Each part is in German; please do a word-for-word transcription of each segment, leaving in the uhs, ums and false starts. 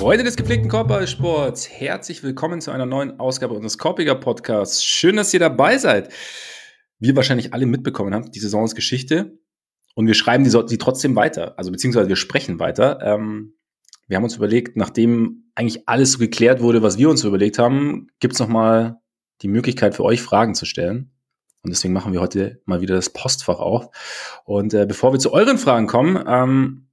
Freunde des gepflegten Korbballsports, herzlich willkommen zu einer neuen Ausgabe unseres Korpiger Podcasts. Schön, dass ihr dabei seid. Wie ihr wahrscheinlich alle mitbekommen habt, die Saison ist Geschichte und wir schreiben die, die trotzdem weiter, also beziehungsweise wir sprechen weiter. Ähm, wir haben uns überlegt, nachdem eigentlich alles so geklärt wurde, was wir uns so überlegt haben, gibt es nochmal die Möglichkeit für euch Fragen zu stellen. Und deswegen machen wir heute mal wieder das Postfach auf. Und äh, bevor wir zu euren Fragen kommen, ähm,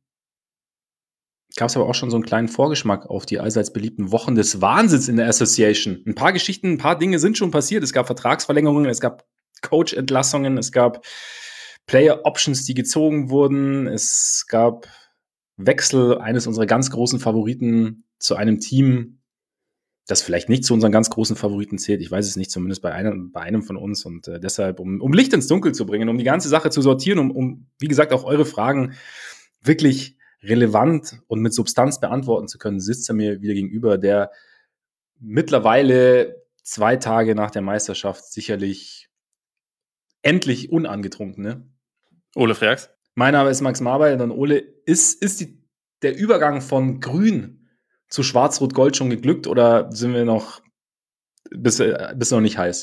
gab es aber auch schon so einen kleinen Vorgeschmack auf die allseits beliebten Wochen des Wahnsinns in der Association. Ein paar Geschichten, ein paar Dinge sind schon passiert. Es gab Vertragsverlängerungen, es gab Coach-Entlassungen, es gab Player-Options, die gezogen wurden. Es gab Wechsel eines unserer ganz großen Favoriten zu einem Team, das vielleicht nicht zu unseren ganz großen Favoriten zählt. Ich weiß es nicht, zumindest bei einem, bei einem von uns. Und äh, deshalb, um, um Licht ins Dunkel zu bringen, um die ganze Sache zu sortieren, um, um wie gesagt, auch eure Fragen wirklich relevant und mit Substanz beantworten zu können, sitzt er mir wieder gegenüber, der mittlerweile zwei Tage nach der Meisterschaft sicherlich endlich unangetrunkene Ole Freaks. Mein Name ist Max Marbeit und Ole, ist, ist die, der Übergang von Grün zu Schwarz-Rot-Gold schon geglückt oder sind wir noch, bist, bist du noch nicht heiß?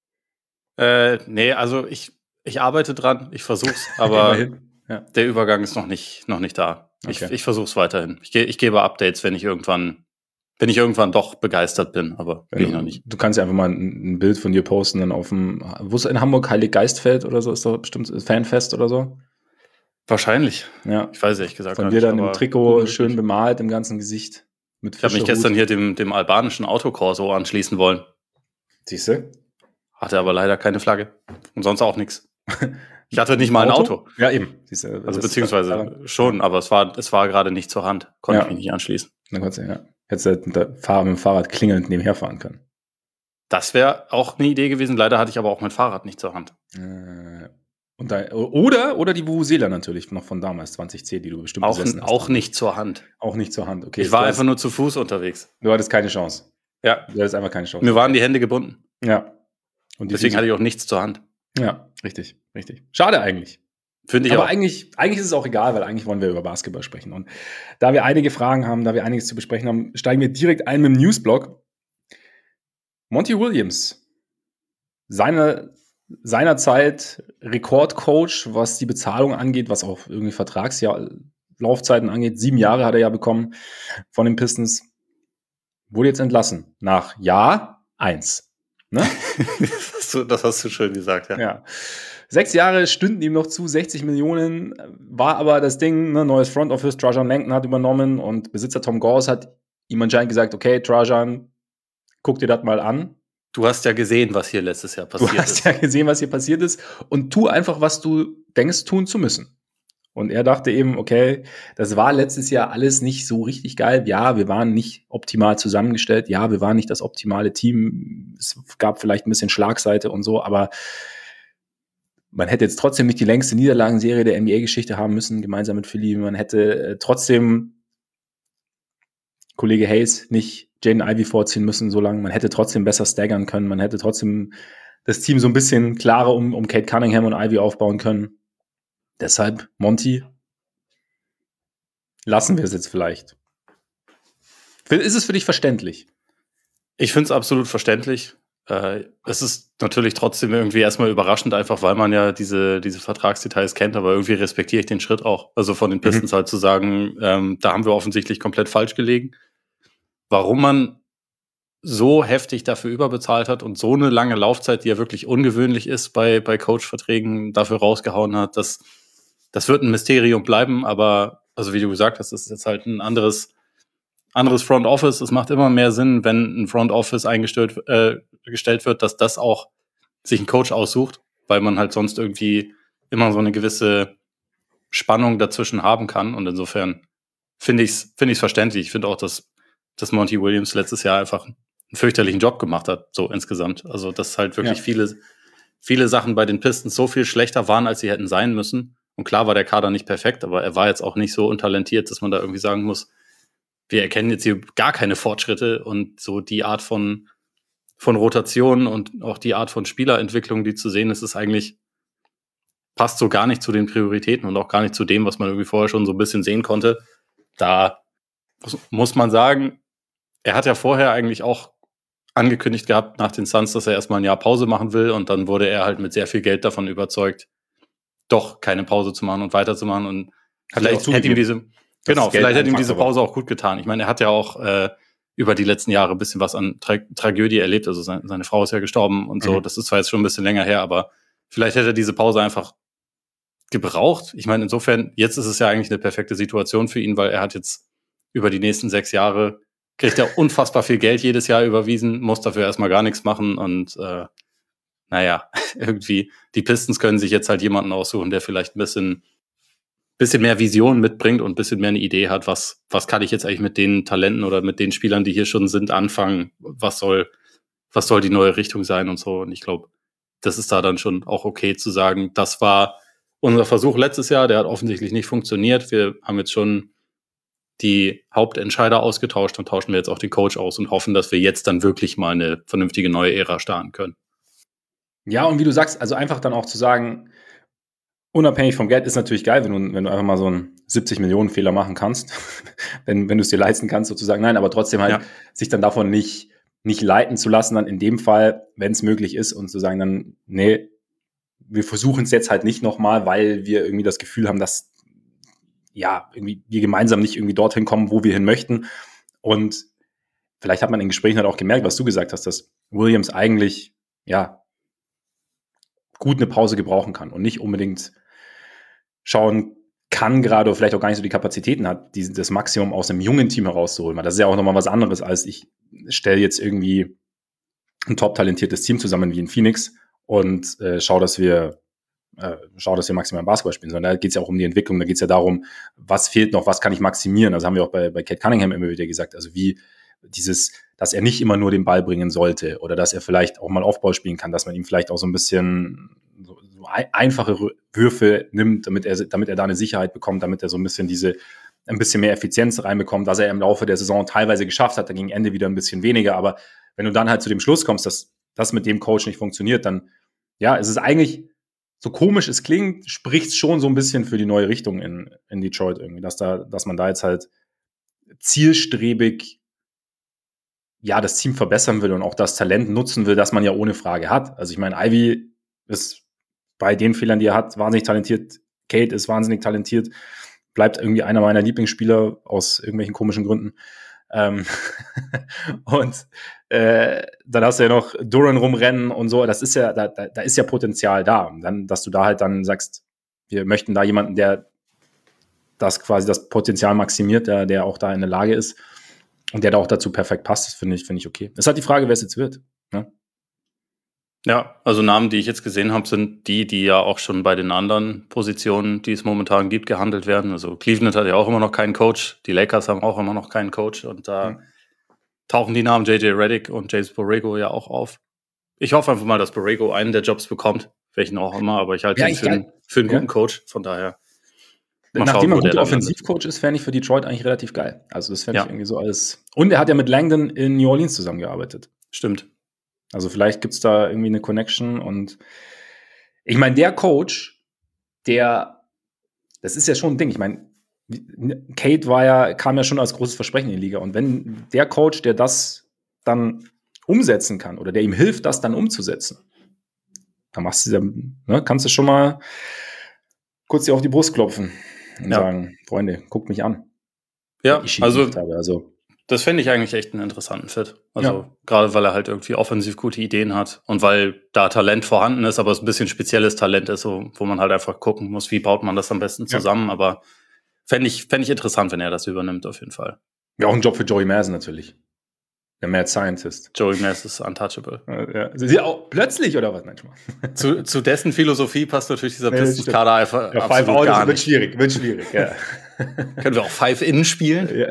Äh, nee, also ich, ich arbeite dran, ich versuch's, aber ja. Der Übergang ist noch nicht, noch nicht da. Ich, okay. ich versuch's weiterhin. Ich, ge- ich gebe Updates, wenn ich irgendwann, wenn ich irgendwann doch begeistert bin, aber bin du, ich noch nicht. Du kannst ja einfach mal ein, ein Bild von dir posten, dann auf dem, wo ist in Hamburg, Heiliggeistfeld oder so, ist doch bestimmt Fanfest oder so? Wahrscheinlich. Ja. Ich weiß ehrlich gesagt Von dir dann im Trikot schön bemalt im ganzen Gesicht. Mit ich habe mich gestern hier dem, dem albanischen Autokorso anschließen wollen. Siehst du? Hatte aber leider keine Flagge. Und sonst auch nichts. Ich hatte nicht mal ein Auto. Auto. Ja, eben. Siehst du, also beziehungsweise ist, schon, aber es war, es war gerade nicht zur Hand. Konnte ja. ich mich nicht anschließen. Na Gott sei Dank, ja. Hättest du mit, der Fahrer, mit dem Fahrrad klingelnd nebenher fahren können. Das wäre auch eine Idee gewesen. Leider hatte ich aber auch mein Fahrrad nicht zur Hand. Äh, und da, oder, oder die Vuvuzela natürlich, noch von damals, zwanzig C, die du bestimmt auch, besessen hast. Auch nicht zur Hand. Auch nicht zur Hand, okay. Ich war einfach hast, nur zu Fuß unterwegs. Du hattest keine Chance. Ja. Du hattest einfach keine Chance. Mir waren die Hände gebunden. Ja. Und deswegen hatte ich auch nichts zur Hand. Ja, richtig, richtig. Schade eigentlich. Finde ich Aber auch. eigentlich, eigentlich ist es auch egal, weil eigentlich wollen wir über Basketball sprechen. Und da wir einige Fragen haben, da wir einiges zu besprechen haben, steigen wir direkt ein mit dem Newsblog. Monty Williams, seine, seinerzeit Rekordcoach, was die Bezahlung angeht, was auch irgendwie Vertragslaufzeiten angeht. Sieben Jahre hat er ja bekommen von den Pistons. Wurde jetzt entlassen nach Jahr eins. Ne? das, hast du, das hast du schön gesagt, ja. Ja. Sechs Jahre stünden ihm noch zu, sechzig Millionen, war aber das Ding, ne, neues Front Office, Trajan Langton hat übernommen und Besitzer Tom Gause hat ihm anscheinend gesagt, okay, Trajan, guck dir das mal an. Du hast ja gesehen, was hier letztes Jahr passiert ist. Du hast ist. ja gesehen, was hier passiert ist und tu einfach, was du denkst, tun zu müssen. Und er dachte eben, okay, das war letztes Jahr alles nicht so richtig geil. Ja, wir waren nicht optimal zusammengestellt. Ja, wir waren nicht das optimale Team. Es gab vielleicht ein bisschen Schlagseite und so, aber man hätte jetzt trotzdem nicht die längste Niederlagenserie der N B A-Geschichte haben müssen, gemeinsam mit Philly. Man hätte äh, trotzdem Kollege Hayes nicht Jaden Ivey vorziehen müssen so lange. Man hätte trotzdem besser staggern können. Man hätte trotzdem das Team so ein bisschen klarer um, um Kate Cunningham und Ivey aufbauen können. Deshalb, Monty, lassen wir es jetzt vielleicht. Ist es für dich verständlich? Ich finde es absolut verständlich. Äh, es ist natürlich trotzdem irgendwie erstmal überraschend, einfach weil man ja diese, diese Vertragsdetails kennt, aber irgendwie respektiere ich den Schritt auch. Also von den Pistons mhm. halt zu sagen, ähm, da haben wir offensichtlich komplett falsch gelegen. Warum man so heftig dafür überbezahlt hat und so eine lange Laufzeit, die ja wirklich ungewöhnlich ist bei, bei Coach-Verträgen, dafür rausgehauen hat, das, das wird ein Mysterium bleiben, aber also wie du gesagt hast, das ist jetzt halt ein anderes anderes Front Office. Es macht immer mehr Sinn, wenn ein Front Office eingestellt äh, gestellt wird, dass das auch sich einen Coach aussucht, weil man halt sonst irgendwie immer so eine gewisse Spannung dazwischen haben kann. Und insofern finde ich es finde ich es verständlich. Ich finde auch, dass, dass Monty Williams letztes Jahr einfach einen fürchterlichen Job gemacht hat, so insgesamt. Also, dass halt wirklich ja. viele, viele Sachen bei den Pistons so viel schlechter waren, als sie hätten sein müssen. Und klar war der Kader nicht perfekt, aber er war jetzt auch nicht so untalentiert, dass man da irgendwie sagen muss, wir erkennen jetzt hier gar keine Fortschritte und so die Art von, von Rotation und auch die Art von Spielerentwicklung, die zu sehen ist, ist eigentlich, passt so gar nicht zu den Prioritäten und auch gar nicht zu dem, was man irgendwie vorher schon so ein bisschen sehen konnte. Da muss, muss man sagen, er hat ja vorher eigentlich auch angekündigt gehabt nach den Suns, dass er erstmal ein Jahr Pause machen will und dann wurde er halt mit sehr viel Geld davon überzeugt, doch keine Pause zu machen und weiterzumachen und Hat er auch vielleicht hätte ihm zugegeben, diese, dass genau, das Geld vielleicht hätte ein ihm diese Faktor war. Pause auch gut getan. Ich meine, er hat ja auch äh, über die letzten Jahre ein bisschen was an Tra- Tragödie erlebt, also seine, seine Frau ist ja gestorben und so, Mhm. das ist zwar jetzt schon ein bisschen länger her, aber vielleicht hätte er diese Pause einfach gebraucht. Ich meine, insofern, jetzt ist es ja eigentlich eine perfekte Situation für ihn, weil er hat jetzt über die nächsten sechs Jahre, kriegt er unfassbar viel Geld jedes Jahr überwiesen, muss dafür erstmal gar nichts machen und äh, naja, irgendwie, die Pistons können sich jetzt halt jemanden aussuchen, der vielleicht ein bisschen, bisschen mehr Vision mitbringt und ein bisschen mehr eine Idee hat, was, was kann ich jetzt eigentlich mit den Talenten oder mit den Spielern, die hier schon sind, anfangen, was soll, was soll die neue Richtung sein und so. Und ich glaube, das ist da dann schon auch okay zu sagen, das war unser Versuch letztes Jahr, der hat offensichtlich nicht funktioniert. Wir haben jetzt schon die Hauptentscheider ausgetauscht und tauschen wir jetzt auch den Coach aus und hoffen, dass wir jetzt dann wirklich mal eine vernünftige neue Ära starten können. Ja, und wie du sagst, also einfach dann auch zu sagen, unabhängig vom Geld ist natürlich geil, wenn du, wenn du einfach mal so einen siebzig-Millionen-Fehler machen kannst, wenn, wenn du es dir leisten kannst, sozusagen. Nein, aber trotzdem halt Ja. sich dann davon nicht, nicht leiten zu lassen, dann in dem Fall, wenn es möglich ist, und zu sagen dann, nee, wir versuchen es jetzt halt nicht nochmal, weil wir irgendwie das Gefühl haben, dass ja, irgendwie wir gemeinsam nicht irgendwie dorthin kommen, wo wir hin möchten. Und vielleicht hat man in Gesprächen halt auch gemerkt, was du gesagt hast, dass Williams eigentlich, ja, gut eine Pause gebrauchen kann und nicht unbedingt schauen kann gerade oder vielleicht auch gar nicht so die Kapazitäten hat, die, das Maximum aus einem jungen Team herauszuholen. Weil das ist ja auch nochmal was anderes, als ich stelle jetzt irgendwie ein top talentiertes Team zusammen wie in Phoenix und äh, schau, dass wir äh, schau, dass wir maximal Basketball spielen, sondern da geht es ja auch um die Entwicklung, da geht es ja darum, was fehlt noch, was kann ich maximieren. Das haben wir auch bei, bei Cade Cunningham immer wieder gesagt, also wie dieses, dass er nicht immer nur den Ball bringen sollte oder dass er vielleicht auch mal Aufbau spielen kann, dass man ihm vielleicht auch so ein bisschen so, so einfache Würfe nimmt, damit er, damit er da eine Sicherheit bekommt, damit er so ein bisschen diese, ein bisschen mehr Effizienz reinbekommt, was er im Laufe der Saison teilweise geschafft hat, da gegen Ende wieder ein bisschen weniger, aber wenn du dann halt zu dem Schluss kommst, dass das mit dem Coach nicht funktioniert, dann, ja, es ist eigentlich, so komisch es klingt, spricht es schon so ein bisschen für die neue Richtung in, in Detroit irgendwie, dass da, dass man da jetzt halt zielstrebig ja, das Team verbessern will und auch das Talent nutzen will, das man ja ohne Frage hat. Also ich meine, Ivy ist bei den Fehlern, die er hat, wahnsinnig talentiert. Cade ist wahnsinnig talentiert. Bleibt irgendwie einer meiner Lieblingsspieler aus irgendwelchen komischen Gründen. Ähm und äh, dann hast du ja noch Duran rumrennen und so. Das ist ja, da, da ist ja Potenzial da. Und dann, dass du da halt dann sagst, wir möchten da jemanden, der das quasi das Potenzial maximiert, der, der auch da in der Lage ist, und der da auch dazu perfekt passt, das finde ich, finde ich okay. Es ist halt die Frage, wer es jetzt wird. Ne? Ja, also Namen, die ich jetzt gesehen habe, sind die, die ja auch schon bei den anderen Positionen, die es momentan gibt, gehandelt werden. Also Cleveland hat ja auch immer noch keinen Coach, die Lakers haben auch immer noch keinen Coach und da mhm. tauchen die Namen J J Redick und James Borrego ja auch auf. Ich hoffe einfach mal, dass Borrego einen der Jobs bekommt, welchen auch immer, aber ich halte ja, ihn für, einen, für einen ja. guten Coach, von daher. Mal Nachdem er ein guter Offensivcoach ist, fände ich für Detroit eigentlich relativ geil. Also das fände ja. ich irgendwie so alles. Und er hat ja mit Langdon in New Orleans zusammengearbeitet. Stimmt. Also vielleicht gibt es da irgendwie eine Connection. Und ich meine, der Coach, der, das ist ja schon ein Ding. Ich meine, Cade war ja, kam ja schon als großes Versprechen in die Liga. Und wenn der Coach, der das dann umsetzen kann oder der ihm hilft, das dann umzusetzen, dann machst du dann, ne, kannst du schon mal kurz dir auf die Brust klopfen und ja. sagen, Freunde, guckt mich an. Ja, also, habe, also das fände ich eigentlich echt einen interessanten Fit. Also ja. gerade, weil er halt irgendwie offensiv gute Ideen hat und weil da Talent vorhanden ist, aber es ein bisschen spezielles Talent ist, so, wo man halt einfach gucken muss, wie baut man das am besten zusammen. Ja. Aber fände ich, fände ich interessant, wenn er das übernimmt, auf jeden Fall. Ja, auch ein Job für Joey Mason natürlich. Der Mad Scientist. Joey Mason ist untouchable. Ja. Sie auch plötzlich oder was? Nein, schon mal. Zu, zu dessen Philosophie passt natürlich dieser Pistons-Kader einfach ja, absolut Five gar out, nicht. Wird schwierig, wird schwierig, ja. Können wir auch Five in spielen? Ja.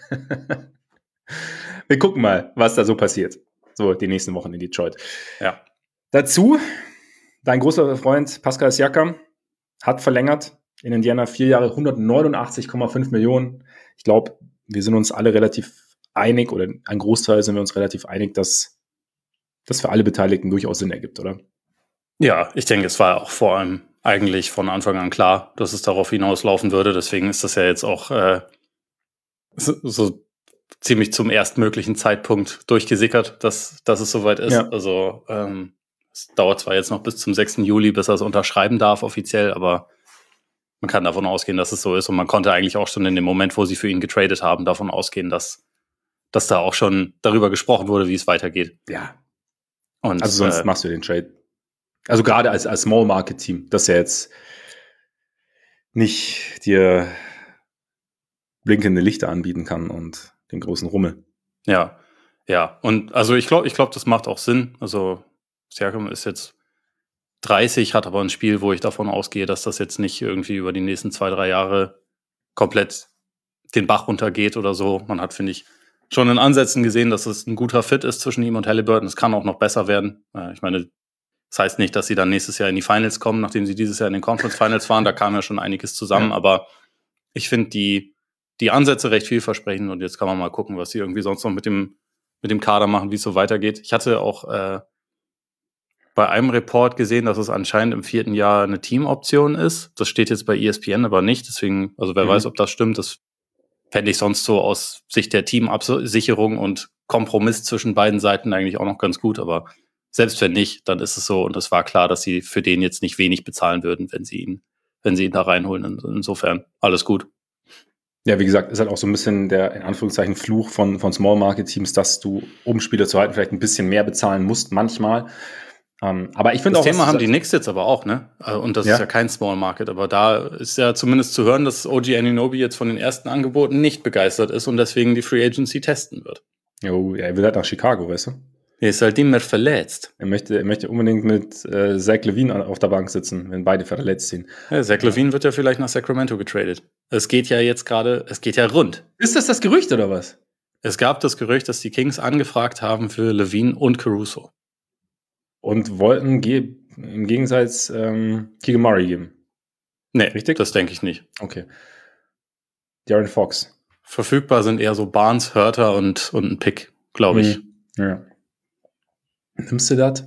Wir gucken mal, was da so passiert. So, die nächsten Wochen in Detroit. Ja. Dazu, dein großer Freund Pascal Siakam hat verlängert in Indiana vier Jahre, hundertneunundachtzig Komma fünf Millionen. Ich glaube, wir sind uns alle relativ einig, oder ein Großteil sind wir uns relativ einig, dass das für alle Beteiligten durchaus Sinn ergibt, oder? Ja, ich denke, es war auch vor allem eigentlich von Anfang an klar, dass es darauf hinauslaufen würde. Deswegen ist das ja jetzt auch äh, so, so ziemlich zum erstmöglichen Zeitpunkt durchgesickert, dass, dass es soweit ist. Ja. Also ähm, es dauert zwar jetzt noch bis zum sechsten Juli, bis er es unterschreiben darf offiziell, aber man kann davon ausgehen, dass es so ist. Und man konnte eigentlich auch schon in dem Moment, wo sie für ihn getradet haben, davon ausgehen, dass, dass da auch schon darüber gesprochen wurde, wie es weitergeht. Ja. Und, also sonst äh, machst du den Trade. Also gerade als, als Small-Market-Team, das ja jetzt nicht dir blinkende Lichter anbieten kann und den großen Rummel. Ja, ja. Und also ich glaube, ich glaube, das macht auch Sinn. Also Siakam ist jetzt dreißig, hat aber ein Spiel, wo ich davon ausgehe, dass das jetzt nicht irgendwie über die nächsten zwei, drei Jahre komplett den Bach runtergeht oder so. Man hat, finde ich, schon in Ansätzen gesehen, dass es ein guter Fit ist zwischen ihm und Halliburton. Es kann auch noch besser werden. Ich meine, das heißt nicht, dass sie dann nächstes Jahr in die Finals kommen, nachdem sie dieses Jahr in den Conference Finals waren. Da kam ja schon einiges zusammen. Ja. Aber ich finde die, die Ansätze recht vielversprechend. Und jetzt kann man mal gucken, was sie irgendwie sonst noch mit dem, mit dem Kader machen, wie es so weitergeht. Ich hatte auch äh, bei einem Report gesehen, dass es anscheinend im vierten Jahr eine Teamoption ist. Das steht jetzt bei E S P N aber nicht. Deswegen, also wer mhm. weiß, ob das stimmt. Das fände ich sonst so aus Sicht der Teamabsicherung und Kompromiss zwischen beiden Seiten eigentlich auch noch ganz gut. Aber selbst wenn nicht, dann ist es so. Und es war klar, dass sie für den jetzt nicht wenig bezahlen würden, wenn sie ihn, wenn sie ihn da reinholen. Insofern alles gut. Ja, wie gesagt, ist halt auch so ein bisschen der, in Anführungszeichen, Fluch von, von Small-Market-Teams, dass du, um Spieler zu halten, vielleicht ein bisschen mehr bezahlen musst, manchmal. Um, aber ich finde auch. Das Thema haben die Knicks jetzt aber auch, ne? Und das ja. ist ja kein Small Market, aber da ist ja zumindest zu hören, dass O G Anunoby jetzt von den ersten Angeboten nicht begeistert ist und deswegen die Free Agency testen wird. Jo, er will halt nach Chicago, weißt du? Er ist halt immer verletzt. Er möchte, er möchte unbedingt mit äh, Zach LaVine auf der Bank sitzen, wenn beide verletzt sind. Ja, Zach LaVine wird ja vielleicht nach Sacramento getradet. Es geht ja jetzt gerade, es geht ja rund. Ist das das Gerücht oder was? Es gab das Gerücht, dass die Kings angefragt haben für LaVine und Caruso. Und wollten ge- im Gegensatz ähm, Keegan Murray geben. Nee, richtig? Das denke ich nicht. Okay. De'Aaron Fox. Verfügbar sind eher so Barnes, Hurter und, und ein Pick, glaube ich. Hm. Ja. Nimmst du das?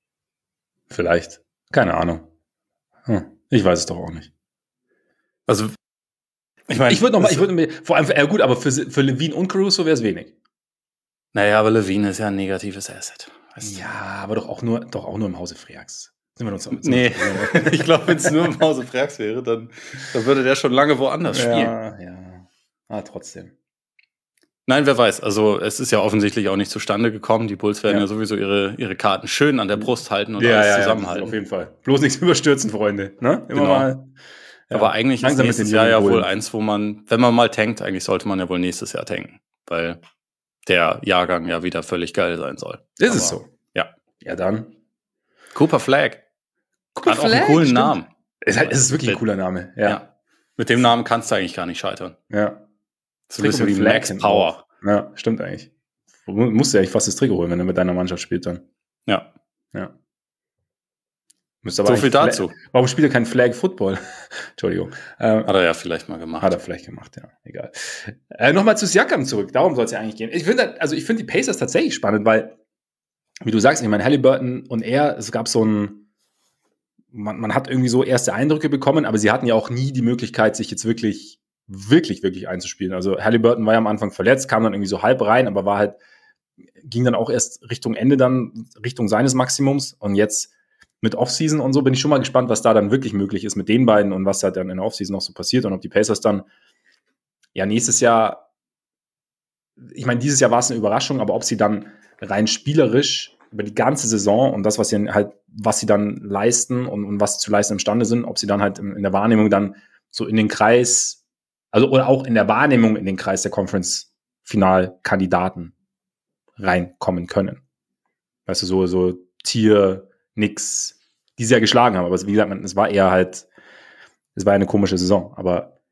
Vielleicht. Keine Ahnung. Hm. Ich weiß es doch auch nicht. Also, ich meine. Ich würde nochmal, ich würde mir, vor allem, ja gut, aber für, für LaVine und Caruso wäre es wenig. Naja, aber LaVine ist ja ein negatives Asset. Weißt du? Ja, aber doch auch nur, doch auch nur im Hause Freaks. Sind wir uns auch, nee, ich glaube, wenn es nur im Hause Freaks wäre, dann, dann würde der schon lange woanders spielen. Ja, ja. Ah, trotzdem. Nein, wer weiß. Also es ist ja offensichtlich auch nicht zustande gekommen. Die Bulls werden ja, ja sowieso ihre, ihre Karten schön an der Brust halten und ja, alles ja, zusammenhalten. Ja, auf jeden Fall. Bloß nichts überstürzen, Freunde. Ne? Immer genau. mal. Ja. Aber eigentlich ist nächstes Jahr ja wohl eins, wo man, wenn man mal tankt, eigentlich sollte man ja wohl nächstes Jahr tanken. Weil der Jahrgang ja wieder völlig geil sein soll. Ist Aber, es so? Ja. Ja, dann. Cooper Flag. Cooper Hat Flag, auch einen coolen stimmt. Namen. Es ist, halt, es ist wirklich ein cooler Name. Ja. ja. Mit dem Namen kannst du eigentlich gar nicht scheitern. Ja. So ein bisschen wie Max Power. Ja, stimmt eigentlich. Du musst ja eigentlich fast das Trikot holen, wenn er mit deiner Mannschaft spielt dann. Ja. Ja. So viel dazu. Flag- Warum spielt er kein Flag Football? Entschuldigung. Ähm, hat er ja vielleicht mal gemacht. Hat er vielleicht gemacht, ja. Egal. Äh, Nochmal zu Siakam zurück. Darum soll es ja eigentlich gehen. Ich finde, also ich finde die Pacers tatsächlich spannend, weil, wie du sagst, ich meine, Halliburton und er, es gab so ein, man, man hat irgendwie so erste Eindrücke bekommen, aber sie hatten ja auch nie die Möglichkeit, sich jetzt wirklich, wirklich, wirklich einzuspielen. Also Halliburton war ja am Anfang verletzt, kam dann irgendwie so halb rein, aber war halt, ging dann auch erst Richtung Ende dann, Richtung seines Maximums und jetzt mit Offseason und so bin ich schon mal gespannt, was da dann wirklich möglich ist mit den beiden und was halt dann in der Offseason noch so passiert und ob die Pacers dann ja nächstes Jahr, ich meine, dieses Jahr war es eine Überraschung, aber ob sie dann rein spielerisch über die ganze Saison und das, was sie halt, was sie dann leisten und, und was sie zu leisten imstande sind, ob sie dann halt in, in der Wahrnehmung dann so in den Kreis, also oder auch in der Wahrnehmung in den Kreis der Conference-Final-Kandidaten reinkommen können. Weißt du, so, so Tier, nix, die sie ja geschlagen haben. Aber wie gesagt, es war eher halt, es war eine komische Saison. Aber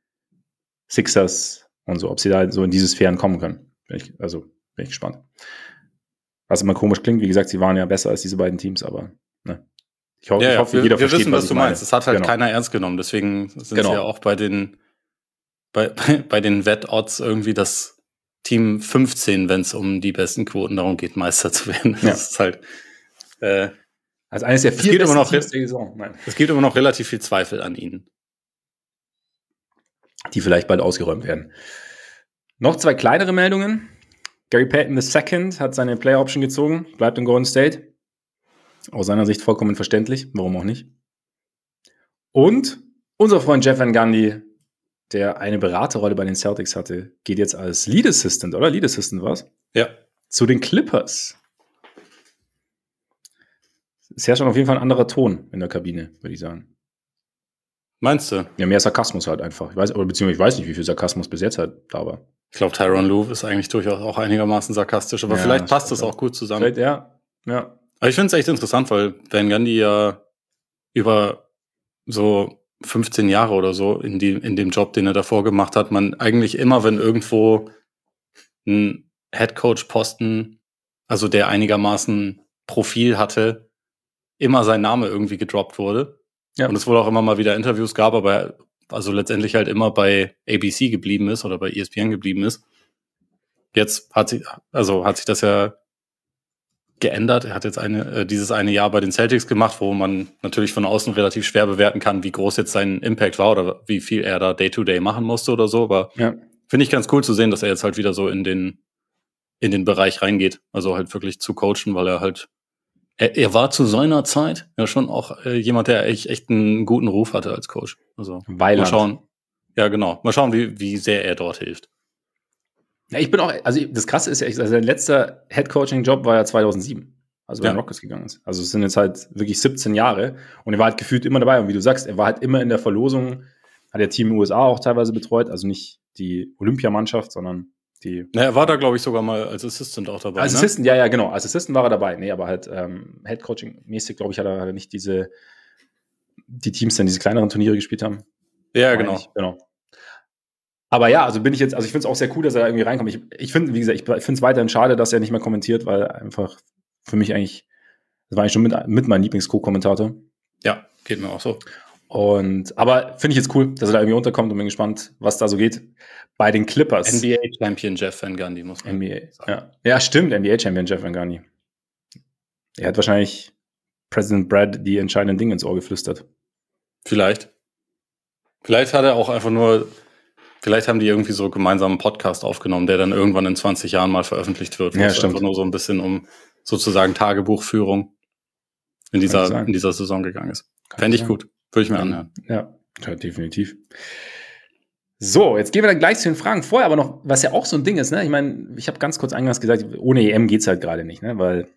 Sixers und so, ob sie da so in diese Sphären kommen können. Bin ich, also bin ich gespannt. Was immer komisch klingt, wie gesagt, sie waren ja besser als diese beiden Teams, aber ne. Ich, ho- ja, ich hoffe, wir, jeder wir versteht, wissen, was, was du meine. meinst. Das hat halt genau. keiner ernst genommen. Deswegen sind genau. sie ja auch bei den bei, bei, bei den Wettodds irgendwie das Team fünfzehn, wenn es um die besten Quoten darum geht, Meister zu werden. Das ja. ist halt äh, also eines der vier besten noch, Teams der Saison. Nein. Es gibt immer noch relativ viel Zweifel an ihnen. Die vielleicht bald ausgeräumt werden. Noch zwei kleinere Meldungen. Gary Payton der Second hat seine Player Option gezogen, bleibt in Golden State. Aus seiner Sicht vollkommen verständlich, warum auch nicht. Und unser Freund Jeff Van Gundy, der eine Beraterrolle bei den Celtics hatte, geht jetzt als Lead Assistant, oder? Lead Assistant war's? Ja. Zu den Clippers. Ist ja schon auf jeden Fall ein anderer Ton in der Kabine, würde ich sagen. Meinst du? Ja, mehr Sarkasmus halt einfach. Ich weiß, oder beziehungsweise ich weiß nicht, wie viel Sarkasmus bis jetzt halt da war. Ich glaube, Tyronn Lue ist eigentlich durchaus auch einigermaßen sarkastisch, aber ja, vielleicht passt das auch gut zusammen. Vielleicht, ja, ja. Aber ich finde es echt interessant, weil Van Gundy ja über so fünfzehn Jahre oder so in, die, in dem Job, den er davor gemacht hat, man eigentlich immer, wenn irgendwo ein Headcoach-Posten, also der einigermaßen Profil hatte, immer sein Name irgendwie gedroppt wurde. Ja. Und es wohl auch immer mal wieder Interviews gab, aber also letztendlich halt immer bei A B C geblieben ist oder bei E S P N geblieben ist. Jetzt hat sich, also hat sich das ja geändert. Er hat jetzt eine, äh, dieses eine Jahr bei den Celtics gemacht, wo man natürlich von außen relativ schwer bewerten kann, wie groß jetzt sein Impact war oder wie viel er da Day-to-Day machen musste oder so. Aber ja. Finde ich ganz cool zu sehen, dass er jetzt halt wieder so in den, in den Bereich reingeht. Also halt wirklich zu coachen, weil er halt Er, er war zu seiner Zeit ja schon auch äh, jemand, der echt, echt einen guten Ruf hatte als Coach. Also Weiland. Mal schauen. Ja, genau. Mal schauen, wie, wie sehr er dort hilft. Ja, ich bin auch, also das Krasse ist ja, also sein letzter Head-Coaching-Job war ja zweitausendsieben, also bei ja. den Rockets gegangen ist. Also es sind jetzt halt wirklich siebzehn Jahre und er war halt gefühlt immer dabei. Und wie du sagst, er war halt immer in der Verlosung, hat der Team U S A auch teilweise betreut, also nicht die Olympiamannschaft, sondern die. Na, er war da, glaube ich, sogar mal als Assistant auch dabei. Als ne? Assistant, ja, ja, genau. Als Assistant war er dabei. Nee, aber halt ähm, Head-Coaching-mäßig, glaube ich, hat er, hat er nicht diese, die Teams dann diese kleineren Turniere gespielt haben. Ja, genau. Ich, genau. Aber ja, also bin ich jetzt, also ich finde es auch sehr cool, dass er da irgendwie reinkommt. Ich, ich finde, wie gesagt, ich, ich finde es weiterhin schade, dass er nicht mehr kommentiert, weil einfach für mich eigentlich, das war eigentlich schon mit, mit meinem Lieblings-Co-Kommentator. Ja, geht mir auch so. Und, aber finde ich jetzt cool, dass er da irgendwie unterkommt und bin gespannt, was da so geht. Bei den Clippers. N B A-Champion Jeff Van Gundy, muss man N B A, sagen. Ja. Ja, stimmt, N B A-Champion Jeff Van Gundy. Er hat wahrscheinlich President Brad die entscheidenden Dinge ins Ohr geflüstert. Vielleicht. Vielleicht hat er auch einfach nur, vielleicht haben die irgendwie so gemeinsam einen Podcast aufgenommen, der dann irgendwann in zwanzig Jahren mal veröffentlicht wird. Ja, stimmt. Einfach nur so ein bisschen um sozusagen Tagebuchführung in dieser, in dieser Saison gegangen ist. Fände ich gut. Würde ich mir anhören. Ja, ja, definitiv. So, jetzt gehen wir dann gleich zu den Fragen. Vorher aber noch, was ja auch so ein Ding ist, ne? Ich meine, ich habe ganz kurz eingangs gesagt, ohne E M geht's halt gerade nicht, ne? Weil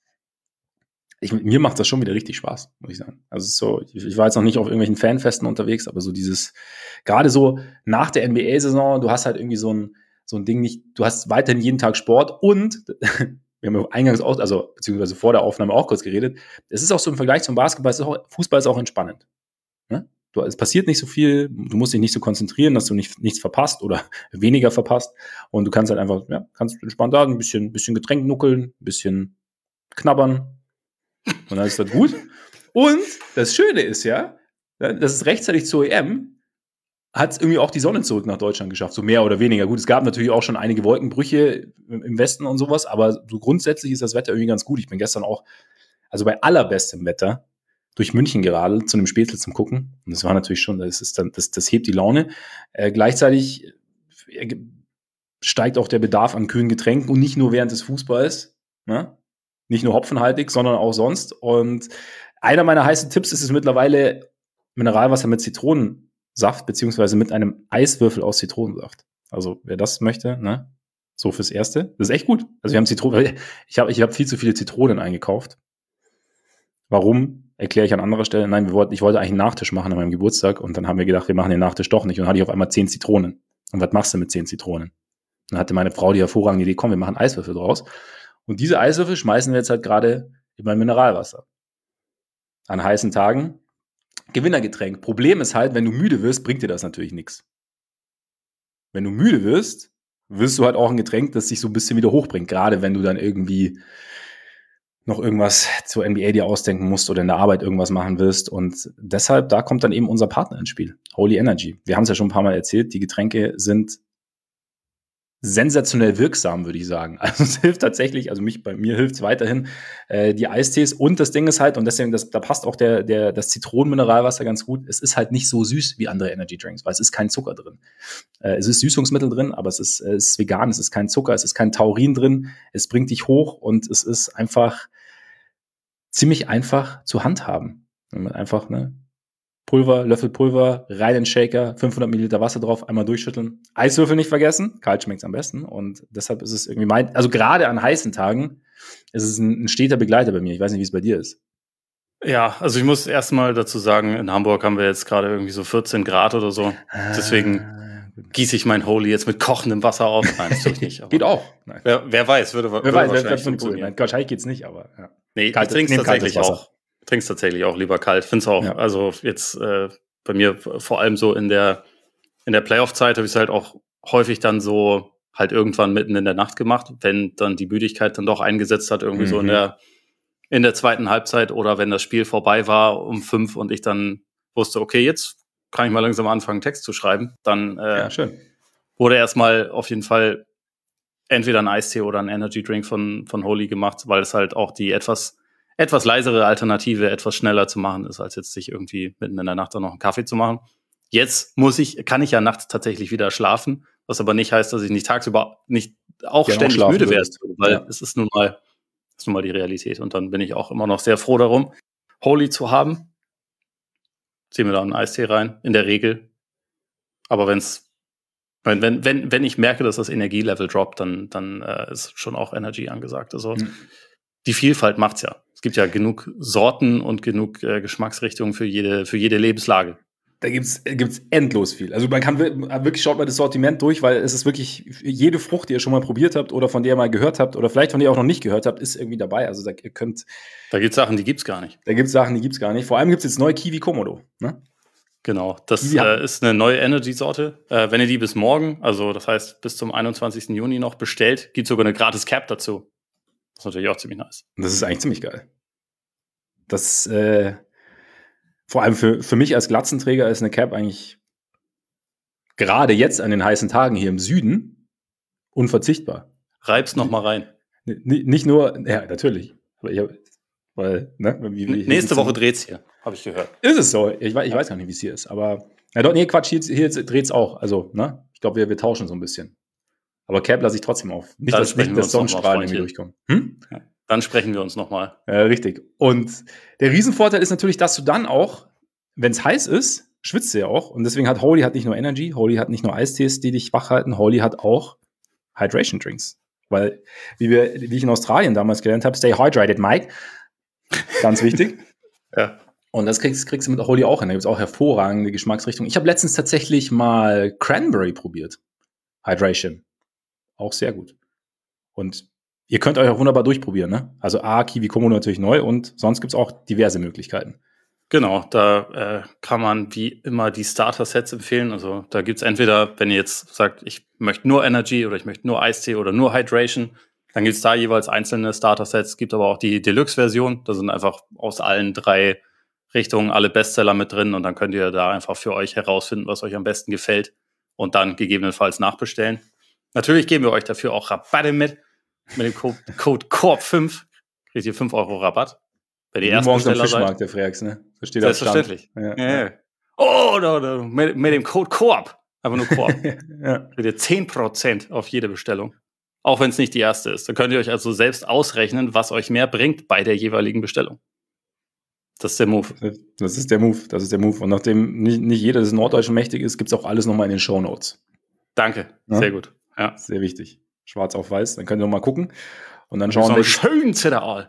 ich, mir macht das schon wieder richtig Spaß, muss ich sagen. Also so, ich, ich war jetzt noch nicht auf irgendwelchen Fanfesten unterwegs, aber so dieses, gerade so nach der N B A-Saison, du hast halt irgendwie so ein, so ein Ding nicht, du hast weiterhin jeden Tag Sport und wir haben ja eingangs auch, also beziehungsweise vor der Aufnahme auch kurz geredet, es ist auch so im Vergleich zum Basketball, es ist auch, Fußball ist auch entspannend. Ne? Du, es passiert nicht so viel, du musst dich nicht so konzentrieren, dass du nicht, nichts verpasst oder weniger verpasst und du kannst halt einfach, ja, kannst entspannt da ein bisschen, bisschen Getränk nuckeln, ein bisschen knabbern und dann ist das gut. Und das Schöne ist ja, dass es rechtzeitig zur E M hat es irgendwie auch die Sonne zurück nach Deutschland geschafft, so mehr oder weniger. Gut, es gab natürlich auch schon einige Wolkenbrüche im Westen und sowas, aber so grundsätzlich ist das Wetter irgendwie ganz gut. Ich bin gestern auch, also bei allerbestem Wetter, durch München geradelt zu einem Spätzle zum Gucken. Und das war natürlich schon, das ist dann, das, das hebt die Laune. Äh, gleichzeitig steigt auch der Bedarf an kühlen Getränken und nicht nur während des Fußballs, ne? Nicht nur hopfenhaltig, sondern auch sonst. Und einer meiner heißen Tipps ist es mittlerweile Mineralwasser mit Zitronensaft, beziehungsweise mit einem Eiswürfel aus Zitronensaft. Also wer das möchte, ne? So fürs Erste. Das ist echt gut. Also wir haben Zitronen, ich habe ich hab viel zu viele Zitronen eingekauft. Warum? Erkläre ich an anderer Stelle. Nein, wir wollten, ich wollte eigentlich einen Nachtisch machen an meinem Geburtstag und dann haben wir gedacht, wir machen den Nachtisch doch nicht. Und dann hatte ich auf einmal zehn Zitronen. Und was machst du mit zehn Zitronen? Dann hatte meine Frau die hervorragende Idee, komm, wir machen Eiswürfel draus. Und diese Eiswürfel schmeißen wir jetzt halt gerade in mein Mineralwasser. An heißen Tagen. Gewinnergetränk. Problem ist halt, wenn du müde wirst, bringt dir das natürlich nichts. Wenn du müde wirst, wirst du halt auch ein Getränk, das dich so ein bisschen wieder hochbringt. Gerade wenn du dann irgendwie noch irgendwas zur N B A dir ausdenken musst oder in der Arbeit irgendwas machen willst. Und deshalb, da kommt dann eben unser Partner ins Spiel. Holy Energy. Wir haben es ja schon ein paar Mal erzählt, die Getränke sind sensationell wirksam, würde ich sagen. Also es hilft tatsächlich, also mich, bei mir hilft es weiterhin, äh, die Eistees. Und das Ding ist halt, und deswegen, das, da passt auch der, der, das Zitronenmineralwasser ganz gut, es ist halt nicht so süß wie andere Energy Drinks, weil es ist kein Zucker drin. Äh, es ist Süßungsmittel drin, aber es ist, es ist vegan, es ist kein Zucker, es ist kein Taurin drin, es bringt dich hoch und es ist einfach ziemlich einfach zu handhaben. Wenn man einfach, ne, Pulver, Löffel Pulver, rein in den Shaker, fünfhundert Milliliter Wasser drauf, einmal durchschütteln. Eiswürfel nicht vergessen, kalt schmeckt's am besten. Und deshalb ist es irgendwie mein, also gerade an heißen Tagen ist es ein, ein steter Begleiter bei mir. Ich weiß nicht, wie es bei dir ist. Ja, also ich muss erstmal dazu sagen, in Hamburg haben wir jetzt gerade irgendwie so vierzehn Grad oder so. Deswegen Ah, gieße ich mein Holy jetzt mit kochendem Wasser auf. Nein, das tue ich nicht. Aber geht auch. Nein. Wer, wer weiß, würde, würde Wer weiß, wahrscheinlich wer funktionieren. Nein, wahrscheinlich geht's nicht, aber ja. Nee, Kaltes- ich trinke nehm es tatsächlich kaltes Wasser. auch. Trink's tatsächlich auch lieber kalt. Find's auch, Ja. also jetzt äh, bei mir vor allem so in der in der Playoff-Zeit habe ich es halt auch häufig dann so halt irgendwann mitten in der Nacht gemacht, wenn dann die Müdigkeit dann doch eingesetzt hat, irgendwie Mhm. so in der in der zweiten Halbzeit oder wenn das Spiel vorbei war um fünf und ich dann wusste, okay, jetzt kann ich mal langsam anfangen, Text zu schreiben, dann äh, Ja, schön. wurde erstmal auf jeden Fall entweder ein Eistee oder ein Energy Drink von, von Holy gemacht, weil es halt auch die etwas, etwas leisere Alternative, etwas schneller zu machen ist, als jetzt sich irgendwie mitten in der Nacht dann noch einen Kaffee zu machen. Jetzt muss ich, kann ich ja nachts tatsächlich wieder schlafen, was aber nicht heißt, dass ich nicht tagsüber nicht auch Gerne auch ständig schlafen müde werde, würdest. weil Ja. es ist nun mal, ist nun mal die Realität. Und dann bin ich auch immer noch sehr froh darum, Holy zu haben. Zieh mir da einen Eistee rein, in der Regel. Aber wenn's, wenn, wenn, wenn, wenn ich merke, dass das Energielevel droppt, dann, dann äh, ist schon auch Energy angesagt. Also Mhm. die Vielfalt macht's ja. Es gibt ja genug Sorten und genug äh, Geschmacksrichtungen für jede, für jede Lebenslage. Da gibt's gibt's endlos viel. Also man kann wir- wirklich, schaut mal das Sortiment durch, weil es ist wirklich jede Frucht, die ihr schon mal probiert habt oder von der ihr mal gehört habt oder vielleicht von der ihr auch noch nicht gehört habt, ist irgendwie dabei. Also da, ihr könnt, Da gibt's Sachen, die gibt's gar nicht. da gibt's Sachen, die gibt's gar nicht. Vor allem gibt's jetzt neue Kiwi Komodo. Ne? Genau, das Die haben- äh, ist eine neue Energy-Sorte. Äh, wenn ihr die bis morgen, also das heißt bis zum einundzwanzigsten Juni noch bestellt, gibt's sogar eine gratis Cap dazu. Das ist natürlich auch ziemlich nice. Und das ist eigentlich ziemlich geil. Das, äh, vor allem für, für mich als Glatzenträger ist eine Cap eigentlich gerade jetzt an den heißen Tagen hier im Süden unverzichtbar. Reib's noch mal rein. N nicht nur, ja, natürlich. Aber ich hab, weil, ne, wie, wie, Nächste Woche dreht's hier, habe ich gehört. ist es so. Ich weiß, ich weiß gar nicht, wie es hier ist. Aber, ja, doch, nee, Quatsch, hier, hier dreht es auch. Also, ne, ich glaube, wir, wir tauschen so ein bisschen. Aber Cap lasse ich trotzdem auf. Nicht, Dann dass, sprechen nicht, wir dass uns noch mal, Sonnenstrahlen irgendwie Freundchen. durchkommen. Hm? Dann sprechen wir uns noch mal. Ja, richtig. Und der Riesenvorteil ist natürlich, dass du dann auch, wenn es heiß ist, schwitzt du ja auch. Und deswegen hat Holy hat nicht nur Energy, Holy hat nicht nur Eistees, die dich wach halten, Holy hat auch Hydration Drinks. Weil, wie, wir, wie ich in Australien damals gelernt habe, stay hydrated, Mike. Ganz wichtig. Ja. Und das kriegst, kriegst du mit Holy auch hin. Da gibt es auch hervorragende Geschmacksrichtungen. Ich habe letztens tatsächlich mal Cranberry probiert. Hydration. Auch sehr gut. Und ihr könnt euch auch wunderbar durchprobieren, ne? Also A, Kiwi Komodo natürlich neu und sonst gibt es auch diverse Möglichkeiten. Genau, da äh, kann man wie immer die Starter-Sets empfehlen. Also da gibt's entweder, wenn ihr jetzt sagt, ich möchte nur Energy oder ich möchte nur Eistee oder nur Hydration, dann gibt's da jeweils einzelne Starter-Sets. Gibt aber auch die Deluxe-Version. Da sind einfach aus allen drei Richtungen alle Bestseller mit drin und dann könnt ihr da einfach für euch herausfinden, was euch am besten gefällt und dann gegebenenfalls nachbestellen. Natürlich geben wir euch dafür auch Rabatte mit. Mit dem Code, Code C O R P fünf kriegt ihr fünf Euro Rabatt. Wenn ihr Wie morgens am Erstbesteller Fischmarkt, seid. der Freaks, ne? Da steht am Stand. Selbstverständlich. Ja, Ja, ja. ja. Oh, da, da, mit, mit dem Code C O R P. Einfach nur C O R P. Ja. Kriegt ihr zehn Prozent auf jede Bestellung. Auch wenn es nicht die erste ist. Da könnt ihr euch also selbst ausrechnen, was euch mehr bringt bei der jeweiligen Bestellung. Das ist der Move. Das ist der Move, das ist der Move. Und nachdem nicht, nicht jeder des Norddeutschen mächtig ist, gibt es auch alles nochmal in den Shownotes. Danke. Ja? Sehr gut. Ja. Sehr wichtig. Schwarz auf weiß, dann könnt ihr nochmal gucken und dann So schauen, ein welches, schönen Zitteral.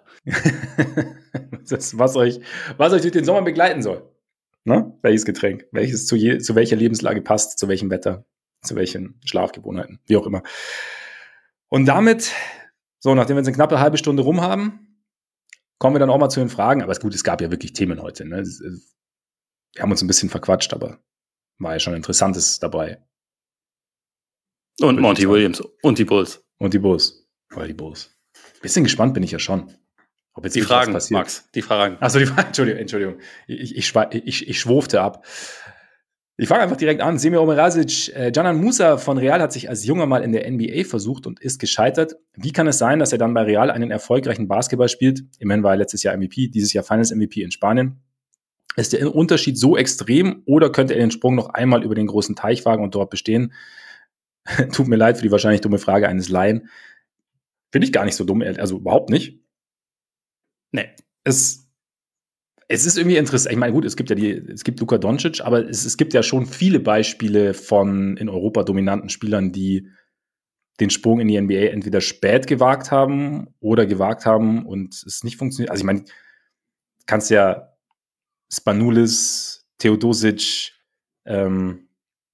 das, was, euch, was euch durch den Sommer begleiten soll. Ne? Welches Getränk, welches zu, je, zu welcher Lebenslage passt, zu welchem Wetter, zu welchen Schlafgewohnheiten, wie auch immer. Und damit, so, nachdem wir jetzt eine knappe halbe Stunde rum haben, kommen wir dann auch mal zu den Fragen. Aber es ist gut, es gab ja wirklich Themen heute. Ne? Wir haben uns ein bisschen verquatscht, aber war ja schon Interessantes dabei. Und Monty Williams und die Bulls. Und die Bulls. Oder die Bulls. Bisschen gespannt bin ich ja schon. Ob jetzt Die wirklich was Fragen, passiert. Max, die Fragen. Achso, die Fragen, Entschuldigung, Entschuldigung. Ich, ich, ich, ich, ich schwurfte ab. Ich fange einfach direkt an. Semir Omerasic, äh, Canan Musa von Real hat sich als Junger mal in der N B A versucht und ist gescheitert. Wie kann es sein, dass er dann bei Real einen erfolgreichen Basketball spielt? Immerhin war er letztes Jahr M V P, dieses Jahr Finals M V P in Spanien. Ist der Unterschied so extrem oder könnte er den Sprung noch einmal über den großen Teich wagen und dort bestehen? Tut mir leid für die wahrscheinlich dumme Frage eines Laien. Finde ich gar nicht so dumm, also überhaupt nicht. Nee. Es Es ist irgendwie interessant. Ich meine, gut, es gibt ja die, es gibt Luka Doncic, aber es, es gibt ja schon viele Beispiele von in Europa dominanten Spielern, die den Sprung in die N B A entweder spät gewagt haben oder gewagt haben und es nicht funktioniert. Also ich meine, kannst ja Spanoulis, Teodosic, ähm,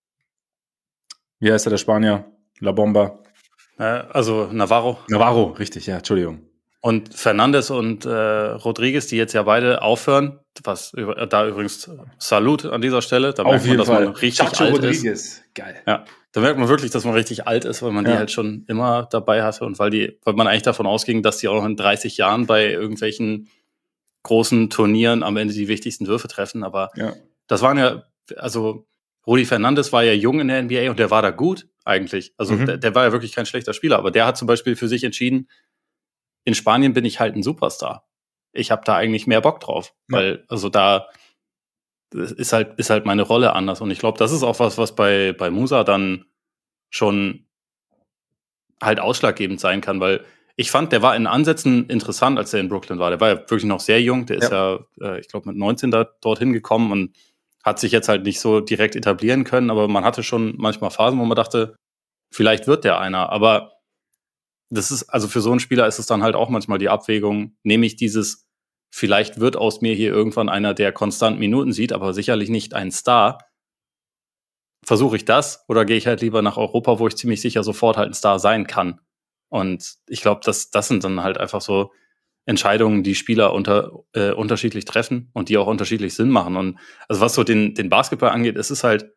wie heißt er, der Spanier? La Bomba. Äh, also Navarro. Navarro, richtig, ja, Entschuldigung. Und Fernandes und äh, Rodriguez, die jetzt ja beide aufhören, was äh, da übrigens Salut an dieser Stelle, da Auf merkt man, jeden dass Fall. man richtig Chacho alt Rodriguez. ist. Geil. Ja, da merkt man wirklich, dass man richtig alt ist, weil man Ja. die halt schon immer dabei hatte und weil die, weil man eigentlich davon ausging, dass die auch noch in dreißig Jahren bei irgendwelchen großen Turnieren am Ende die wichtigsten Würfe treffen. Aber Ja. das waren ja, also Rudi Fernandes war ja jung in der N B A und der war da gut eigentlich. Also Mhm. der, der war ja wirklich kein schlechter Spieler, aber der hat zum Beispiel für sich entschieden, in Spanien bin ich halt ein Superstar. Ich habe da eigentlich mehr Bock drauf, Ja. weil also da ist halt ist halt meine Rolle anders und ich glaube, das ist auch was, was bei bei Musa dann schon halt ausschlaggebend sein kann, weil ich fand, der war in Ansätzen interessant, als er in Brooklyn war. Der war ja wirklich noch sehr jung. Der ist ja, ja äh, ich glaube, mit neunzehn da dorthin gekommen und hat sich jetzt halt nicht so direkt etablieren können, aber man hatte schon manchmal Phasen, wo man dachte, vielleicht wird der einer. Aber das ist, also für so einen Spieler ist es dann halt auch manchmal die Abwägung, nehme ich dieses, vielleicht wird aus mir hier irgendwann einer, der konstant Minuten sieht, aber sicherlich nicht ein Star. Versuche ich das oder gehe ich halt lieber nach Europa, wo ich ziemlich sicher sofort halt ein Star sein kann? Und ich glaube, das, das sind dann halt einfach so Entscheidungen, die Spieler unter, äh, unterschiedlich treffen und die auch unterschiedlich Sinn machen. Und also was so den, den Basketball angeht, es ist halt,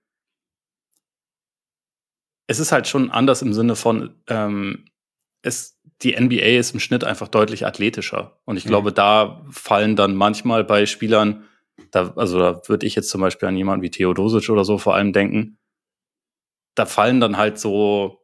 es ist halt schon anders im Sinne von, ähm, es, die N B A ist im Schnitt einfach deutlich athletischer. Und ich glaube, Mhm. da fallen dann manchmal bei Spielern, da, also da würde ich jetzt zum Beispiel an jemanden wie Teodosic oder so vor allem denken, da fallen dann halt so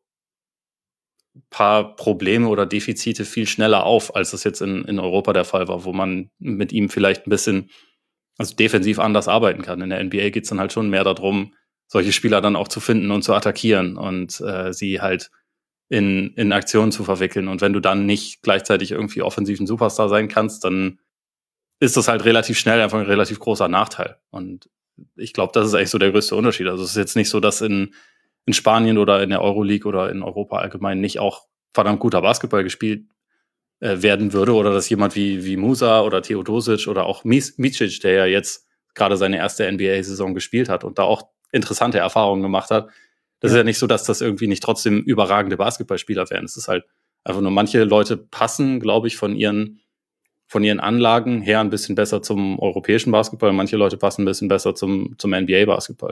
ein paar Probleme oder Defizite viel schneller auf, als das jetzt in, in Europa der Fall war, wo man mit ihm vielleicht ein bisschen also defensiv anders arbeiten kann. In der N B A geht es dann halt schon mehr darum, solche Spieler dann auch zu finden und zu attackieren und äh, sie halt in, in Aktionen zu verwickeln. Und wenn du dann nicht gleichzeitig irgendwie offensiv ein Superstar sein kannst, dann ist das halt relativ schnell einfach ein relativ großer Nachteil. Und ich glaube, das ist eigentlich so der größte Unterschied. Also es ist jetzt nicht so, dass in, in Spanien oder in der Euroleague oder in Europa allgemein nicht auch verdammt guter Basketball gespielt äh, werden würde oder dass jemand wie, wie Musa oder Teodosic oder auch Micic, der ja jetzt gerade seine erste N B A-Saison gespielt hat und da auch interessante Erfahrungen gemacht hat. Das Ja. ist ja nicht so, dass das irgendwie nicht trotzdem überragende Basketballspieler wären. Es ist halt einfach nur, manche Leute passen, glaube ich, von ihren, von ihren Anlagen her ein bisschen besser zum europäischen Basketball. Manche Leute passen ein bisschen besser zum, zum N B A-Basketball.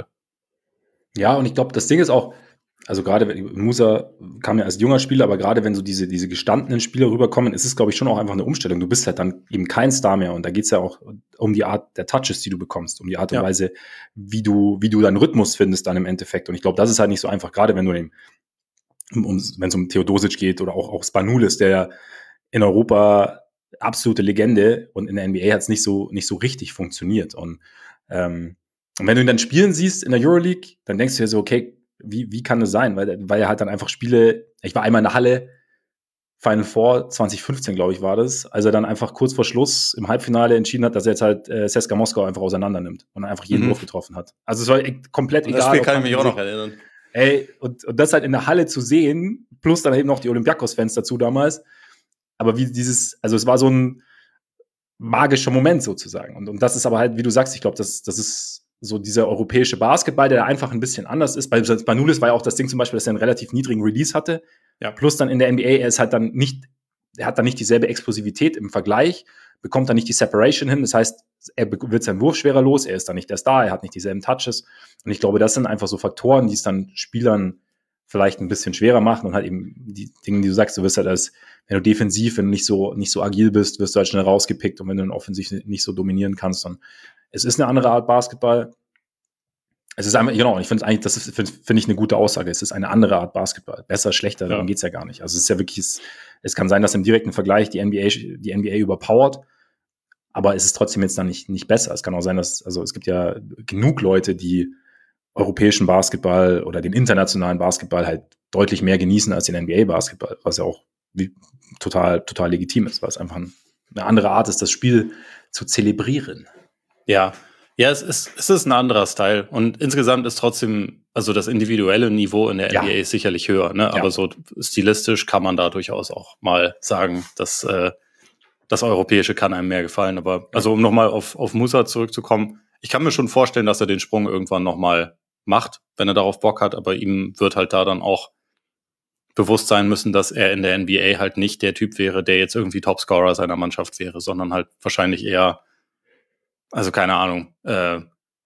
Ja, und ich glaube, das Ding ist auch, also gerade wenn Musa kam ja als junger Spieler, aber gerade wenn so diese, diese gestandenen Spieler rüberkommen, ist es, glaube ich, schon auch einfach eine Umstellung. Du bist halt dann eben kein Star mehr und da geht es ja auch um die Art der Touches, die du bekommst, um die Art und Ja. Weise, wie du, wie du deinen Rhythmus findest dann im Endeffekt. Und ich glaube, das ist halt nicht so einfach, gerade wenn du den, um, um, wenn es um Teodosic geht oder auch, auch Spanoulis, der ja in Europa absolute Legende und in der N B A hat es nicht so, nicht so richtig funktioniert. Und, ähm, und wenn du ihn dann spielen siehst in der Euroleague, dann denkst du dir so, okay, wie, wie kann das sein? Weil, weil er halt dann einfach Spiele, ich war einmal in der Halle, Final Four zwanzig fünfzehn, glaube ich, war das, als er dann einfach kurz vor Schluss im Halbfinale entschieden hat, dass er jetzt halt äh, CSKA Moskau einfach auseinander nimmt und einfach jeden Mhm. Wurf getroffen hat. Also es war e- komplett Und egal. das Spiel ob kann ich man mich auch sie- noch erinnern. Ey, und, und das halt in der Halle zu sehen, plus dann eben noch die Olympiakos-Fans dazu damals. Aber wie dieses, also es war so ein magischer Moment sozusagen. Und, und das ist aber halt, wie du sagst, ich glaube, das, das ist so dieser europäische Basketball, der einfach ein bisschen anders ist. Bei Spanoulis war ja auch das Ding zum Beispiel, dass er einen relativ niedrigen Release hatte. Ja. Plus dann in der N B A, er ist halt dann nicht, er hat dann nicht dieselbe Explosivität im Vergleich, bekommt dann nicht die Separation hin. Das heißt, er be- wird seinen Wurf schwerer los, er ist dann nicht der Star, er hat nicht dieselben Touches. Und ich glaube, das sind einfach so Faktoren, die es dann Spielern vielleicht ein bisschen schwerer machen und halt eben die Dinge, die du sagst, du wirst halt als, wenn du defensiv, wenn du nicht so, nicht so agil bist, wirst du halt schnell rausgepickt und wenn du dann offensiv nicht so dominieren kannst, dann es ist eine andere Art Basketball. Es ist einfach, genau, ich finde es eigentlich, das finde find ich eine gute Aussage. Es ist eine andere Art Basketball. Besser, schlechter, Ja. darum geht's ja gar nicht. Also es ist ja wirklich, es, es kann sein, dass im direkten Vergleich die N B A, die N B A überpowert, aber es ist trotzdem jetzt dann nicht, nicht besser. Es kann auch sein, dass, also es gibt ja genug Leute, die europäischen Basketball oder den internationalen Basketball halt deutlich mehr genießen als den N B A-Basketball, was ja auch wie, total, total legitim ist, weil es einfach ein, eine andere Art ist, das Spiel zu zelebrieren. Ja, ja, es ist, es ist ein anderer Style und insgesamt ist trotzdem, also das individuelle Niveau in der Ja. N B A ist sicherlich höher, ne? Aber Ja. so stilistisch kann man da durchaus auch mal sagen, dass äh, das Europäische kann einem mehr gefallen. Aber also um nochmal auf, auf Musa zurückzukommen, ich kann mir schon vorstellen, dass er den Sprung irgendwann nochmal macht, wenn er darauf Bock hat, aber ihm wird halt da dann auch bewusst sein müssen, dass er in der N B A halt nicht der Typ wäre, der jetzt irgendwie Topscorer seiner Mannschaft wäre, sondern halt wahrscheinlich eher, also keine Ahnung, äh,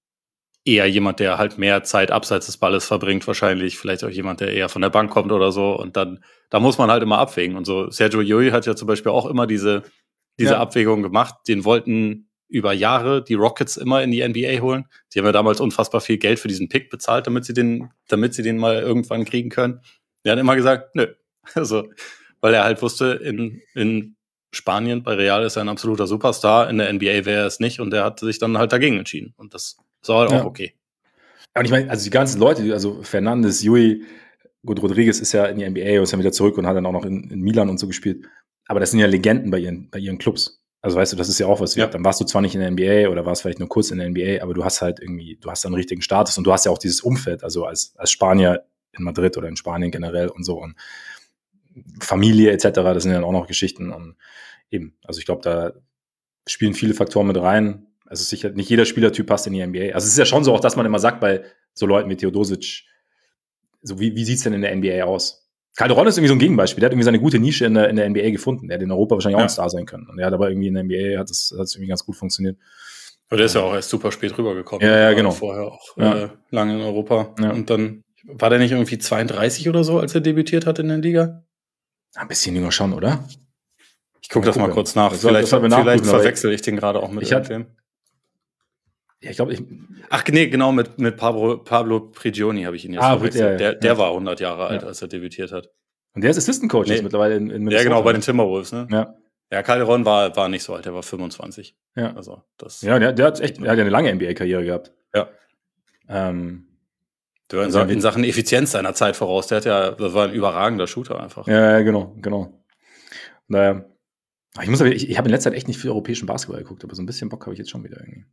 eher jemand, der halt mehr Zeit abseits des Balles verbringt, wahrscheinlich, vielleicht auch jemand, der eher von der Bank kommt oder so. Und dann, da muss man halt immer abwägen. Und so, Sergio Llull hat ja zum Beispiel auch immer diese, diese Ja. Abwägung gemacht. Den wollten über Jahre die Rockets immer in die N B A holen. Die haben ja damals unfassbar viel Geld für diesen Pick bezahlt, damit sie den, damit sie den mal irgendwann kriegen können. Der hat immer gesagt, nö. Also, weil er halt wusste, in, in Spanien bei Real ist er ein absoluter Superstar, in der N B A wäre er es nicht und er hat sich dann halt dagegen entschieden. Und das ist halt auch Ja. okay. Und ich meine, also die ganzen Leute, die- also Fernandes, Llull, gut, Rodriguez ist ja in die N B A und ist dann wieder zurück und hat dann auch noch in, in Milan und so gespielt. Aber das sind ja Legenden bei ihren, bei ihren Clubs. Also weißt du, das ist ja auch was wert. Ja. Dann warst du zwar nicht in der N B A oder warst vielleicht nur kurz in der N B A, aber du hast halt irgendwie, du hast einen richtigen Status und du hast ja auch dieses Umfeld, also als, als Spanier in Madrid oder in Spanien generell und so und Familie et cetera, das sind ja auch noch Geschichten und eben, also ich glaube, da spielen viele Faktoren mit rein. Also sicher, nicht jeder Spielertyp passt in die N B A. Also es ist ja schon so auch, dass man immer sagt, bei so Leuten wie Theodosic, so wie, wie sieht's denn in der N B A aus? Calderon ist irgendwie so ein Gegenbeispiel. Der hat irgendwie seine gute Nische in der, in der N B A gefunden. Der hätte in Europa wahrscheinlich auch Ja. ein Star sein können. Und er hat aber irgendwie in der N B A hat es hat es irgendwie ganz gut funktioniert. Aber der ist ja auch erst super spät rübergekommen. Ja, ja, War genau. Vorher auch Ja. äh, lange in Europa. Ja. Und dann war der nicht irgendwie zweiunddreißig oder so, als er debütiert hat in der Liga? Ein bisschen jünger schon, oder? Ich gucke das mal gucken. kurz nach. Das soll- Vielleicht, das soll wir vielleicht nachprüfen, aber verwechsel ich den gerade auch mit ich hab- irgendwem. Ja, ich glaube, ich. Ach nee, genau, mit, mit Pablo, Pablo Prigioni habe ich ihn jetzt Ah, verwechselt. ja, ja. Der, der Ja. war hundert Jahre alt, Ja. als er debütiert hat. Und der ist Assistant Coach Nee. jetzt mittlerweile in, in Ja, Minnesota. genau, bei den Timberwolves, ne? Ja, Ja, Calderon war, war nicht so alt, der war fünfundzwanzig. ja. Also, das, Ja, der, der hat echt, der hat ja eine lange N B A-Karriere gehabt. Ja. Ähm, der war in, Also, Sa- in Sachen Effizienz seiner Zeit voraus. Der hat ja, das war ein überragender Shooter einfach. ja, ja, genau, genau. Naja. Aber ich muss aber, ich, ich habe in letzter Zeit echt nicht viel europäischen Basketball geguckt, aber so ein bisschen Bock habe ich jetzt schon wieder irgendwie.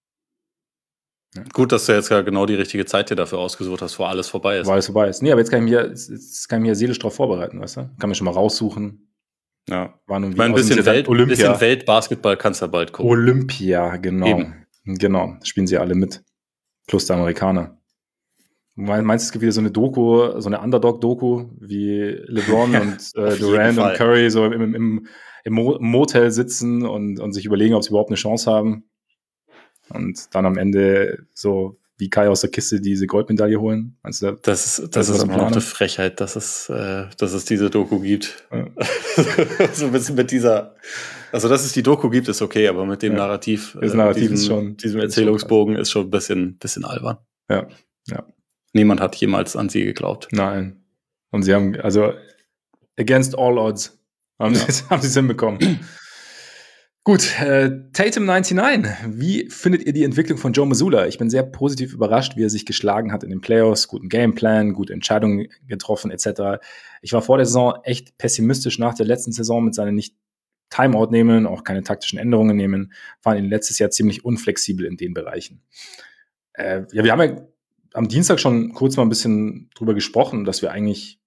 Gut, dass du jetzt ja genau die richtige Zeit dir dafür ausgesucht hast, vor alles vorbei ist. Weil es vorbei ist. Nee, aber jetzt kann ich mich ja, jetzt, jetzt kann ich mich ja seelisch drauf vorbereiten, weißt du? Kann mir schon mal raussuchen. Ja. Wann und Ich wie. meine, ein Außerdem bisschen, ist ja Welt, Olympia. bisschen Weltbasketball kannst du ja bald gucken. Olympia, genau. Eben. Genau. Spielen sie alle mit. Plus der Amerikaner. Mein- Meinst du, es gibt wieder so eine Doku, so eine Underdog-Doku, wie LeBron und äh, Auf jeden Durant Fall. und Curry so im, im, im Mo- Motel sitzen und, und sich überlegen, ob sie überhaupt eine Chance haben. Und dann am Ende so wie Kai aus der Kiste diese Goldmedaille holen. Meinst du, Das ist, das Das ist ist was immer im noch Plan. eine Frechheit, dass es, äh, dass es diese Doku gibt. Ja. so ein bisschen mit dieser, also dass es die Doku gibt, ist okay, aber mit dem Ja. Narrativ, Das äh, Narrativ diesem, ist schon- diesem ist schon Erzählungsbogen ist schon ein bisschen, bisschen albern. Ja, ja. Niemand hat jemals an sie geglaubt. Nein. Und sie haben, also against all odds, haben Ja. sie es haben sie es hinbekommen. Gut, äh, Tatum neunundneunzig. Wie findet ihr die Entwicklung von Joe Mazzulla? Ich bin sehr positiv überrascht, wie er sich geschlagen hat in den Playoffs, guten Gameplan, gute Entscheidungen getroffen et cetera. Ich war vor der Saison echt pessimistisch nach der letzten Saison mit seinen nicht Timeout nehmen, auch keine taktischen Änderungen nehmen, waren in letztes Jahr ziemlich unflexibel in den Bereichen. Äh, ja, wir haben ja am Dienstag schon kurz mal ein bisschen drüber gesprochen, dass wir eigentlich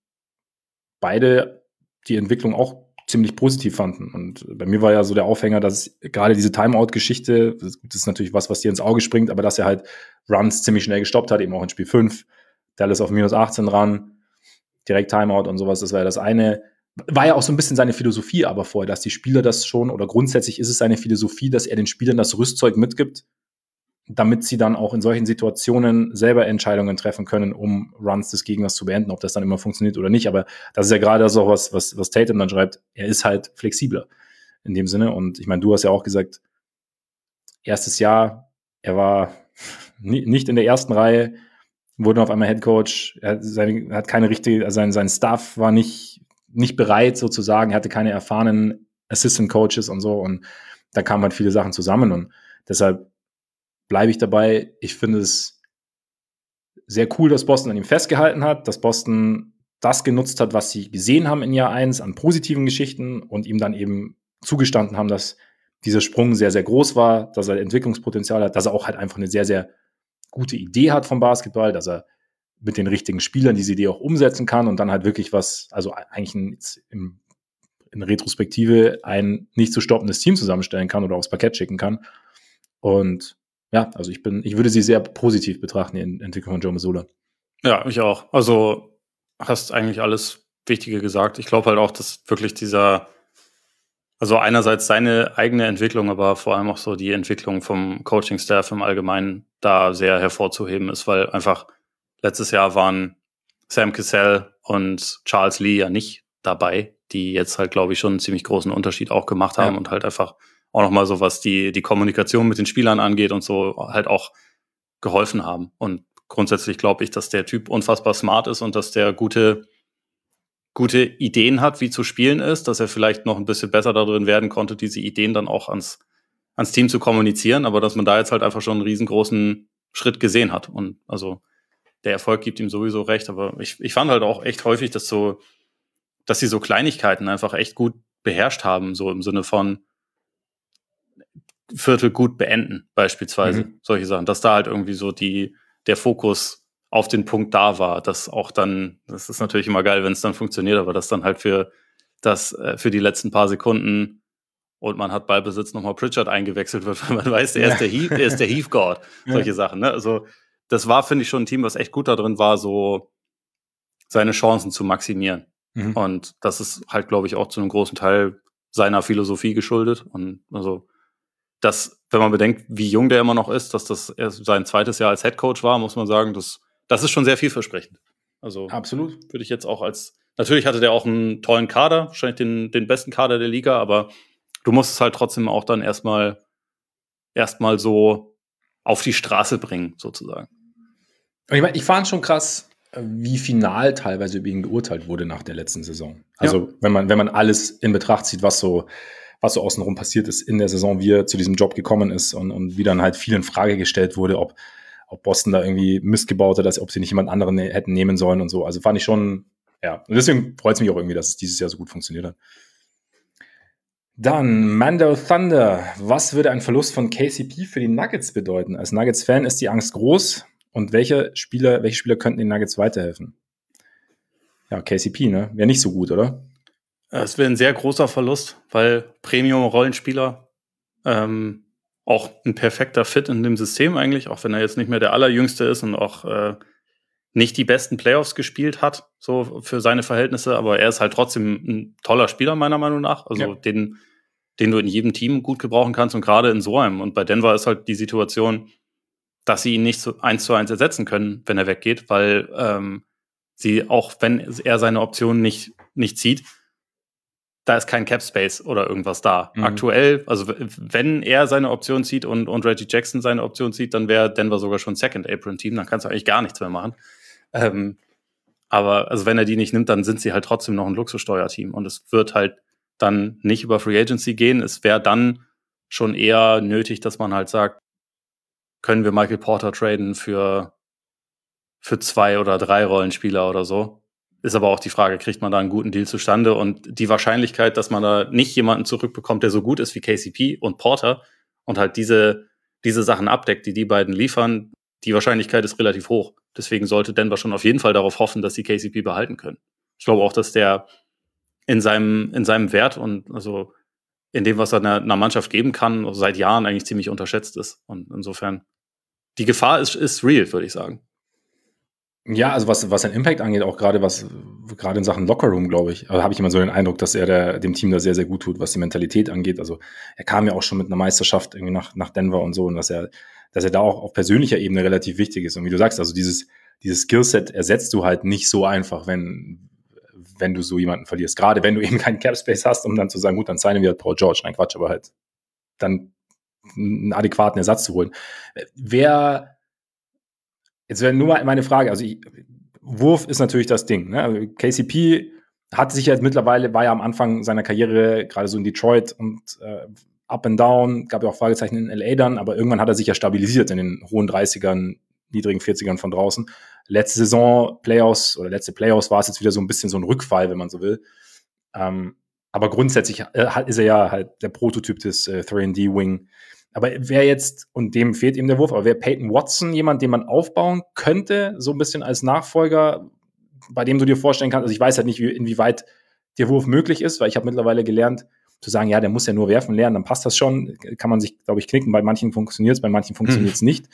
beide die Entwicklung auch ziemlich positiv fanden. Und bei mir war ja so der Aufhänger, dass gerade diese Timeout-Geschichte, das ist natürlich was, was dir ins Auge springt, aber dass er halt Runs ziemlich schnell gestoppt hat, eben auch in Spiel fünf, Dallas auf minus achtzehn ran, direkt Timeout und sowas, das war ja das eine. War ja auch so ein bisschen seine Philosophie aber vorher, dass die Spieler das schon, oder grundsätzlich ist es seine Philosophie, dass er den Spielern das Rüstzeug mitgibt, damit sie dann auch in solchen Situationen selber Entscheidungen treffen können, um Runs des Gegners zu beenden, ob das dann immer funktioniert oder nicht. Aber das ist ja gerade das auch was, was, was Tatum dann schreibt. Er ist halt flexibler in dem Sinne. Und ich meine, du hast ja auch gesagt, erstes Jahr, er war nie, nicht in der ersten Reihe, wurde auf einmal Head Coach. Er hat, seine, hat keine richtige, also sein, sein Staff war nicht, nicht bereit sozusagen. Er hatte keine erfahrenen Assistant Coaches und so. Und da kamen halt viele Sachen zusammen. Und deshalb bleibe ich dabei. Ich finde es sehr cool, dass Boston an ihm festgehalten hat, dass Boston das genutzt hat, was sie gesehen haben in Jahr eins an positiven Geschichten und ihm dann eben zugestanden haben, dass dieser Sprung sehr, sehr groß war, dass er Entwicklungspotenzial hat, dass er auch halt einfach eine sehr, sehr gute Idee hat vom Basketball, dass er mit den richtigen Spielern diese Idee auch umsetzen kann und dann halt wirklich was, also eigentlich ein, im, in Retrospektive ein nicht zu stoppendes Team zusammenstellen kann oder aufs Parkett schicken kann. Und ja, also ich bin, ich würde sie sehr positiv betrachten, die Entwicklung von Joe Mazzulla. Ja, ich auch. Also hast eigentlich alles Wichtige gesagt. Ich glaube halt auch, dass wirklich dieser, also einerseits seine eigene Entwicklung, aber vor allem auch so die Entwicklung vom Coaching-Staff im Allgemeinen da sehr hervorzuheben ist, weil einfach letztes Jahr waren Sam Cassell und Charles Lee ja nicht dabei, die jetzt halt, glaube ich, schon einen ziemlich großen Unterschied auch gemacht haben ja. und halt einfach auch nochmal so, was die, die Kommunikation mit den Spielern angeht und so halt auch geholfen haben. Und grundsätzlich glaube ich, dass der Typ unfassbar smart ist und dass der gute, gute Ideen hat, wie zu spielen ist, dass er vielleicht noch ein bisschen besser darin werden konnte, diese Ideen dann auch ans, ans Team zu kommunizieren, aber dass man da jetzt halt einfach schon einen riesengroßen Schritt gesehen hat. Und also der Erfolg gibt ihm sowieso recht, aber ich, ich fand halt auch echt häufig, dass so, dass sie so Kleinigkeiten einfach echt gut beherrscht haben, so im Sinne von Viertel gut beenden, beispielsweise, mhm. solche Sachen, dass da halt irgendwie so die, der Fokus auf den Punkt da war, dass auch dann, das ist natürlich immer geil, wenn es dann funktioniert, aber dass dann halt für das, für die letzten paar Sekunden und man hat Ballbesitz nochmal Pritchard eingewechselt wird, weil man weiß, er ist der Heath, er ist der Heath God, solche ja. Sachen, ne? Also, das war, finde ich, schon ein Team, was echt gut da drin war, so seine Chancen zu maximieren. Mhm. Und das ist halt, glaube ich, auch zu einem großen Teil seiner Philosophie geschuldet. Und also, das, wenn man bedenkt, wie jung der immer noch ist, dass das erst sein zweites Jahr als Headcoach war, muss man sagen, das, das ist schon sehr vielversprechend. Also, absolut. Würde ich jetzt auch als, natürlich hatte der auch einen tollen Kader, wahrscheinlich den, den besten Kader der Liga, aber du musst es halt trotzdem auch dann erstmal, erstmal so auf die Straße bringen, sozusagen. Ich meine, ich fand schon krass, wie final teilweise über ihn geurteilt wurde nach der letzten Saison. Also, ja. wenn man, wenn man alles in Betracht zieht, was so, was so außenrum passiert ist in der Saison, wie er zu diesem Job gekommen ist und, und wie dann halt viel in Frage gestellt wurde, ob, ob Boston da irgendwie Mist gebaut hat, dass, ob sie nicht jemand anderen hätten nehmen sollen und so. Also fand ich schon, ja. Und deswegen freut es mich auch irgendwie, dass es dieses Jahr so gut funktioniert hat. Dann Mando Thunder. Was würde ein Verlust von K C P für die Nuggets bedeuten? Als Nuggets-Fan ist die Angst groß. Und welche Spieler, welche Spieler könnten den Nuggets weiterhelfen? Ja, K C P, ne? Wäre nicht so gut, oder? Es wäre ein sehr großer Verlust, weil Premium-Rollenspieler ähm, auch ein perfekter Fit in dem System eigentlich, auch wenn er jetzt nicht mehr der Allerjüngste ist und auch äh, nicht die besten Playoffs gespielt hat, so für seine Verhältnisse, aber er ist halt trotzdem ein toller Spieler, meiner Meinung nach. Also ja. den, den du in jedem Team gut gebrauchen kannst und gerade in so einem. Und bei Denver ist halt die Situation, dass sie ihn nicht so eins zu eins ersetzen können, wenn er weggeht, weil ähm, sie, auch wenn er seine Optionen nicht, nicht zieht, da ist kein Cap Space oder irgendwas da. Mhm. Aktuell, also wenn er seine Option zieht und, und Reggie Jackson seine Option zieht, dann wäre Denver sogar schon Second Apron Team, dann kannst du eigentlich gar nichts mehr machen. Ähm, aber also wenn er die nicht nimmt, dann sind sie halt trotzdem noch ein Luxussteuerteam und es wird halt dann nicht über Free Agency gehen. Es wäre dann schon eher nötig, dass man halt sagt, können wir Michael Porter traden für, für zwei oder drei Rollenspieler oder so. Ist aber auch die Frage, kriegt man da einen guten Deal zustande? Und die Wahrscheinlichkeit, dass man da nicht jemanden zurückbekommt, der so gut ist wie K C P und Porter und halt diese, diese Sachen abdeckt, die die beiden liefern, die Wahrscheinlichkeit ist relativ hoch. Deswegen sollte Denver schon auf jeden Fall darauf hoffen, dass sie K C P behalten können. Ich glaube auch, dass der in seinem, in seinem Wert und also in dem, was er einer, einer Mannschaft geben kann, also seit Jahren eigentlich ziemlich unterschätzt ist. Und insofern, die Gefahr ist, ist real, würde ich sagen. Ja, also was, was sein Impact angeht, auch gerade was, gerade in Sachen Lockerroom, glaube ich, also habe ich immer so den Eindruck, dass er der, dem Team da sehr, sehr gut tut, was die Mentalität angeht. Also er kam ja auch schon mit einer Meisterschaft irgendwie nach, nach Denver und so und dass er, dass er da auch auf persönlicher Ebene relativ wichtig ist. Und wie du sagst, also dieses, dieses Skillset ersetzt du halt nicht so einfach, wenn, wenn du so jemanden verlierst. Gerade wenn du eben keinen Capspace hast, um dann zu sagen, gut, dann signen wir halt Paul George. Nein, Quatsch, aber halt dann einen adäquaten Ersatz zu holen. Wer Jetzt wäre nur mal meine Frage, also ich, Wurf ist natürlich das Ding. Ne? Also K C P hat sich jetzt mittlerweile, war ja am Anfang seiner Karriere gerade so in Detroit und äh, up and down, gab ja auch Fragezeichen in L A dann, aber irgendwann hat er sich ja stabilisiert in den hohen dreißigern, niedrigen vierzigern von draußen. Letzte Saison Playoffs oder letzte Playoffs war es jetzt wieder so ein bisschen so ein Rückfall, wenn man so will. Ähm, aber grundsätzlich äh, ist er ja halt der Prototyp des äh, drei und D Wing. Aber wer jetzt, und dem fehlt eben der Wurf, aber wäre Peyton Watson jemand, den man aufbauen könnte, so ein bisschen als Nachfolger, bei dem du dir vorstellen kannst, also ich weiß halt nicht, wie, inwieweit der Wurf möglich ist, weil ich habe mittlerweile gelernt, zu sagen, ja, der muss ja nur werfen lernen, dann passt das schon, kann man sich, glaube ich, knicken, bei manchen funktioniert es, bei manchen funktioniert es hm. nicht.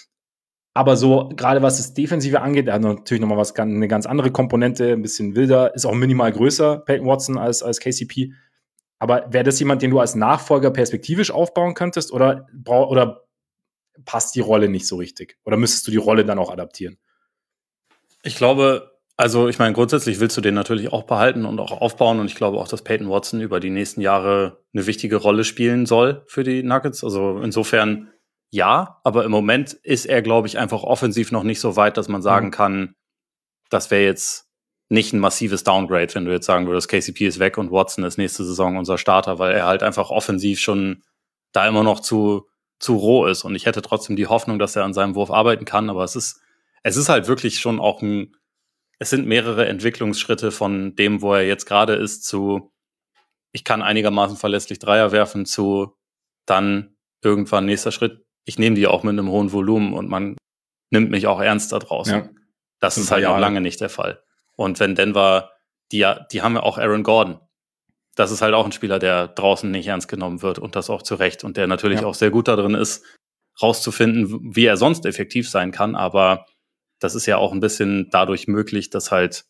Aber so, gerade was das Defensive angeht, er hat natürlich nochmal was, eine ganz andere Komponente, ein bisschen wilder, ist auch minimal größer, Peyton Watson, als, als K C P. Aber wäre das jemand, den du als Nachfolger perspektivisch aufbauen könntest, oder, oder passt die Rolle nicht so richtig? Oder müsstest du die Rolle dann auch adaptieren? Ich glaube, also ich meine, grundsätzlich willst du den natürlich auch behalten und auch aufbauen. Und ich glaube auch, dass Peyton Watson über die nächsten Jahre eine wichtige Rolle spielen soll für die Nuggets. Also insofern ja, aber im Moment ist er, glaube ich, einfach offensiv noch nicht so weit, dass man sagen mhm. kann, das wäre jetzt nicht ein massives Downgrade, wenn du jetzt sagen würdest, K C P ist weg und Watson ist nächste Saison unser Starter, weil er halt einfach offensiv schon da immer noch zu, zu roh ist. Und ich hätte trotzdem die Hoffnung, dass er an seinem Wurf arbeiten kann. Aber es ist, es ist halt wirklich schon auch ein, es sind mehrere Entwicklungsschritte von dem, wo er jetzt gerade ist, zu, ich kann einigermaßen verlässlich Dreier werfen, zu dann irgendwann nächster Schritt, ich nehme die auch mit einem hohen Volumen und man nimmt mich auch ernst da draußen. Ja. Das ist halt noch lange nicht der Fall. Und wenn Denver, die, die haben ja auch Aaron Gordon. Das ist halt auch ein Spieler, der draußen nicht ernst genommen wird und das auch zu Recht. Und der natürlich ja. auch sehr gut darin ist, rauszufinden, wie er sonst effektiv sein kann. Aber das ist ja auch ein bisschen dadurch möglich, dass halt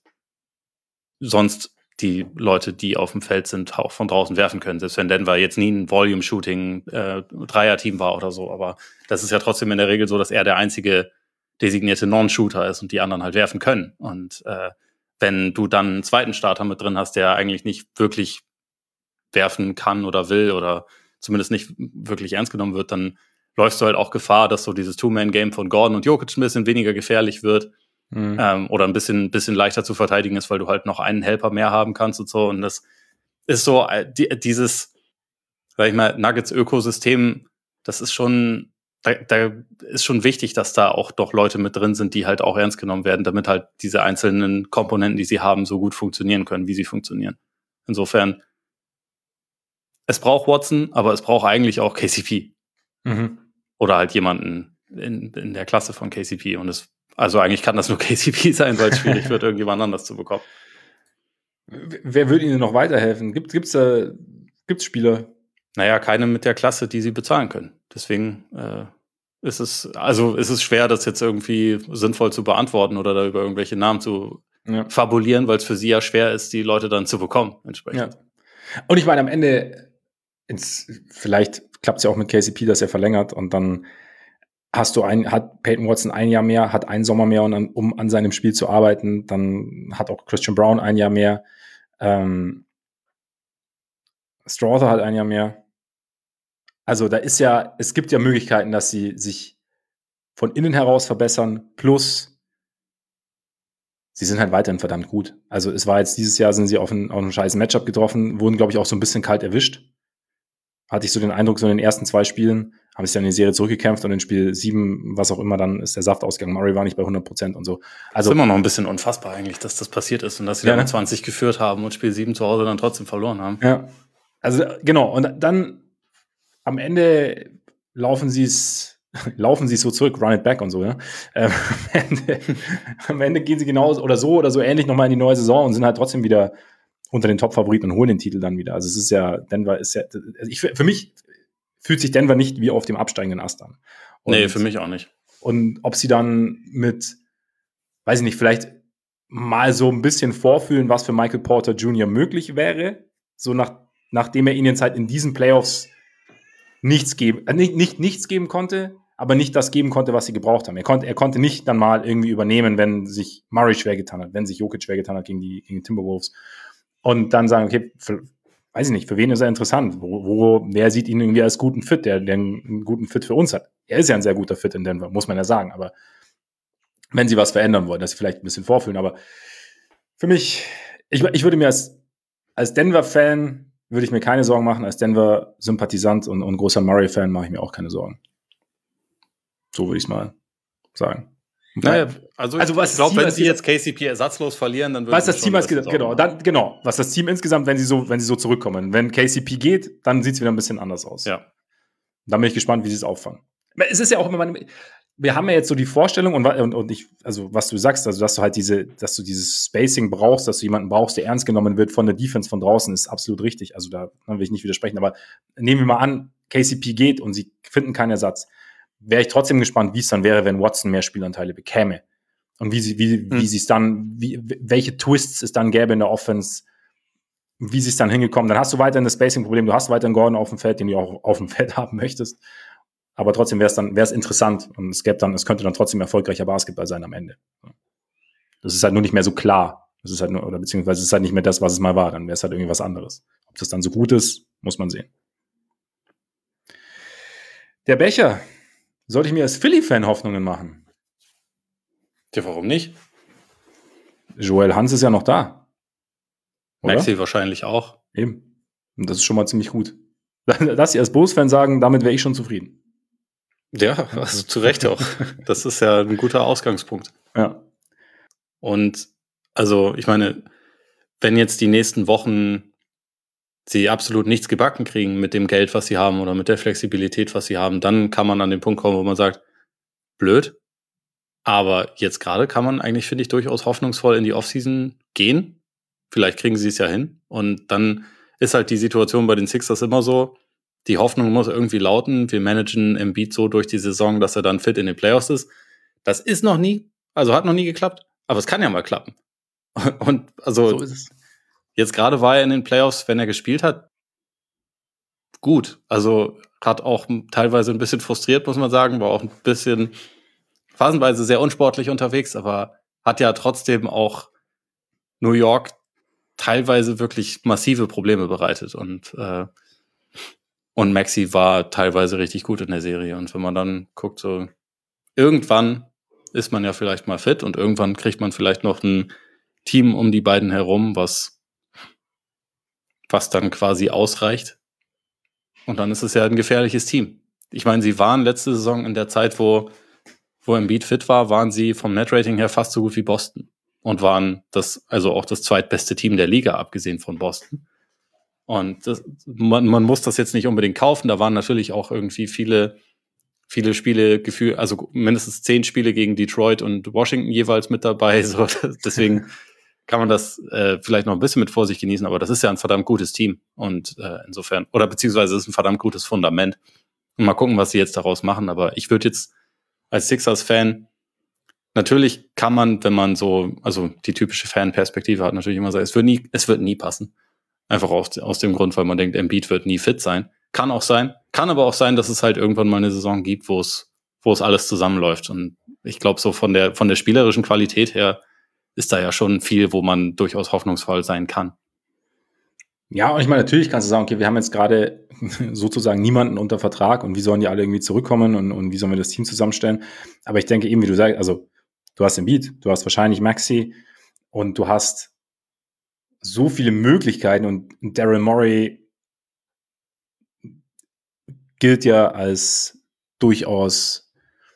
sonst die Leute, die auf dem Feld sind, auch von draußen werfen können. Selbst wenn Denver jetzt nie ein Volume-Shooting-Dreier-Team äh, war oder so. Aber das ist ja trotzdem in der Regel so, dass er der einzige designierte Non-Shooter ist und die anderen halt werfen können. Und äh, wenn du dann einen zweiten Starter mit drin hast, der eigentlich nicht wirklich werfen kann oder will oder zumindest nicht wirklich ernst genommen wird, dann läufst du halt auch Gefahr, dass so dieses Two-Man-Game von Gordon und Jokic ein bisschen weniger gefährlich wird mhm. ähm, oder ein bisschen, bisschen leichter zu verteidigen ist, weil du halt noch einen Helper mehr haben kannst und so. Und das ist so äh, die, dieses, sag ich mal, Nuggets-Ökosystem, das ist schon Da, da ist schon wichtig, dass da auch doch Leute mit drin sind, die halt auch ernst genommen werden, damit halt diese einzelnen Komponenten, die sie haben, so gut funktionieren können, wie sie funktionieren. Insofern, es braucht Watson, aber es braucht eigentlich auch K C P. Mhm. Oder halt jemanden in, in der Klasse von K C P. Und es, also eigentlich kann das nur K C P sein, weil es schwierig wird, irgendjemand anders zu bekommen. Wer würde Ihnen noch weiterhelfen? Gibt es da gibt's Spieler? Naja, keine mit der Klasse, die sie bezahlen können. Deswegen äh, ist es, also ist es schwer, das jetzt irgendwie sinnvoll zu beantworten oder da über irgendwelche Namen zu ja. fabulieren, weil es für sie ja schwer ist, die Leute dann zu bekommen, entsprechend. Ja. Und ich meine, am Ende, ins, vielleicht klappt es ja auch mit K C P, dass er verlängert und dann hast du ein, hat Peyton Watson ein Jahr mehr, hat einen Sommer mehr, und an, um an seinem Spiel zu arbeiten, dann hat auch Christian Brown ein Jahr mehr, ähm, Strawther hat ein Jahr mehr. Also da ist ja, es gibt ja Möglichkeiten, dass sie sich von innen heraus verbessern, plus sie sind halt weiterhin verdammt gut. Also es war jetzt dieses Jahr, sind sie auf einen, auf einen scheiß Matchup getroffen, wurden, glaube ich, auch so ein bisschen kalt erwischt. Hatte ich so den Eindruck, so in den ersten zwei Spielen haben sich dann in die Serie zurückgekämpft und in Spiel sieben, was auch immer, dann ist der Saft ausgegangen. Murray war nicht bei hundert Prozent und so. Also, das ist immer noch ein bisschen unfassbar eigentlich, dass das passiert ist und dass sie ja, dann mit zwanzig geführt haben und Spiel sieben zu Hause dann trotzdem verloren haben. Ja, also genau. Und dann am Ende laufen sie es laufen sie so zurück, run it back und so. Ja? Ähm, am, Ende, am Ende gehen sie genauso oder so oder so ähnlich nochmal in die neue Saison und sind halt trotzdem wieder unter den Top-Favoriten und holen den Titel dann wieder. Also es ist ja, Denver ist ja, also ich, für mich fühlt sich Denver nicht wie auf dem absteigenden Ast an. Und, nee, für mich auch nicht. Und ob sie dann mit, weiß ich nicht, vielleicht mal so ein bisschen vorfühlen, was für Michael Porter Junior möglich wäre, so nach, nachdem er ihnen jetzt halt in diesen Playoffs nichts geben, äh, nicht, nicht nichts geben konnte, aber nicht das geben konnte, was sie gebraucht haben. Er konnte, er konnte nicht dann mal irgendwie übernehmen, wenn sich Murray schwer getan hat, wenn sich Jokic schwer getan hat gegen die, gegen die Timberwolves. Und dann sagen, okay, für, weiß ich nicht, für wen ist er interessant? Wo, wo, wer sieht ihn irgendwie als guten Fit, der, der einen guten Fit für uns hat? Er ist ja ein sehr guter Fit in Denver, muss man ja sagen, aber wenn sie was verändern wollen, dass sie vielleicht ein bisschen vorfühlen. Aber für mich, ich, ich würde mir als, als Denver-Fan, würde ich mir keine Sorgen machen. Als Denver-Sympathisant und, und großer Murray-Fan mache ich mir auch keine Sorgen. So würde ich es mal sagen. Naja, also, also was ich glaube, wenn sie gesagt, jetzt K C P ersatzlos verlieren, dann was würde das Team als genau, dann, genau, was das Team insgesamt, wenn sie so, wenn sie so zurückkommen. Wenn K C P geht, dann sieht es wieder ein bisschen anders aus. Ja. Dann bin ich gespannt, wie sie es auffangen. Es ist ja auch immer, meine, wir haben ja jetzt so die Vorstellung und, und, und ich, also was du sagst, also dass du halt diese, dass du dieses Spacing brauchst, dass du jemanden brauchst, der ernst genommen wird von der Defense von draußen, ist absolut richtig. Also da will ich nicht widersprechen, aber nehmen wir mal an, K C P geht und sie finden keinen Ersatz. Wäre ich trotzdem gespannt, wie es dann wäre, wenn Watson mehr Spielanteile bekäme. Und wie sie, wie, hm. wie sie es dann, wie, welche Twists es dann gäbe in der Offense, wie sie es dann hingekommen. Dann hast du weiterhin das Spacing-Problem, du hast weiterhin Gordon auf dem Feld, den du auch auf dem Feld haben möchtest. Aber trotzdem wäre es dann, wäre es interessant und es gäbe dann, es könnte dann trotzdem erfolgreicher Basketball sein am Ende. Das ist halt nur nicht mehr so klar. Das ist halt nur, oder beziehungsweise es ist halt nicht mehr das, was es mal war. Dann wäre es halt irgendwie was anderes. Ob das dann so gut ist, muss man sehen. Der Becher. Sollte ich mir als Philly-Fan Hoffnungen machen? Ja, warum nicht? Joel Hans ist ja noch da. Oder? Maxi wahrscheinlich auch. Eben. Und das ist schon mal ziemlich gut. Dass Sie als Bulls-Fan sagen, damit wäre ich schon zufrieden. Ja, also zu Recht auch. Das ist ja ein guter Ausgangspunkt. Ja. Und also, ich meine, wenn jetzt die nächsten Wochen sie absolut nichts gebacken kriegen mit dem Geld, was sie haben oder mit der Flexibilität, was sie haben, dann kann man an den Punkt kommen, wo man sagt, blöd. Aber jetzt gerade kann man eigentlich, finde ich, durchaus hoffnungsvoll in die Offseason gehen. Vielleicht kriegen sie es ja hin. Und dann ist halt die Situation bei den Sixers immer so, die Hoffnung muss irgendwie lauten, wir managen Embiid so durch die Saison, dass er dann fit in den Playoffs ist. Das ist noch nie, also hat noch nie geklappt, aber es kann ja mal klappen. Und also so ist es. Jetzt gerade war er in den Playoffs, wenn er gespielt hat, gut. Also hat auch teilweise ein bisschen frustriert, muss man sagen, war auch ein bisschen phasenweise sehr unsportlich unterwegs, aber hat ja trotzdem auch New York teilweise wirklich massive Probleme bereitet. Und, äh, und Maxi war teilweise richtig gut in der Serie. Und wenn man dann guckt, so irgendwann ist man ja vielleicht mal fit und irgendwann kriegt man vielleicht noch ein Team um die beiden herum, was was dann quasi ausreicht. Und dann ist es ja ein gefährliches Team. Ich meine, sie waren letzte Saison in der Zeit, wo, wo Embiid fit war, waren sie vom Net-Rating her fast so gut wie Boston. Und waren das, also auch das zweitbeste Team der Liga, abgesehen von Boston. Und das, man, man muss das jetzt nicht unbedingt kaufen. Da waren natürlich auch irgendwie viele, viele Spiele, Gefühl, also mindestens zehn Spiele gegen Detroit und Washington jeweils mit dabei. So, deswegen kann man das äh, vielleicht noch ein bisschen mit Vorsicht genießen, aber das ist ja ein verdammt gutes Team und äh, insofern, oder beziehungsweise es ist ein verdammt gutes Fundament. Und mal gucken, was sie jetzt daraus machen, aber ich würde jetzt als Sixers-Fan, natürlich kann man, wenn man so, also die typische Fan-Perspektive hat, natürlich immer sagen, es wird nie, es wird nie passen. Einfach aus, aus dem Grund, weil man denkt, Embiid wird nie fit sein. Kann auch sein, kann aber auch sein, dass es halt irgendwann mal eine Saison gibt, wo es, wo es alles zusammenläuft und ich glaube, so von der, von der spielerischen Qualität her ist da ja schon viel, wo man durchaus hoffnungsvoll sein kann. Ja, und ich meine, natürlich kannst du sagen, okay, wir haben jetzt gerade sozusagen niemanden unter Vertrag und wie sollen die alle irgendwie zurückkommen und, und wie sollen wir das Team zusammenstellen? Aber ich denke eben, wie du sagst, also du hast Embiid, du hast wahrscheinlich Maxi und du hast so viele Möglichkeiten und Daryl Morey gilt ja als durchaus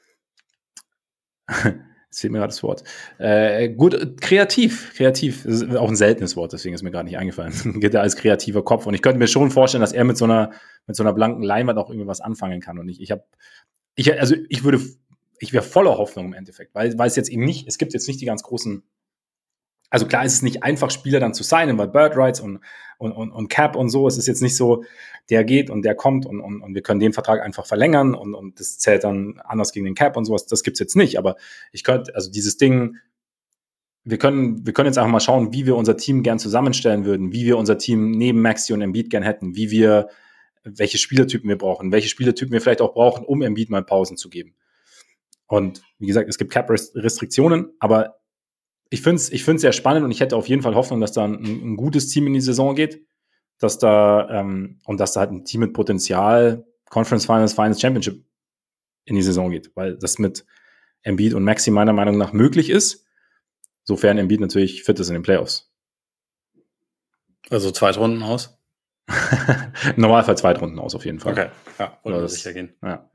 jetzt fehlt mir gerade das Wort. Äh, gut, kreativ. Kreativ. Das ist auch ein seltenes Wort, deswegen ist mir gerade nicht eingefallen. Geht er als kreativer Kopf. Und ich könnte mir schon vorstellen, dass er mit so einer, mit so einer blanken Leinwand auch irgendwie was anfangen kann. Und ich, ich habe, ich, also ich würde, ich wäre voller Hoffnung im Endeffekt, weil, weil es jetzt eben nicht, es gibt jetzt nicht die ganz großen, also klar ist es nicht einfach, Spieler dann zu signen, weil Bird Rights und, und, und, und Cap und so, es ist jetzt nicht so, der geht und der kommt und, und, und wir können den Vertrag einfach verlängern und, und das zählt dann anders gegen den Cap und sowas, das gibt's jetzt nicht, aber ich könnte, also dieses Ding, wir können, wir können jetzt einfach mal schauen, wie wir unser Team gern zusammenstellen würden, wie wir unser Team neben Maxi und Embiid gern hätten, wie wir, welche Spielertypen wir brauchen, welche Spielertypen wir vielleicht auch brauchen, um Embiid mal Pausen zu geben. Und wie gesagt, es gibt Cap-Restriktionen, aber ich finde es ich find's sehr spannend und ich hätte auf jeden Fall Hoffnung, dass da ein, ein gutes Team in die Saison geht, dass da ähm, und dass da halt ein Team mit Potenzial Conference Finals, Finals Championship in die Saison geht, weil das mit Embiid und Maxey meiner Meinung nach möglich ist, sofern Embiid natürlich fit ist in den Playoffs. Also Zweitrunden aus? Im Normalfall Zweitrunden aus, auf jeden Fall. Okay, ja, wollen wir das, sicher gehen. Ja.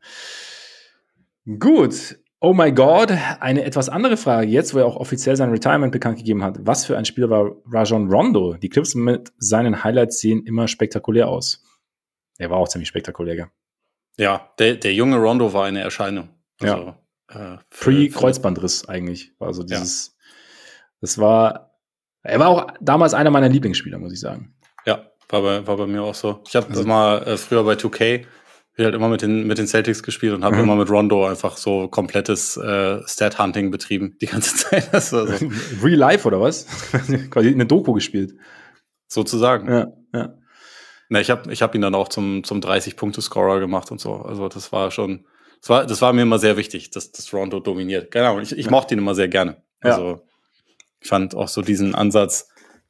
Gut. Oh my God, eine etwas andere Frage jetzt, wo er auch offiziell sein Retirement bekannt gegeben hat. Was für ein Spieler war Rajon Rondo? Die Clips mit seinen Highlights sehen immer spektakulär aus. Er war auch ziemlich spektakulär, gell? Ja, der, der junge Rondo war eine Erscheinung. Also, ja. Äh, Pre-Kreuzbandriss eigentlich. Also dieses, ja. das war, er war auch damals einer meiner Lieblingsspieler, muss ich sagen. Ja, war bei, war bei mir auch so. Ich habe also, mal äh, früher bei zwei K halt immer mit den, mit den Celtics gespielt und habe mhm. immer mit Rondo einfach so komplettes äh, Stat-Hunting betrieben die ganze Zeit. Das war so. Real Life oder was? Quasi eine Doku gespielt. Sozusagen. Ja, ja. Na, ich habe ich hab ihn dann auch zum, zum dreißig-Punkte-Scorer gemacht und so. Also das war schon, das war, das war mir immer sehr wichtig, dass das Rondo dominiert. Genau, ich, ich ja. mochte ihn immer sehr gerne. Also ja. ich fand auch so diesen Ansatz,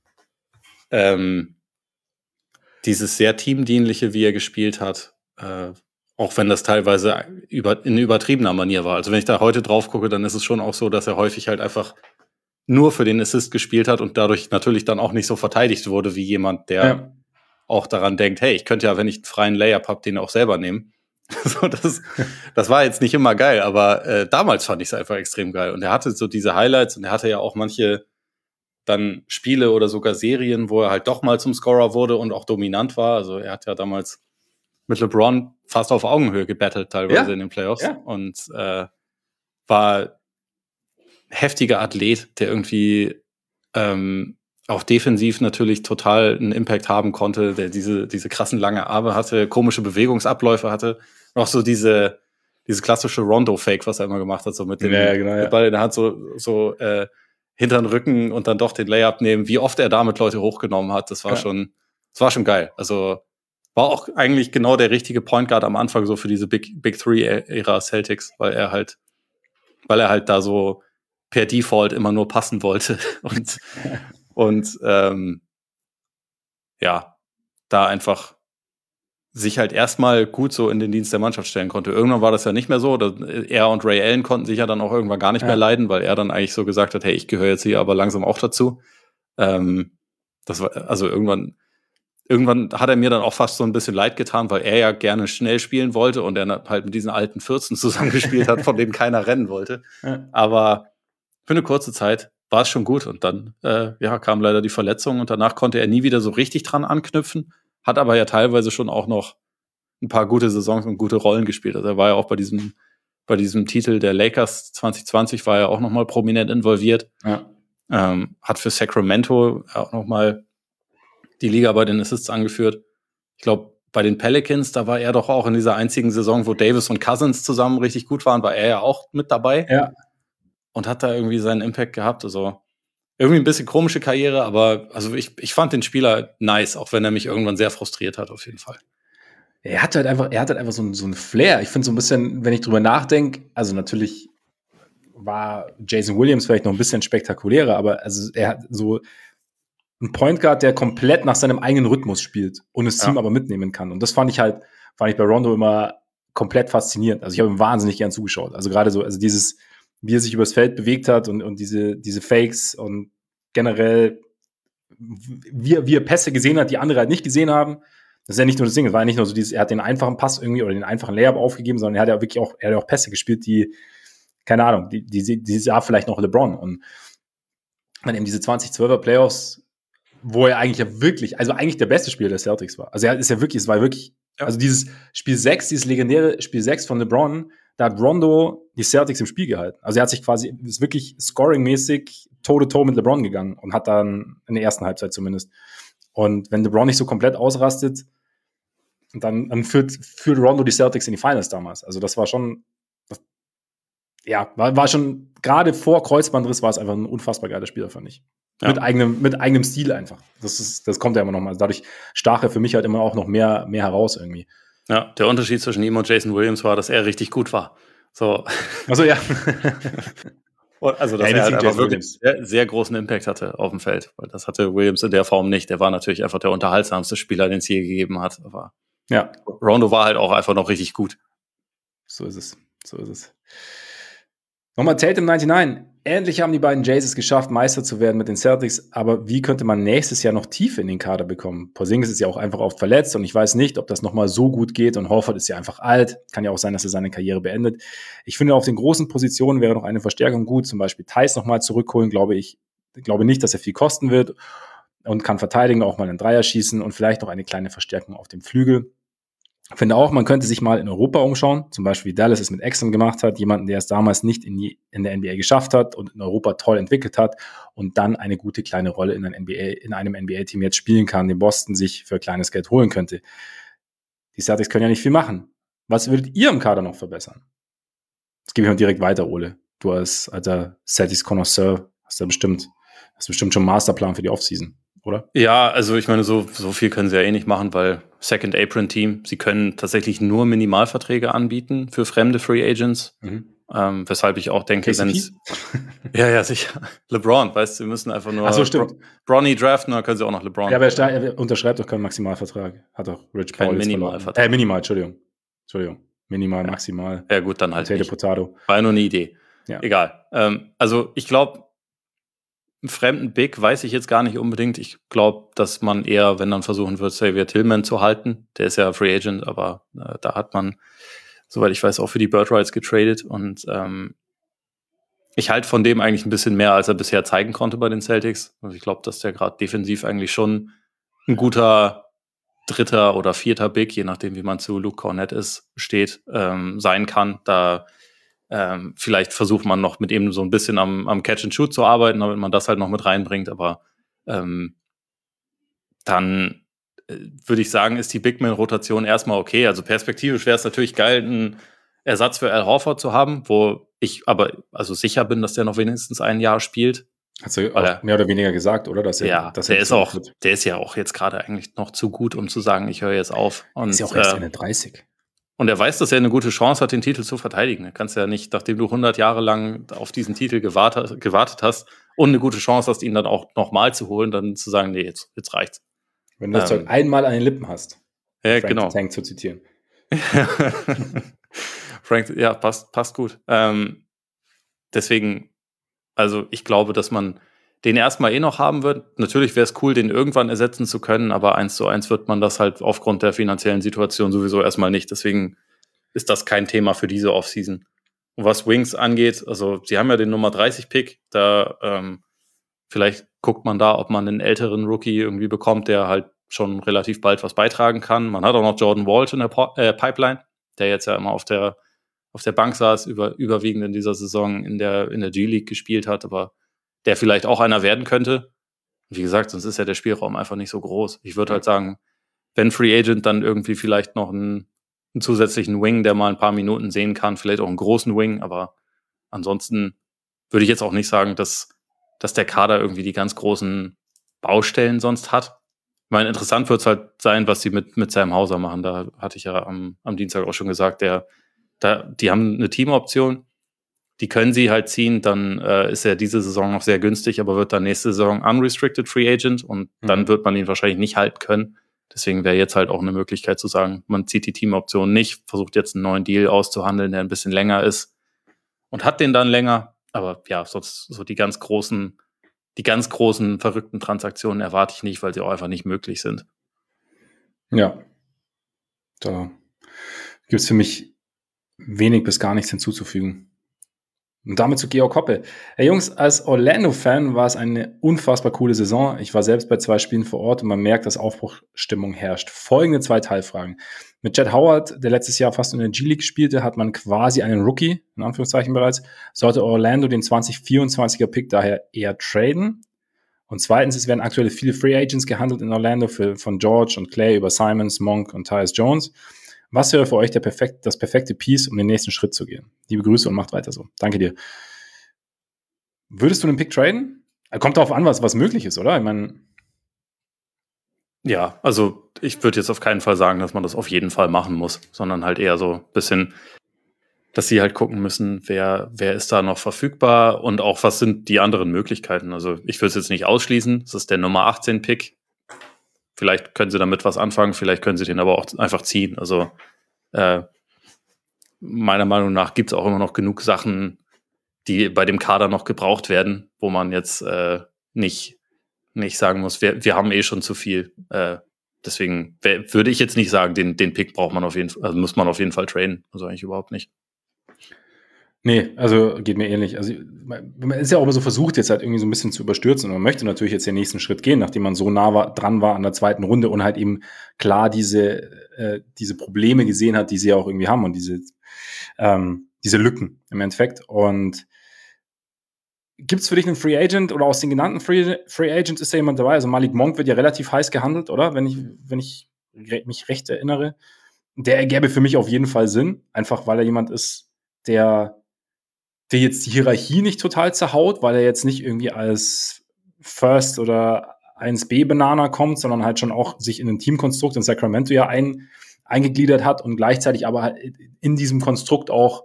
ähm, dieses sehr teamdienliche, wie er gespielt hat, äh, auch wenn das teilweise über, in übertriebener Manier war. Also wenn ich da heute drauf gucke, dann ist es schon auch so, dass er häufig halt einfach nur für den Assist gespielt hat und dadurch natürlich dann auch nicht so verteidigt wurde wie jemand, der ja. auch daran denkt, hey, ich könnte ja, wenn ich einen freien Layup habe, den auch selber nehmen. so, das, das war jetzt nicht immer geil, aber äh, damals fand ich es einfach extrem geil. Und er hatte so diese Highlights und er hatte ja auch manche dann Spiele oder sogar Serien, wo er halt doch mal zum Scorer wurde und auch dominant war. Also er hat ja damals mit LeBron fast auf Augenhöhe gebattelt teilweise ja. in den Playoffs ja. und äh, war heftiger Athlet, der irgendwie ähm, auch defensiv natürlich total einen Impact haben konnte, der diese diese krassen lange Arme hatte, komische Bewegungsabläufe hatte, und auch so diese diese klassische Rondo-Fake, was er immer gemacht hat, so mit dem ja, genau, ja. Ball in der Hand, so so äh, hinter den Rücken und dann doch den Layup nehmen. Wie oft er damit Leute hochgenommen hat, das war ja. schon, das war schon geil. Also war auch eigentlich genau der richtige Point Guard am Anfang so für diese Big Big Three-Ära Celtics, weil er halt, weil er halt da so per Default immer nur passen wollte und und ähm, ja, da einfach sich halt erstmal gut so in den Dienst der Mannschaft stellen konnte. Irgendwann war das ja nicht mehr so. Er und Ray Allen konnten sich ja dann auch irgendwann gar nicht ja. mehr leiden, weil er dann eigentlich so gesagt hat, hey, ich gehöre jetzt hier aber langsam auch dazu. Ähm, das war, also irgendwann, irgendwann hat er mir dann auch fast so ein bisschen leid getan, weil er ja gerne schnell spielen wollte und er halt mit diesen alten Fürzen zusammengespielt hat, von denen keiner rennen wollte. Ja. Aber für eine kurze Zeit war es schon gut und dann äh, ja, kam leider die Verletzung und danach konnte er nie wieder so richtig dran anknüpfen. Hat aber ja teilweise schon auch noch ein paar gute Saisons und gute Rollen gespielt. Also er war ja auch bei diesem, bei diesem Titel der Lakers zwanzig zwanzig war er auch noch mal prominent involviert. Ja. Ähm, hat für Sacramento auch noch mal die Liga bei den Assists angeführt. Ich glaube, bei den Pelicans, da war er doch auch in dieser einzigen Saison, wo Davis und Cousins zusammen richtig gut waren, war er ja auch mit dabei. Ja. Und hat da irgendwie seinen Impact gehabt. Also irgendwie ein bisschen komische Karriere, aber also ich, ich fand den Spieler nice, auch wenn er mich irgendwann sehr frustriert hat, auf jeden Fall. Er hat halt einfach, er hat halt einfach so ein, so ein Flair. Ich finde so ein bisschen, wenn ich drüber nachdenke, also natürlich war Jason Williams vielleicht noch ein bisschen spektakulärer, aber also er hat so einen Point Guard, der komplett nach seinem eigenen Rhythmus spielt und das Team ja. aber mitnehmen kann. Und das fand ich halt, fand ich bei Rondo immer komplett faszinierend. Also ich habe ihm wahnsinnig gern zugeschaut. Also gerade so, also dieses, wie er sich übers Feld bewegt hat und, und diese, diese Fakes und generell, wie er, wie er Pässe gesehen hat, die andere halt nicht gesehen haben. Das ist ja nicht nur das Ding, es war ja nicht nur so dieses, er hat den einfachen Pass irgendwie oder den einfachen Layup aufgegeben, sondern er hat ja wirklich auch, er hat auch Pässe gespielt, die, keine Ahnung, die, die, die sah vielleicht noch LeBron. Und dann eben diese zwanzig zwölfer Playoffs, wo er eigentlich ja wirklich, also eigentlich der beste Spieler der Celtics war. Also er ist ja wirklich, es war wirklich, ja. also dieses Spiel sechs, dieses legendäre Spiel sechs von LeBron, da hat Rondo die Celtics im Spiel gehalten. Also er hat sich quasi, ist wirklich scoring-mäßig toe-to-toe mit LeBron gegangen und hat dann in der ersten Halbzeit zumindest. Und wenn LeBron nicht so komplett ausrastet, dann, dann führt, führt Rondo die Celtics in die Finals damals. Also das war schon, das, ja, war, war schon, gerade vor Kreuzbandriss war es einfach ein unfassbar geiler Spieler, fand ich. Ja. Mit eigenem, mit eigenem Stil einfach. Das ist, das kommt ja immer noch mal. Also dadurch stach er für mich halt immer auch noch mehr, mehr heraus irgendwie. Ja, der Unterschied zwischen ihm und Jason Williams war, dass er richtig gut war. So. Also ja. Also, dass ja, er halt einfach wirklich sehr, sehr großen Impact hatte auf dem Feld. Weil das hatte Williams in der Form nicht. Der war natürlich einfach der unterhaltsamste Spieler, den es je gegeben hat. Aber ja. Rondo war halt auch einfach noch richtig gut. So ist es. So ist es. Nochmal Tatum neunundneunzig. Endlich haben die beiden Jays es geschafft, Meister zu werden mit den Celtics. Aber wie könnte man nächstes Jahr noch Tiefe in den Kader bekommen? Porzingis ist ja auch einfach oft verletzt und ich weiß nicht, ob das nochmal so gut geht. Und Horford ist ja einfach alt. Kann ja auch sein, dass er seine Karriere beendet. Ich finde, auf den großen Positionen wäre noch eine Verstärkung gut. Zum Beispiel Theis nochmal zurückholen, glaube ich. Ich glaube nicht, dass er viel kosten wird und kann verteidigen, auch mal einen Dreier schießen und vielleicht noch eine kleine Verstärkung auf dem Flügel. Ich finde auch, man könnte sich mal in Europa umschauen, zum Beispiel wie Dallas es mit Exum gemacht hat, jemanden, der es damals nicht in, die, in der N B A geschafft hat und in Europa toll entwickelt hat und dann eine gute kleine Rolle in, ein N B A, in einem N B A-Team jetzt spielen kann, den Boston sich für kleines Geld holen könnte. Die Celtics können ja nicht viel machen. Was würdet ihr im Kader noch verbessern? Jetzt gebe ich mal direkt weiter, Ole. Du als alter Celtics-Connoisseur hast ja bestimmt, hast bestimmt schon einen Masterplan für die Offseason, oder? Ja, also ich meine, so, so viel können sie ja eh nicht machen, weil Second Apron Team, sie können tatsächlich nur Minimalverträge anbieten für fremde Free Agents, mhm. ähm, weshalb ich auch denke, wenn es ja, ja, sicher. LeBron, weißt du, wir müssen einfach nur Ach so, stimmt. Bro- Bronny draften, dann können sie auch noch LeBron. Ja, aber er, sta- er unterschreibt doch keinen Maximalvertrag. Hat doch Rich Paul. Kein Minimalvertrag. Äh, Minimal, Entschuldigung. Entschuldigung. Minimal, ja. Maximal. Ja gut, dann halt Potato, nicht. Potato. War ja nur eine Idee. Ja. Egal. Ähm, also ich glaube, einen fremden Big weiß ich jetzt gar nicht unbedingt. Ich glaube, dass man eher, wenn dann versuchen wird, Xavier Tillman zu halten. Der ist ja Free Agent, aber äh, da hat man, soweit ich weiß, auch für die Bird Rights getradet. Und ähm, ich halte von dem eigentlich ein bisschen mehr, als er bisher zeigen konnte bei den Celtics. Also ich glaube, dass der gerade defensiv eigentlich schon ein guter dritter oder vierter Big, je nachdem, wie man zu Luke Cornett ist, steht, ähm, sein kann. Da Ähm, vielleicht versucht man noch mit ihm so ein bisschen am, am Catch-and-Shoot zu arbeiten, damit man das halt noch mit reinbringt, aber ähm, dann äh, würde ich sagen, ist die Big-Man-Rotation erstmal okay. Also perspektivisch wäre es natürlich geil, einen Ersatz für Al Horford zu haben, wo ich aber also sicher bin, dass der noch wenigstens ein Jahr spielt. Hast du auch er, mehr oder weniger gesagt, oder? Dass er, ja, dass der er ist auch, wird. der ist ja auch jetzt gerade eigentlich noch zu gut, um zu sagen, ich höre jetzt auf. Und, ist ja auch erst Ende dreißig. Und er weiß, dass er eine gute Chance hat, den Titel zu verteidigen. Du kannst ja nicht, nachdem du hundert Jahre lang auf diesen Titel gewartet, gewartet hast und eine gute Chance hast, ihn dann auch nochmal zu holen, dann zu sagen, nee, jetzt, jetzt reicht's. Wenn du das ähm, Zeug einmal an den Lippen hast, ja, Frank genau. Tank zu zitieren. Frank, ja, passt, passt gut. Ähm, deswegen, also ich glaube, dass man den erstmal eh noch haben wird. Natürlich wäre es cool, den irgendwann ersetzen zu können, aber eins zu eins wird man das halt aufgrund der finanziellen Situation sowieso erstmal nicht. Deswegen ist das kein Thema für diese Offseason. Und was Wings angeht, also sie haben ja den Nummer dreißig Pick, da ähm, vielleicht guckt man da, ob man einen älteren Rookie irgendwie bekommt, der halt schon relativ bald was beitragen kann. Man hat auch noch Jordan Walsh in der po- äh, Pipeline, der jetzt ja immer auf der auf der Bank saß, über, überwiegend in dieser Saison in der, in der G-League gespielt hat, aber der vielleicht auch einer werden könnte. Wie gesagt, sonst ist ja der Spielraum einfach nicht so groß. Ich würde halt sagen, wenn Free Agent, dann irgendwie vielleicht noch einen, einen zusätzlichen Wing, der mal ein paar Minuten sehen kann, vielleicht auch einen großen Wing, aber ansonsten würde ich jetzt auch nicht sagen, dass, dass der Kader irgendwie die ganz großen Baustellen sonst hat. Ich meine, interessant wird es halt sein, was sie mit, mit Sam Hauser machen. Da hatte ich ja am, am Dienstag auch schon gesagt, der, da, die haben eine Teamoption, die können sie halt ziehen, dann äh, ist er diese Saison noch sehr günstig, aber wird dann nächste Saison unrestricted Free Agent und mhm. dann wird man ihn wahrscheinlich nicht halten können. Deswegen wäre jetzt halt auch eine Möglichkeit zu sagen, man zieht die Teamoption nicht, versucht jetzt einen neuen Deal auszuhandeln, der ein bisschen länger ist und hat den dann länger. Aber ja, sonst so die ganz großen, die ganz großen verrückten Transaktionen erwarte ich nicht, weil sie auch einfach nicht möglich sind. Ja, da gibt es für mich wenig bis gar nichts hinzuzufügen. Und damit zu Georg Hoppe. Hey Jungs, als Orlando-Fan war es eine unfassbar coole Saison. Ich war selbst bei zwei Spielen vor Ort und man merkt, dass Aufbruchstimmung herrscht. Folgende zwei Teilfragen. Mit Jett Howard, der letztes Jahr fast in der G-League spielte, hat man quasi einen Rookie, in Anführungszeichen bereits. Sollte Orlando den zwanzig vierundzwanziger Pick daher eher traden? Und zweitens, es werden aktuell viele Free Agents gehandelt in Orlando, für, von George und Clay über Simons, Monk und Tyus Jones. Was wäre für euch der perfekt, das perfekte Piece, um den nächsten Schritt zu gehen? Liebe Grüße und macht weiter so. Danke dir. Würdest du den Pick traden? Kommt darauf an, was, was möglich ist, oder? Ich meine. Ja, also ich würde jetzt auf keinen Fall sagen, dass man das auf jeden Fall machen muss, sondern halt eher so ein bisschen, dass sie halt gucken müssen, wer, wer ist da noch verfügbar und auch was sind die anderen Möglichkeiten. Also ich würde es jetzt nicht ausschließen. Das ist der Nummer achtzehn Pick. Vielleicht können sie damit was anfangen, vielleicht können sie den aber auch einfach ziehen. Also äh, meiner Meinung nach gibt es auch immer noch genug Sachen, die bei dem Kader noch gebraucht werden, wo man jetzt äh, nicht, nicht sagen muss, wir, wir haben eh schon zu viel. Äh, deswegen wär, würde ich jetzt nicht sagen, den, den Pick braucht man auf jeden Fall, also muss man auf jeden Fall traden. Also eigentlich überhaupt nicht. Nee, also geht mir ähnlich. Also man ist ja auch immer so versucht, jetzt halt irgendwie so ein bisschen zu überstürzen. Und man möchte natürlich jetzt den nächsten Schritt gehen, nachdem man so nah war, dran war an der zweiten Runde und halt eben klar diese, äh, diese Probleme gesehen hat, die sie ja auch irgendwie haben und diese, ähm, diese Lücken im Endeffekt. Und gibt's für dich einen Free Agent oder aus den genannten Free, Free Agents ist da jemand dabei? Also Malik Monk wird ja relativ heiß gehandelt, oder? Wenn ich, wenn ich re- mich recht erinnere. Der ergäbe für mich auf jeden Fall Sinn, einfach weil er jemand ist, der der jetzt die Hierarchie nicht total zerhaut, weil er jetzt nicht irgendwie als First oder eins B-Banana kommt, sondern halt schon auch sich in ein Teamkonstrukt in Sacramento ja ein, eingegliedert hat und gleichzeitig aber halt in diesem Konstrukt auch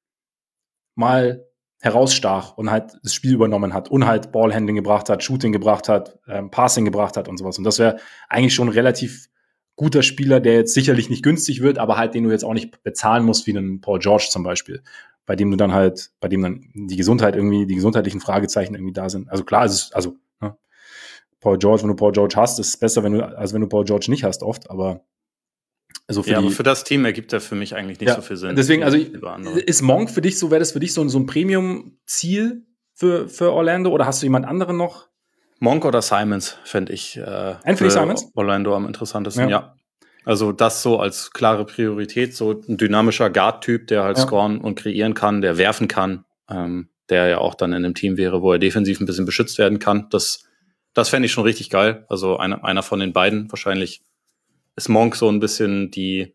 mal herausstach und halt das Spiel übernommen hat und halt Ballhandling gebracht hat, Shooting gebracht hat, ähm, Passing gebracht hat und sowas. Und das wäre eigentlich schon ein relativ guter Spieler, der jetzt sicherlich nicht günstig wird, aber halt den du jetzt auch nicht bezahlen musst, wie einen Paul George zum Beispiel, bei dem du dann halt, bei dem dann die Gesundheit irgendwie, die gesundheitlichen Fragezeichen irgendwie da sind. Also klar, es ist, also ne, Paul George, wenn du Paul George hast, ist es besser, wenn du, als wenn du Paul George nicht hast oft, aber also für ja, die, aber für das Team ergibt er für mich eigentlich nicht ja, so viel Sinn. deswegen, also andere. ist Monk für dich so, wäre das für dich so, so ein Premium-Ziel für, für Orlando oder hast du jemand anderen noch? Monk oder Simons fände ich äh, Ein für Simons? Orlando am interessantesten, Ja. ja. Also das so als klare Priorität, so ein dynamischer Guard-Typ, der halt Ja. scoren und kreieren kann, der werfen kann, ähm, der ja auch dann in einem Team wäre, wo er defensiv ein bisschen beschützt werden kann. Das, das fände ich schon richtig geil. Also einer, einer von den beiden. Wahrscheinlich ist Monk so ein bisschen die,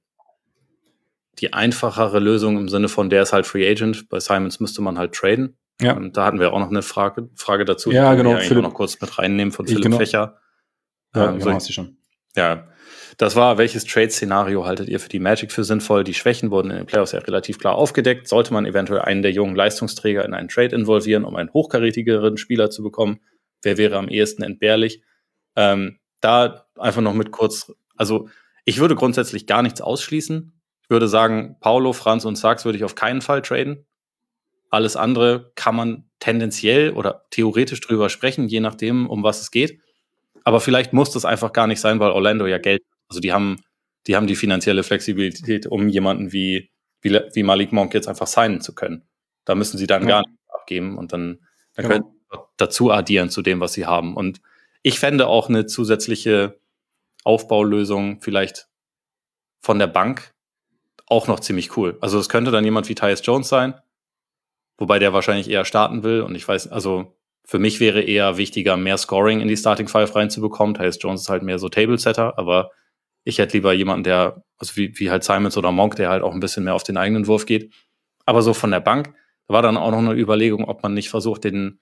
die einfachere Lösung im Sinne von, der ist halt Free Agent. Bei Simons müsste man halt traden. Ja. Ähm, da hatten wir auch noch eine Frage, Frage dazu. Ja, die genau, wir eigentlich Philipp. auch noch kurz mit reinnehmen von Ich, Philipp genau. Fächer. Ja, Ähm, genau, soll ich- hast du schon. Ja, das war, welches Trade-Szenario haltet ihr für die Magic für sinnvoll? Die Schwächen wurden in den Playoffs ja relativ klar aufgedeckt. Sollte man eventuell einen der jungen Leistungsträger in einen Trade involvieren, um einen hochkarätigeren Spieler zu bekommen? Wer wäre am ehesten entbehrlich? Ähm, da einfach noch mit kurz, also ich würde grundsätzlich gar nichts ausschließen. Ich würde sagen, Paulo, Franz und Sachs würde ich auf keinen Fall traden. Alles andere kann man tendenziell oder theoretisch drüber sprechen, je nachdem, um was es geht. Aber vielleicht muss das einfach gar nicht sein, weil Orlando ja Geld, also die haben, die haben die finanzielle Flexibilität, um jemanden wie, wie, wie Malik Monk jetzt einfach signen zu können. Da müssen sie dann Ja. gar nichts abgeben und dann, dann Genau. können sie dazu addieren zu dem, was sie haben. Und ich fände auch eine zusätzliche Aufbaulösung vielleicht von der Bank auch noch ziemlich cool. Also es könnte dann jemand wie Tyus Jones sein, wobei der wahrscheinlich eher starten will. Und ich weiß, also für mich wäre eher wichtiger, mehr Scoring in die Starting Five reinzubekommen. Tyus Jones ist halt mehr so Table-Setter, aber ich hätte lieber jemanden, der, also wie, wie halt Simons oder Monk, der halt auch ein bisschen mehr auf den eigenen Wurf geht. Aber so von der Bank, da war dann auch noch eine Überlegung, ob man nicht versucht, den,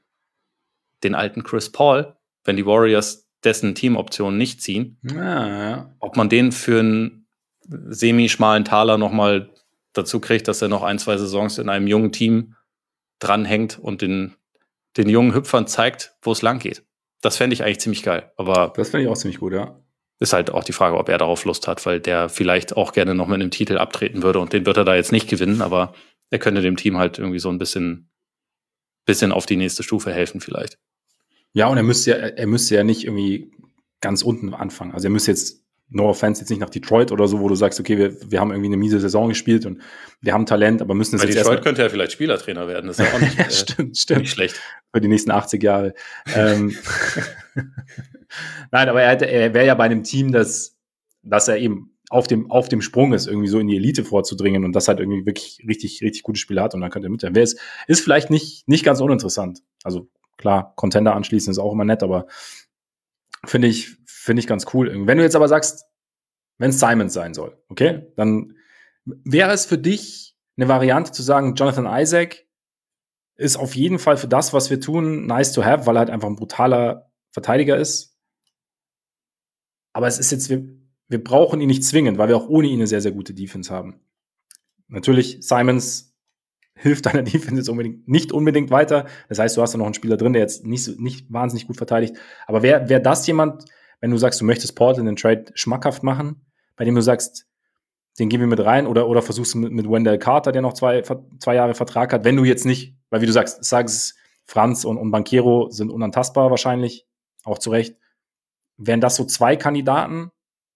den alten Chris Paul, wenn die Warriors dessen Teamoptionen nicht ziehen, Ja, ja. ob man den für einen semi-schmalen Taler nochmal dazu kriegt, dass er noch ein, zwei Saisons in einem jungen Team dranhängt und den, den jungen Hüpfern zeigt, wo es lang geht. Das fände ich eigentlich ziemlich geil. Aber Das finde ich auch ziemlich gut, ja. ist halt auch die Frage, ob er darauf Lust hat, weil der vielleicht auch gerne noch mit einem Titel abtreten würde und den wird er da jetzt nicht gewinnen, aber er könnte dem Team halt irgendwie so ein bisschen, bisschen auf die nächste Stufe helfen vielleicht. Ja, und er müsste ja, er müsste ja nicht irgendwie ganz unten anfangen. Also er müsste jetzt, no offense, jetzt nicht nach Detroit oder so, wo du sagst, okay, wir, wir haben irgendwie eine miese Saison gespielt und wir haben Talent, aber müssen es Bei jetzt Detroit erstmal... könnte er vielleicht Spielertrainer werden, das ist ja auch nicht, ja, äh, stimmt, stimmt. nicht schlecht. Für die nächsten achtzig Jahre. ähm, Nein, aber er, hätte- er wäre ja bei einem Team, das, dass er eben auf dem, auf dem Sprung ist, irgendwie so in die Elite vorzudringen und das halt irgendwie wirklich richtig, richtig gute Spiele hat und dann könnte er mit. Wer ist, ist vielleicht nicht, nicht ganz uninteressant. Also klar, Contender anschließen ist auch immer nett, aber finde ich, finde ich ganz cool. irgendwie. Wenn du jetzt aber sagst, wenn es Simons sein soll, okay, dann wäre es für dich eine Variante zu sagen, Jonathan Isaac ist auf jeden Fall für das, was wir tun, nice to have, weil er halt einfach ein brutaler Verteidiger ist. Aber es ist jetzt, wir, wir brauchen ihn nicht zwingend, weil wir auch ohne ihn eine sehr, sehr gute Defense haben. Natürlich, Simons hilft deiner Defense jetzt unbedingt, nicht unbedingt weiter. Das heißt, du hast da noch einen Spieler drin, der jetzt nicht, so, nicht wahnsinnig gut verteidigt. Aber wäre wär das jemand, wenn du sagst, du möchtest Portland den Trade schmackhaft machen, bei dem du sagst, den gehen wir mit rein, oder, oder versuchst du mit, mit Wendell Carter, der noch zwei, zwei Jahre Vertrag hat, wenn du jetzt nicht, weil wie du sagst, sagst Franz und, und Banchero sind unantastbar wahrscheinlich, auch zu Recht. Wären das so zwei Kandidaten,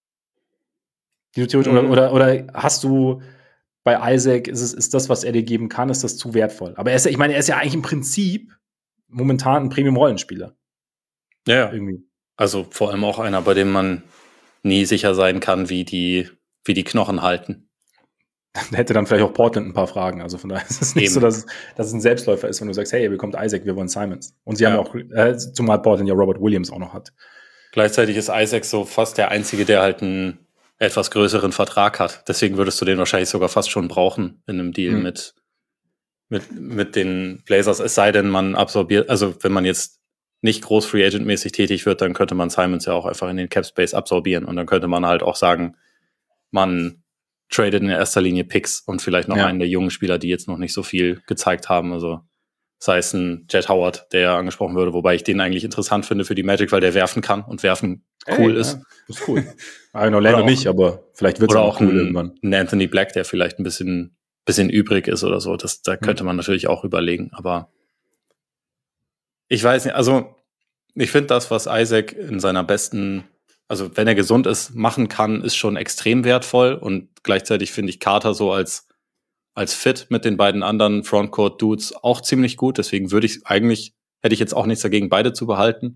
die du theoretisch, mhm. oder, oder, oder hast du bei Isaac, ist, es, ist das, was er dir geben kann, ist das zu wertvoll? Aber er ist, ich meine, er ist ja eigentlich im Prinzip momentan ein Premium-Rollenspieler. Ja, ja. Irgendwie. Also vor allem auch einer, bei dem man nie sicher sein kann, wie die, wie die Knochen halten. Da hätte dann vielleicht auch Portland ein paar Fragen. Also von daher ist es nicht Eben. so, dass es, dass es ein Selbstläufer ist, wenn du sagst, hey, ihr bekommt Isaac, wir wollen Simons. Und sie ja. haben auch, äh, zumal Portland ja Robert Williams auch noch hat. Gleichzeitig ist Isaac so fast der Einzige, der halt einen etwas größeren Vertrag hat. Deswegen würdest du den wahrscheinlich sogar fast schon brauchen in einem Deal mhm. mit, mit, mit den Blazers. Es sei denn, man absorbiert, also wenn man jetzt nicht groß Free Agent mäßig tätig wird, dann könnte man Simons ja auch einfach in den Cap Space absorbieren. Und dann könnte man halt auch sagen, man tradet in erster Linie Picks und vielleicht noch ja. einen der jungen Spieler, die jetzt noch nicht so viel gezeigt haben. Also sei es ein Jet Howard, der ja angesprochen würde, wobei ich den eigentlich interessant finde für die Magic, weil der werfen kann und werfen cool hey, ist. Ja, ist cool. In Orlando nicht, aber vielleicht wird es auch cool ein, irgendwann. Ein Anthony Black, der vielleicht ein bisschen, bisschen übrig ist oder so. Das, da könnte man natürlich auch überlegen. Aber ich weiß nicht, also ich finde das, was Isaac in seiner besten, also wenn er gesund ist, machen kann, ist schon extrem wertvoll. Und gleichzeitig finde ich Carter so als als Fit mit den beiden anderen Frontcourt-Dudes auch ziemlich gut. Deswegen würde ich eigentlich, hätte ich jetzt auch nichts dagegen, beide zu behalten.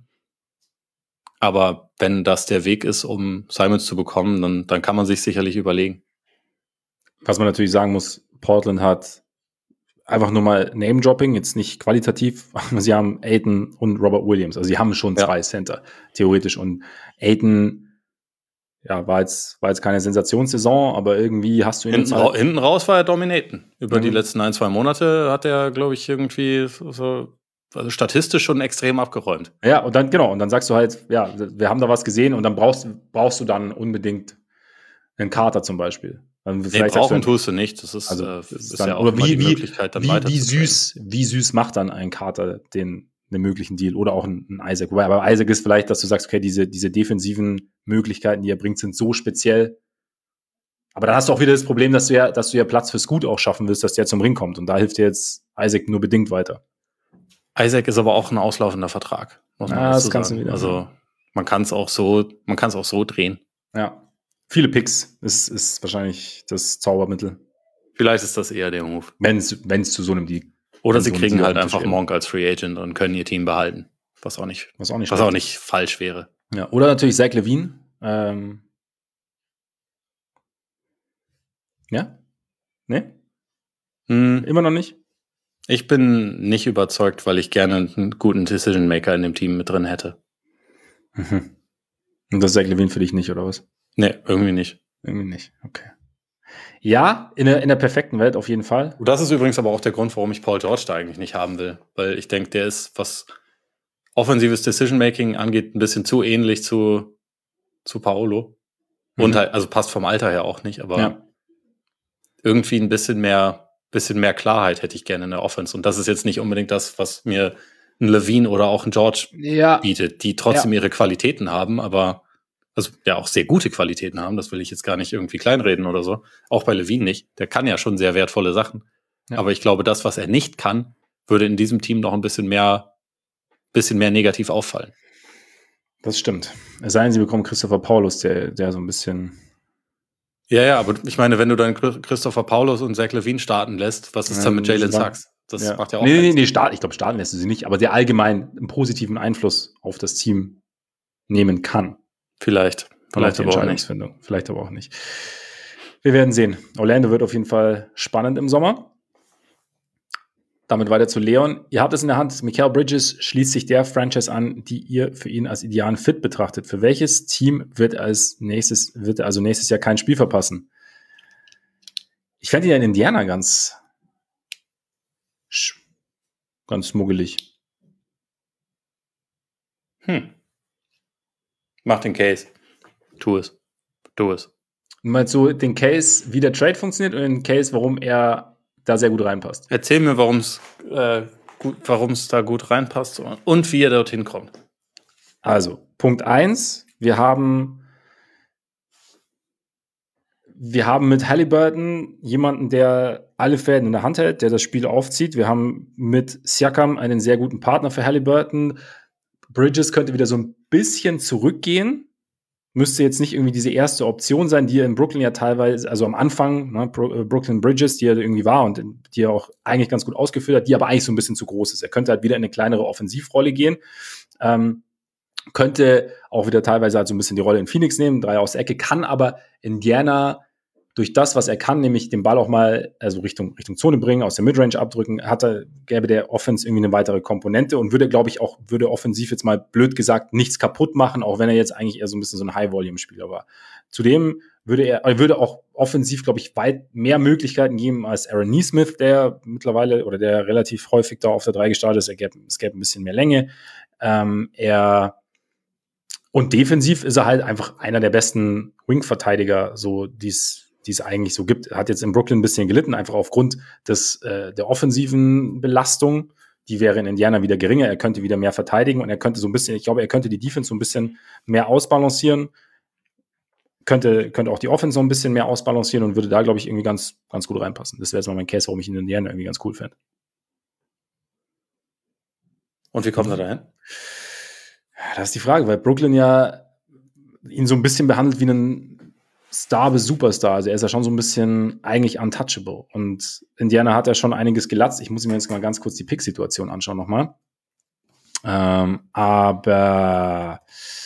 Aber wenn das der Weg ist, um Simons zu bekommen, dann, dann kann man sich sicherlich überlegen. Was man natürlich sagen muss, Portland hat einfach nur mal Name-Dropping, jetzt nicht qualitativ, aber sie haben Ayton und Robert Williams. Also sie haben schon ja. zwei Center, theoretisch. Und Ayton ja, war jetzt, war jetzt keine Sensationssaison, aber irgendwie hast du ihn hinten, ra- hinten raus war er dominaten. Über mhm. die letzten ein, zwei Monate hat er, glaube ich, irgendwie so, also statistisch schon extrem abgeräumt. Ja, und dann, genau, und dann sagst du halt, ja, wir haben da was gesehen und dann brauchst, brauchst du dann unbedingt einen Carter zum Beispiel. Dann nee, brauchen du tust du nicht. Das ist, also, äh, ist ist dann, ja auch oder wie, die wie, Möglichkeit, dann wie, weiter wie zu süß, wie süß macht dann ein Carter den, einen möglichen Deal oder auch ein, ein Isaac. Wobei, aber Isaac ist vielleicht, dass du sagst, okay, diese, diese defensiven Möglichkeiten, die er bringt, sind so speziell. Aber dann hast du auch wieder das Problem, dass du ja, dass du ja Platz für Scoot auch schaffen willst, dass der zum Ring kommt. Und da hilft dir jetzt Isaac nur bedingt weiter. Isaac ist aber auch ein auslaufender Vertrag, muss man ah, das so kannst sagen. Du wieder, also ja. man kann es auch so, man kann es auch so drehen. Ja. Viele Picks ist, ist wahrscheinlich das Zaubermittel. Vielleicht ist das eher der Move. Wenn es zu so einem Deal. Oder sie so kriegen halt einfach Monk als Free Agent und können ihr Team behalten. Was auch nicht, was auch nicht, was auch nicht falsch wäre. Ja. Oder natürlich Zach LaVine. Ähm. Ja? Ne? Hm. Immer noch nicht? Ich bin nicht überzeugt, weil ich gerne einen guten Decision-Maker in dem Team mit drin hätte. Mhm. Und das ist Zach LaVine für dich nicht, oder was? Nee, irgendwie nicht. Irgendwie nicht, okay. Ja, in der, in der perfekten Welt auf jeden Fall. Und das ist übrigens aber auch der Grund, warum ich Paul George da eigentlich nicht haben will. Weil ich denke, der ist, was offensives Decision-Making angeht, ein bisschen zu ähnlich zu, zu Paolo. Mhm. Und halt, also passt vom Alter her auch nicht, aber ja. irgendwie ein bisschen mehr, bisschen mehr Klarheit hätte ich gerne in der Offense. Und das ist jetzt nicht unbedingt das, was mir ein LaVine oder auch ein George ja. bietet, die trotzdem ja. ihre Qualitäten haben, aber also ja auch sehr gute Qualitäten haben, das will ich jetzt gar nicht irgendwie kleinreden oder so. Auch bei LaVine nicht. Der kann ja schon sehr wertvolle Sachen. Ja. Aber ich glaube, das, was er nicht kann, würde in diesem Team noch ein bisschen mehr, bisschen mehr negativ auffallen. Das stimmt. Es sei denn, sie bekommen Christopher Paulus, der, der so ein bisschen... Ja, ja, aber ich meine, wenn du dann Christopher Paulus und Zach LaVine starten lässt, was ist dann mit Jalen Suggs? Das ja. macht ja auch Nee, nee, nee, start, ich glaube, starten lässt du sie nicht, aber der allgemein einen positiven Einfluss auf das Team nehmen kann. Vielleicht. Vielleicht aber auch nicht. Vielleicht aber auch nicht. Wir werden sehen. Orlando wird auf jeden Fall spannend im Sommer. Damit weiter zu Leon. Ihr habt es in der Hand. Mikal Bridges schließt sich der Franchise an, die ihr für ihn als idealen Fit betrachtet. Für welches Team wird als nächstes, wird er also nächstes Jahr kein Spiel verpassen? Ich fände ihn ja in Indiana ganz, ganz muggelig. Hm. Mach den Case. Tu es. Tu es. Du meinst so den Case, wie der Trade funktioniert und den Case, warum er da sehr gut reinpasst? Erzähl mir, warum es äh, warum es da gut reinpasst und wie er dorthin kommt. Also, Punkt eins, wir haben wir haben mit Halliburton jemanden, der alle Fäden in der Hand hält, der das Spiel aufzieht. Wir haben mit Siakam einen sehr guten Partner für Halliburton. Bridges könnte wieder so ein bisschen zurückgehen. Müsste jetzt nicht irgendwie diese erste Option sein, die er in Brooklyn ja teilweise, also am Anfang, ne, Brooklyn Bridges, die er irgendwie war und die er auch eigentlich ganz gut ausgeführt hat, die aber eigentlich so ein bisschen zu groß ist. Er könnte halt wieder in eine kleinere Offensivrolle gehen. Ähm, könnte auch wieder teilweise halt so ein bisschen die Rolle in Phoenix nehmen, drei aus der Ecke, kann aber Indiana durch das, was er kann, nämlich den Ball auch mal also Richtung, Richtung Zone bringen, aus der Midrange abdrücken, hat er, gäbe der Offense irgendwie eine weitere Komponente und würde, glaube ich, auch, würde offensiv jetzt mal blöd gesagt nichts kaputt machen, auch wenn er jetzt eigentlich eher so ein bisschen so ein High-Volume-Spieler war. Zudem würde er, er würde auch offensiv, glaube ich, weit mehr Möglichkeiten geben als Aaron Nesmith, der mittlerweile oder der relativ häufig da auf der drei gestartet ist. Er gäbe, es gäbe ein bisschen mehr Länge. Ähm, er Und defensiv ist er halt einfach einer der besten Wing-Verteidiger, so die es eigentlich so gibt. Er hat jetzt in Brooklyn ein bisschen gelitten, einfach aufgrund des, äh, der offensiven Belastung. Die wäre in Indiana wieder geringer. Er könnte wieder mehr verteidigen und er könnte so ein bisschen, ich glaube, er könnte die Defense so ein bisschen mehr ausbalancieren. Könnte, könnte auch die Offense so ein bisschen mehr ausbalancieren und würde da, glaube ich, irgendwie ganz, ganz gut reinpassen. Das wäre jetzt mal mein Case, warum ich ihn in Indiana irgendwie ganz cool fände. Und wie kommt er dahin? Das ist die Frage, weil Brooklyn ja ihn so ein bisschen behandelt wie einen Star bis Superstar. Also er ist ja schon so ein bisschen eigentlich untouchable. Und Indiana hat ja schon einiges gelatzt. Ich muss mir jetzt mal ganz kurz die Pick-Situation anschauen nochmal. Ähm, aber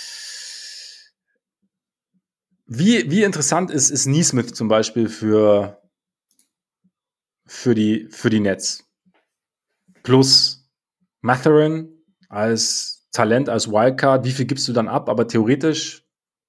wie, wie interessant ist, ist Nesmith zum Beispiel für, für, die, für die Nets? Plus Mathurin als Talent, als Wildcard. Wie viel gibst du dann ab? Aber theoretisch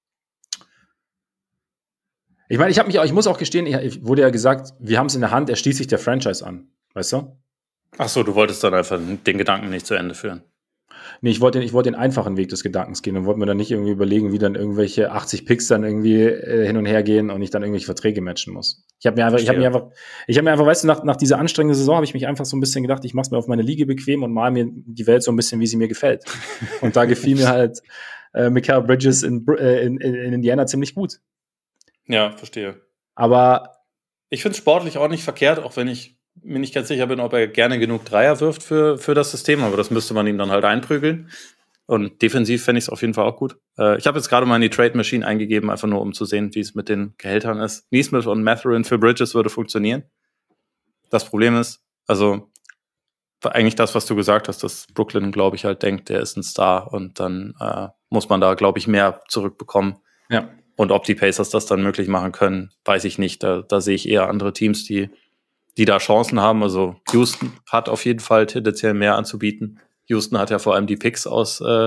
Ich meine, ich habe mich auch, ich muss auch gestehen, ich, ich wurde ja gesagt, wir haben es in der Hand, er schließt sich der Franchise an. Weißt du? Ach so, du wolltest dann einfach den Gedanken nicht zu Ende führen. Nee, ich wollte, ich wollte den einfachen Weg des Gedankens gehen und wollte mir dann nicht irgendwie überlegen, wie dann irgendwelche achtzig Picks dann irgendwie äh, hin und her gehen und ich dann irgendwelche Verträge matchen muss. Ich habe mir einfach, ich habe mir einfach, ich habe mir einfach, weißt du, nach, nach dieser anstrengenden Saison habe ich mich einfach so ein bisschen gedacht, ich mache es mir auf meine Liga bequem und mal mir die Welt so ein bisschen, wie sie mir gefällt. Und da gefiel mir halt äh, Mikal Bridges in, äh, in, in Indiana ziemlich gut. Ja, verstehe. Aber ich finde es sportlich auch nicht verkehrt, auch wenn ich mir nicht ganz sicher bin, ob er gerne genug Dreier wirft für, für das System, aber das müsste man ihm dann halt einprügeln. Und defensiv fände ich es auf jeden Fall auch gut. Äh, ich habe jetzt gerade mal in die Trade Machine eingegeben, einfach nur um zu sehen, wie es mit den Gehältern ist. Nesmith und Mathurin für Bridges würde funktionieren. Das Problem ist, also eigentlich das, was du gesagt hast, dass Brooklyn, glaube ich, halt denkt, der ist ein Star und dann äh, muss man da, glaube ich, mehr zurückbekommen. Ja. Und ob die Pacers das dann möglich machen können, weiß ich nicht. Da, da sehe ich eher andere Teams, die, die da Chancen haben. Also Houston hat auf jeden Fall tendenziell mehr anzubieten. Houston hat ja vor allem die Picks aus, äh,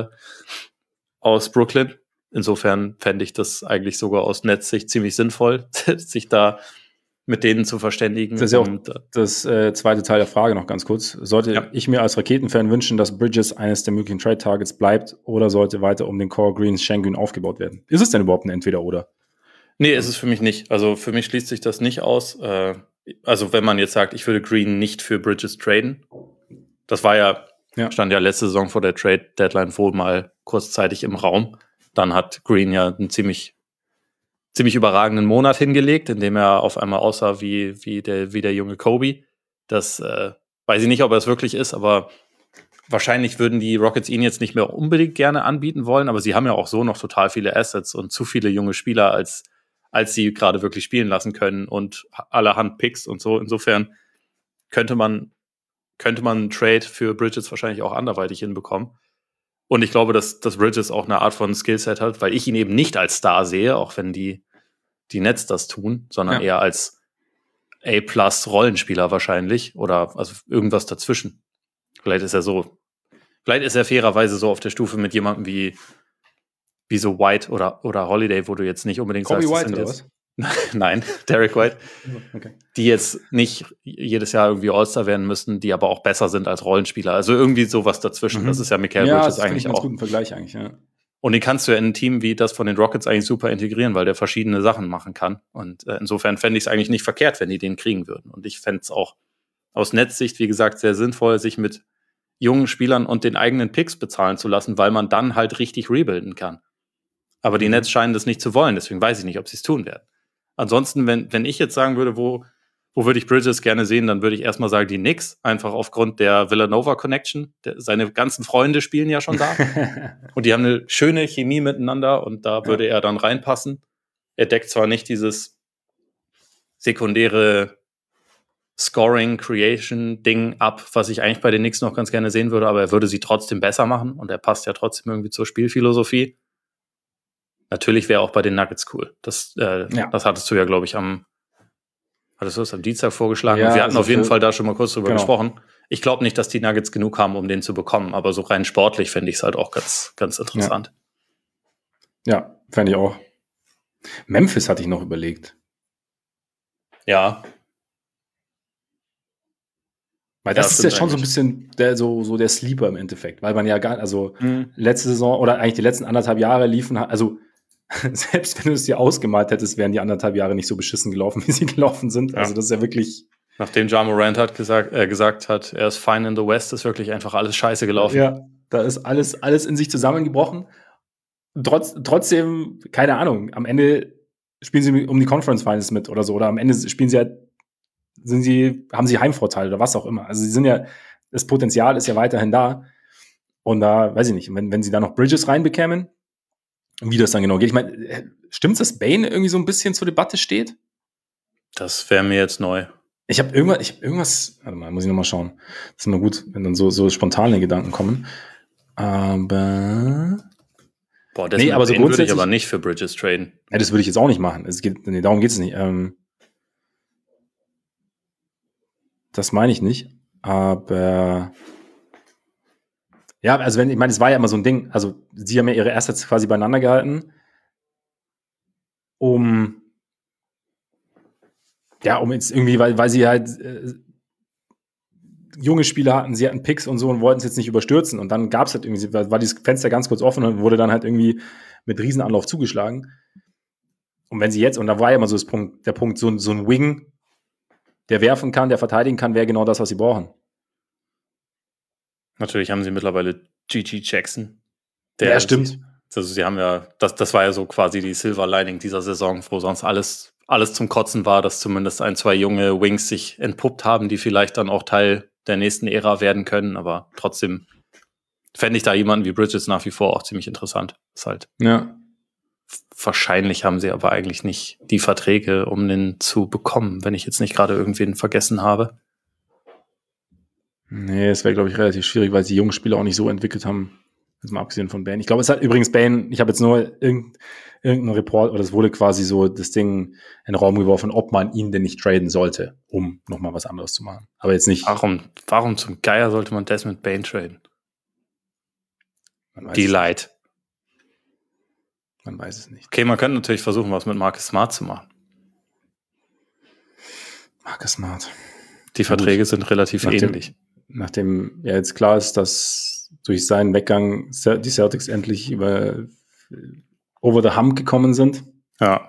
aus Brooklyn. Insofern fände ich das eigentlich sogar aus Netzsicht ziemlich sinnvoll, sich da mit denen zu verständigen. Das ist ja auch das äh, zweite Teil der Frage noch ganz kurz. Sollte ja. ich mir als Raketenfan wünschen, dass Bridges eines der möglichen Trade-Targets bleibt oder sollte weiter um den Core Greens Şengün aufgebaut werden? Ist es denn überhaupt ein Entweder-Oder? Nee, ist es für mich nicht. Also für mich schließt sich das nicht aus. Äh, also wenn man jetzt sagt, ich würde Green nicht für Bridges traden, das war ja, ja. stand ja letzte Saison vor der Trade-Deadline wohl mal kurzzeitig im Raum. Dann hat Green ja einen ziemlich ziemlich überragenden Monat hingelegt, in dem er auf einmal aussah wie, wie, der, wie der junge Kobe. Das äh, weiß ich nicht, ob er es wirklich ist, aber wahrscheinlich würden die Rockets ihn jetzt nicht mehr unbedingt gerne anbieten wollen, aber sie haben ja auch so noch total viele Assets und zu viele junge Spieler, als, als sie gerade wirklich spielen lassen können und allerhand Picks und so. Insofern könnte man, könnte man einen Trade für Bridges wahrscheinlich auch anderweitig hinbekommen. Und ich glaube, dass, dass Bridges auch eine Art von Skillset hat, weil ich ihn eben nicht als Star sehe, auch wenn die die Nets das tun, sondern ja. eher als A-Plus-Rollenspieler wahrscheinlich oder also irgendwas dazwischen. Vielleicht ist er so, vielleicht ist er fairerweise so auf der Stufe mit jemandem wie, wie so White oder, oder Holiday, wo du jetzt nicht unbedingt Kobe sagst, White sind oder jetzt, was? Nein, Derek White, okay. Die jetzt nicht jedes Jahr irgendwie All-Star werden müssen, die aber auch besser sind als Rollenspieler. Also irgendwie sowas dazwischen. Mhm. Das ist ja Mikal ja, Bridges das eigentlich ich auch. Einen guten Vergleich eigentlich, ja. Und den kannst du ja in ein Team wie das von den Rockets eigentlich super integrieren, weil der verschiedene Sachen machen kann. Und äh, insofern fände ich es eigentlich nicht verkehrt, wenn die den kriegen würden. Und ich fände es auch aus Netzsicht, wie gesagt, sehr sinnvoll, sich mit jungen Spielern und den eigenen Picks bezahlen zu lassen, weil man dann halt richtig rebuilden kann. Aber die mhm. Nets scheinen das nicht zu wollen, deswegen weiß ich nicht, ob sie es tun werden. Ansonsten, wenn, wenn ich jetzt sagen würde, wo, wo würde ich Bridges gerne sehen, dann würde ich erstmal sagen, die Knicks, einfach aufgrund der Villanova-Connection. Der, seine ganzen Freunde spielen ja schon da. Und die haben eine schöne Chemie miteinander und da würde ja. er dann reinpassen. Er deckt zwar nicht dieses sekundäre Scoring-Creation-Ding ab, was ich eigentlich bei den Knicks noch ganz gerne sehen würde, aber er würde sie trotzdem besser machen und er passt ja trotzdem irgendwie zur Spielphilosophie. Natürlich wäre auch bei den Nuggets cool. Das, äh, ja. das hattest du ja, glaube ich, am hattest du das am Dienstag vorgeschlagen. Ja, wir hatten also auf jeden Fall da schon mal kurz drüber genau. gesprochen. Ich glaube nicht, dass die Nuggets genug haben, um den zu bekommen, aber so rein sportlich fände ich es halt auch ganz, ganz interessant. Ja, ja fände ich auch. Memphis hatte ich noch überlegt. Ja. Weil das ja, ist ja schon eigentlich. so ein bisschen der, so, so der Sleeper im Endeffekt, weil man ja gar, also mhm. letzte Saison oder eigentlich die letzten anderthalb Jahre liefen, also selbst wenn du es dir ausgemalt hättest, wären die anderthalb Jahre nicht so beschissen gelaufen, wie sie gelaufen sind. Ja. Also das ist ja wirklich... Nachdem Ja Morant hat gesagt, äh, gesagt hat, er ist fine in the West, ist wirklich einfach alles scheiße gelaufen. Ja, da ist alles, alles in sich zusammengebrochen. Trotz, trotzdem, keine Ahnung, am Ende spielen sie um die Conference Finals mit oder so, oder am Ende spielen sie halt, sind sie, haben sie Heimvorteile oder was auch immer. Also sie sind ja, das Potenzial ist ja weiterhin da. Und da, weiß ich nicht, wenn, wenn sie da noch Bridges reinbekämen, wie das dann genau geht. Ich meine, stimmt's, dass Bane irgendwie so ein bisschen zur Debatte steht? Das wäre mir jetzt neu. Ich habe irgendwas, ich hab irgendwas, warte mal, muss ich nochmal schauen. Das ist immer gut, wenn dann so, so spontane Gedanken kommen. Aber... Boah, das nee, aber so würde ich aber nicht für Bridges traden. Ja, das würde ich jetzt auch nicht machen. Es geht, nee, darum geht es nicht. Ähm, das meine ich nicht. Aber... Ja, also wenn, ich meine, es war ja immer so ein Ding, also sie haben ja ihre Assets quasi beieinander gehalten, um ja, um jetzt irgendwie, weil, weil sie halt äh, junge Spieler hatten, sie hatten Picks und so und wollten es jetzt nicht überstürzen und dann gab es halt irgendwie, war dieses Fenster ganz kurz offen und wurde dann halt irgendwie mit Riesenanlauf zugeschlagen. Und wenn sie jetzt, und da war ja immer so das Punkt, der Punkt, so, so ein Wing, der werfen kann, der verteidigen kann, wäre genau das, was sie brauchen. Natürlich haben sie mittlerweile G G Jackson. Der ja, stimmt. Also sie haben ja, das, das war ja so quasi die Silver Lining dieser Saison, wo sonst alles, alles zum Kotzen war, dass zumindest ein, zwei junge Wings sich entpuppt haben, die vielleicht dann auch Teil der nächsten Ära werden können, aber trotzdem fände ich da jemanden wie Bridges nach wie vor auch ziemlich interessant. Ist halt. Ja. Wahrscheinlich haben sie aber eigentlich nicht die Verträge, um den zu bekommen, wenn ich jetzt nicht gerade irgendwen vergessen habe. Nee, es wäre, glaube ich, relativ schwierig, weil sie die jungen Spieler auch nicht so entwickelt haben. Jetzt mal abgesehen von Bane. Ich glaube, es hat übrigens Bane, ich habe jetzt nur irgendeinen irgendein Report, oder es wurde quasi so das Ding in den Raum geworfen, ob man ihn denn nicht traden sollte, um nochmal was anderes zu machen. Aber jetzt nicht. Warum, warum zum Geier sollte man Desmond Bane traden? Die Light. Man weiß es nicht. Okay, man könnte natürlich versuchen, was mit Marcus Smart zu machen. Marcus Smart. Die Verträge Gut. sind relativ nachdem, ähnlich. Nachdem ja jetzt klar ist, dass durch seinen Weggang die Celtics endlich über over the hump gekommen sind. Ja.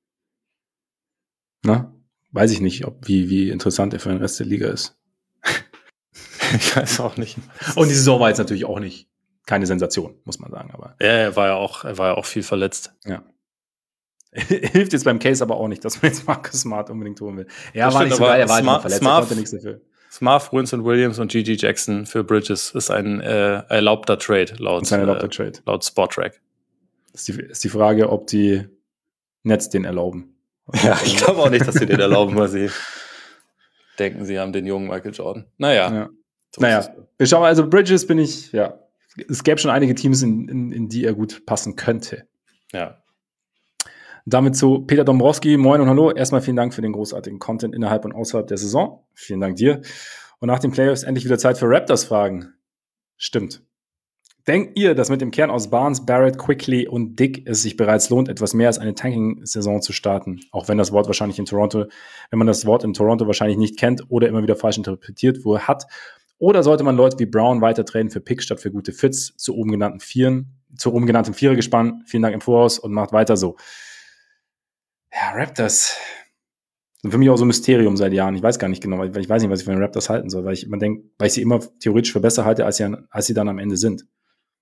Na, weiß ich nicht, ob wie, wie interessant er für den Rest der Liga ist. Ich weiß auch nicht. Und die Saison war jetzt natürlich auch nicht keine Sensation, muss man sagen. Aber ja, er war ja auch, er war ja auch viel verletzt. Ja. Hilft jetzt beim Case aber auch nicht, dass man jetzt Marcus Smart unbedingt holen will. Er das war stimmt, nicht so geil, er war Smart, verletzt, Smart, er konnte nichts dafür. Smart, Winston Williams und G G Jackson für Bridges ist ein äh, erlaubter Trade laut, ist ein erlaubter Trade. Äh, laut Spotrac. Ist die, ist die Frage, ob die Nets den erlauben. Ja, ich glaube auch nicht, dass sie den erlauben, weil sie denken, sie haben den jungen Michael Jordan. Naja. Ja. So naja, wir schauen mal, also Bridges bin ich, ja, es gäbe schon einige Teams, in, in, in die er gut passen könnte. Ja. Damit zu Peter Dombrowski. Moin und hallo. Erstmal vielen Dank für den großartigen Content innerhalb und außerhalb der Saison. Vielen Dank dir. Und nach den Playoffs endlich wieder Zeit für Raptors-Fragen. Stimmt. Denkt ihr, dass mit dem Kern aus Barnes, Barrett, Quickly und Dick es sich bereits lohnt, etwas mehr als eine Tanking-Saison zu starten? Auch wenn das Wort wahrscheinlich in Toronto, wenn man das Wort in Toronto wahrscheinlich nicht kennt oder immer wieder falsch interpretiert wurde, hat. Oder sollte man Leute wie Brown weiter traden für Picks statt für gute Fits zu oben genannten Vieren, zu oben genanntem Vierer gespannt? Vielen Dank im Voraus und macht weiter so. Ja, Raptors sind für mich auch so ein Mysterium seit Jahren. Ich weiß gar nicht genau, weil ich weiß nicht, was ich von den Raptors halten soll, weil ich immer denke, weil ich sie immer theoretisch für besser halte, als sie, als sie dann am Ende sind.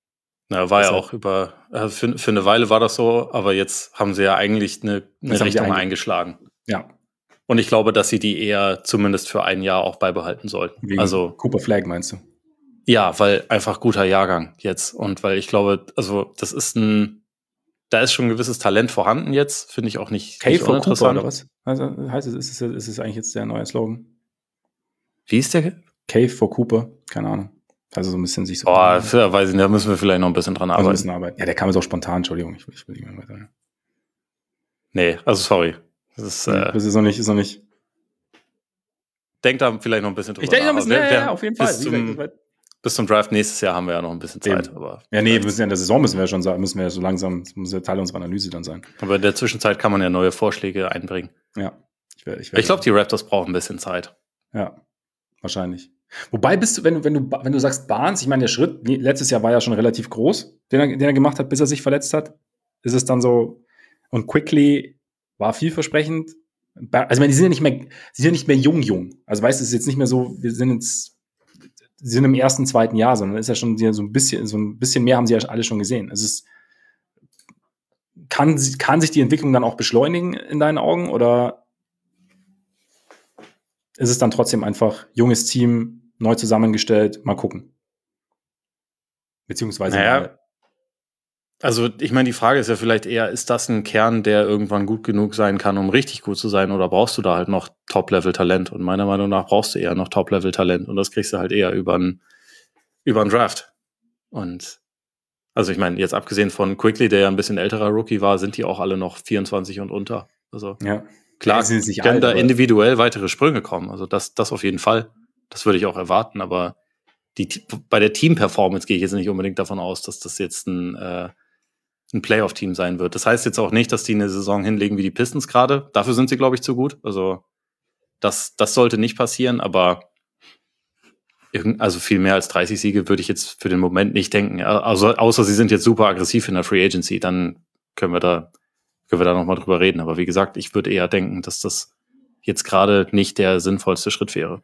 Na, war ja Deshalb- auch über, also für, für eine Weile war das so, aber jetzt haben sie ja eigentlich eine, eine Jetzt haben sie Richtung einge- eingeschlagen. Ja, Und ich glaube, dass sie die eher zumindest für ein Jahr auch beibehalten sollten. wegen Also Cooper Flag meinst du? ja, weil einfach guter Jahrgang jetzt. Und weil ich glaube, also das ist ein, da ist schon ein gewisses Talent vorhanden jetzt, finde ich auch nicht, K nicht for Cooper uninteressant. oder was? Also, heißt es, ist es, ist es eigentlich jetzt der neue Slogan? Wie ist der? K for Cooper? Keine Ahnung. Also so ein bisschen sich so. Boah, für, weiß ich nicht, da müssen wir vielleicht noch ein bisschen dran also ein arbeiten. bisschen Arbeit. Ja, der kam jetzt auch spontan, Entschuldigung. Ich, ich will nicht mehr weiter. Nee, also sorry. Das ist, Ja, äh, das ist noch nicht, ist noch nicht. Denk da vielleicht noch ein bisschen drüber Ich denke noch ein bisschen, nach. ja, Wir- ja, wir- ja, auf jeden Fall. Bis Wie zum, gesagt, bis zum Draft nächstes Jahr haben wir ja noch ein bisschen Zeit. Eben. Aber ja, nee, wir vielleicht- müssen ja in der Saison müssen wir ja schon sagen, müssen wir ja so langsam, das muss ja Teil unserer Analyse dann sein. aber in der Zwischenzeit kann man ja neue Vorschläge einbringen. Ja. Ich, wär, ich, wär, Ich glaube, die Raptors brauchen ein bisschen Zeit. Ja, wahrscheinlich. Wobei bist du, wenn du, wenn du, wenn du sagst Barnes, ich meine, der Schritt nee, letztes Jahr war ja schon relativ groß, den er, den er gemacht hat, bis er sich verletzt hat. Ist es dann so, und Quickly war vielversprechend. Ba- Also, ich meine, die sind ja nicht mehr, sie sind ja nicht mehr jung, jung. Also, weißt du, es ist jetzt nicht mehr so, wir sind jetzt, sie sind im ersten, zweiten Jahr, sondern ist ja schon so ein bisschen, so ein bisschen mehr haben sie ja alle schon gesehen. Es ist, kann, sie- kann sich die Entwicklung dann auch beschleunigen in deinen Augen oder ist es dann trotzdem einfach junges Team, neu zusammengestellt, mal gucken? Beziehungsweise Naja, mal, Also, ich meine, die Frage ist ja vielleicht eher, ist das ein Kern, der irgendwann gut genug sein kann, um richtig gut zu sein, oder brauchst du da halt noch Top-Level-Talent? Und meiner Meinung nach brauchst du eher noch Top-Level-Talent und das kriegst du halt eher über einen über einen Draft. Und also ich meine, jetzt abgesehen von Quickly, der ja ein bisschen älterer Rookie war, sind die auch alle noch vierundzwanzig und unter. Also ja. klar, Ja, sie sind nicht können alt, da aber- individuell weitere Sprünge kommen. Also das, das auf jeden Fall. Das würde ich auch erwarten, aber die, bei der Team-Performance gehe ich jetzt nicht unbedingt davon aus, dass das jetzt ein, äh, ein Playoff-Team sein wird. Das heißt jetzt auch nicht, dass die eine Saison hinlegen wie die Pistons gerade. Dafür sind sie, glaube ich, zu gut. Also das, das sollte nicht passieren, aber irgend- also viel mehr als dreißig Siege würde ich jetzt für den Moment nicht denken. Also, außer sie sind jetzt super aggressiv in der Free Agency, dann können wir da, können wir da nochmal drüber reden. Aber wie gesagt, ich würde eher denken, dass das jetzt gerade nicht der sinnvollste Schritt wäre.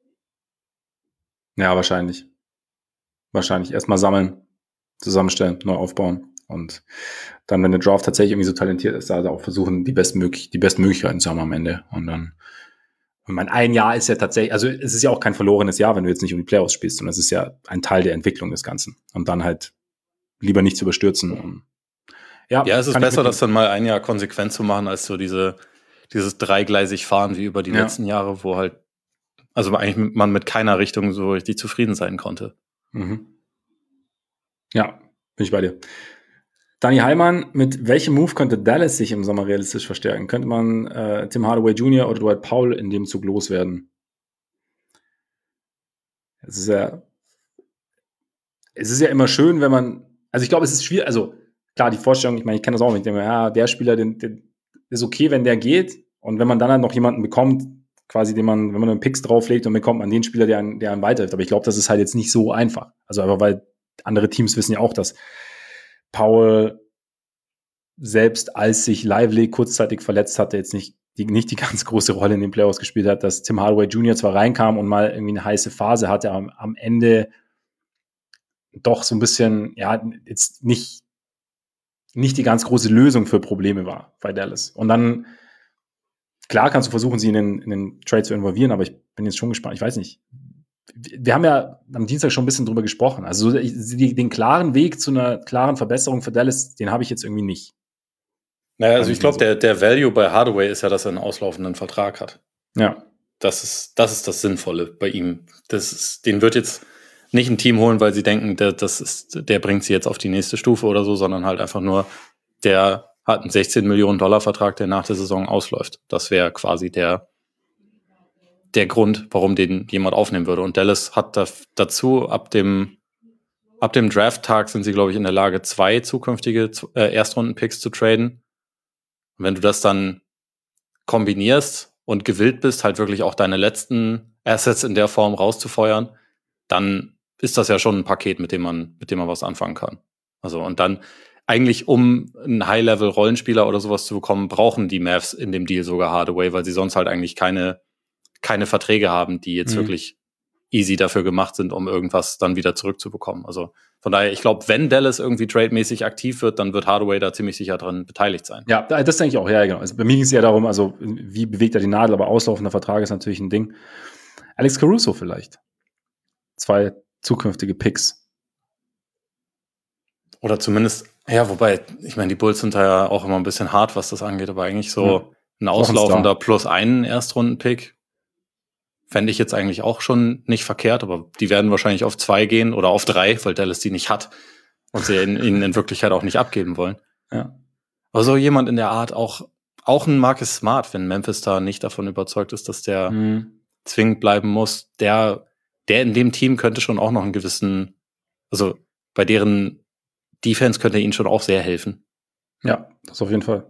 Ja, wahrscheinlich. Wahrscheinlich. Erstmal sammeln, zusammenstellen, neu aufbauen. Und dann, wenn der Draft tatsächlich irgendwie so talentiert ist, da auch versuchen, die bestmöglich, die besten Möglichkeiten zu haben am Ende. Und dann, ich meine, ein Jahr ist ja tatsächlich, also es ist ja auch kein verlorenes Jahr, wenn du jetzt nicht um die Playoffs spielst, sondern es ist ja ein Teil der Entwicklung des Ganzen. Und dann halt lieber nicht zu überstürzen. Und ja, Ja, es ist kann ich besser, das mitgehen. dann mal ein Jahr konsequent zu machen, als so diese, dieses dreigleisig Fahren wie über die Ja. letzten Jahre, wo halt, also eigentlich man mit keiner Richtung so richtig zufrieden sein konnte. Mhm. Ja, bin ich bei dir. Dani Heilmann, mit welchem Move könnte Dallas sich im Sommer realistisch verstärken? Könnte man äh, Tim Hardaway Junior oder Dwight Powell in dem Zug loswerden? Es ist ja, es ist ja immer schön, wenn man, also ich glaube, es ist schwierig, also klar, die Vorstellung, ich meine, ich kenne das auch, wenn ich denke, ja, der Spieler, den, den ist okay, wenn der geht und wenn man dann halt noch jemanden bekommt, quasi, den man, wenn man einen Picks drauflegt, dann bekommt man den Spieler, der einen, der einen weiterhilft. Aber ich glaube, das ist halt jetzt nicht so einfach. Also einfach, weil andere Teams wissen ja auch, dass Powell selbst als sich Lively kurzzeitig verletzt hatte, jetzt nicht die, nicht die ganz große Rolle in den Playoffs gespielt hat, dass Tim Hardaway Junior zwar reinkam und mal irgendwie eine heiße Phase hatte, aber am Ende doch so ein bisschen, ja, jetzt nicht, nicht die ganz große Lösung für Probleme war bei Dallas. Und dann, klar kannst du versuchen, sie in den, in den Trade zu involvieren, aber ich bin jetzt schon gespannt, ich weiß nicht. Wir haben ja am Dienstag schon ein bisschen drüber gesprochen. Also so die, den klaren Weg zu einer klaren Verbesserung für Dallas, den habe ich jetzt irgendwie nicht. Naja, also ich glaube, der, der Value bei Hardaway ist ja, dass er einen auslaufenden Vertrag hat. Ja. Das ist, das ist das Sinnvolle bei ihm. Das ist, den wird jetzt nicht ein Team holen, weil sie denken, der, das ist, der bringt sie jetzt auf die nächste Stufe oder so, sondern halt einfach nur, der hat einen sechzehn Millionen Dollar Vertrag, der nach der Saison ausläuft. Das wäre quasi der, der Grund, warum den jemand aufnehmen würde. Und Dallas hat da, dazu ab dem, ab dem Draft-Tag sind sie, glaube ich, in der Lage, zwei zukünftige äh, Erstrunden-Picks zu traden. Und wenn du das dann kombinierst und gewillt bist, halt wirklich auch deine letzten Assets in der Form rauszufeuern, dann ist das ja schon ein Paket, mit dem man, mit dem man was anfangen kann. Also, und dann eigentlich, um einen High-Level-Rollenspieler oder sowas zu bekommen, brauchen die Mavs in dem Deal sogar Hardaway, weil sie sonst halt eigentlich keine, keine Verträge haben, die jetzt Mhm. wirklich easy dafür gemacht sind, um irgendwas dann wieder zurückzubekommen. Also von daher, ich glaube, wenn Dallas irgendwie trademäßig aktiv wird, dann wird Hardaway da ziemlich sicher dran beteiligt sein. Ja, das denke ich auch, ja, genau. Also bei mir ging es ja darum, also wie bewegt er die Nadel, aber auslaufender Vertrag ist natürlich ein Ding. Alex Caruso vielleicht. Zwei zukünftige Picks. Oder zumindest, ja, wobei, ich meine, die Bulls sind da ja auch immer ein bisschen hart, was das angeht, aber eigentlich so ja. ein auslaufender plus einen Erstrunden-Pick fände ich jetzt eigentlich auch schon nicht verkehrt, aber die werden wahrscheinlich auf zwei gehen oder auf drei, weil Dallas die nicht hat und sie ihn in, in Wirklichkeit auch nicht abgeben wollen. Ja. Aber so jemand in der Art, auch, auch ein Marcus Smart, wenn Memphis da nicht davon überzeugt ist, dass der mhm. zwingend bleiben muss, der, der in dem Team könnte schon auch noch einen gewissen, also bei deren Defense könnte ihnen schon auch sehr helfen. Ja, das auf jeden Fall.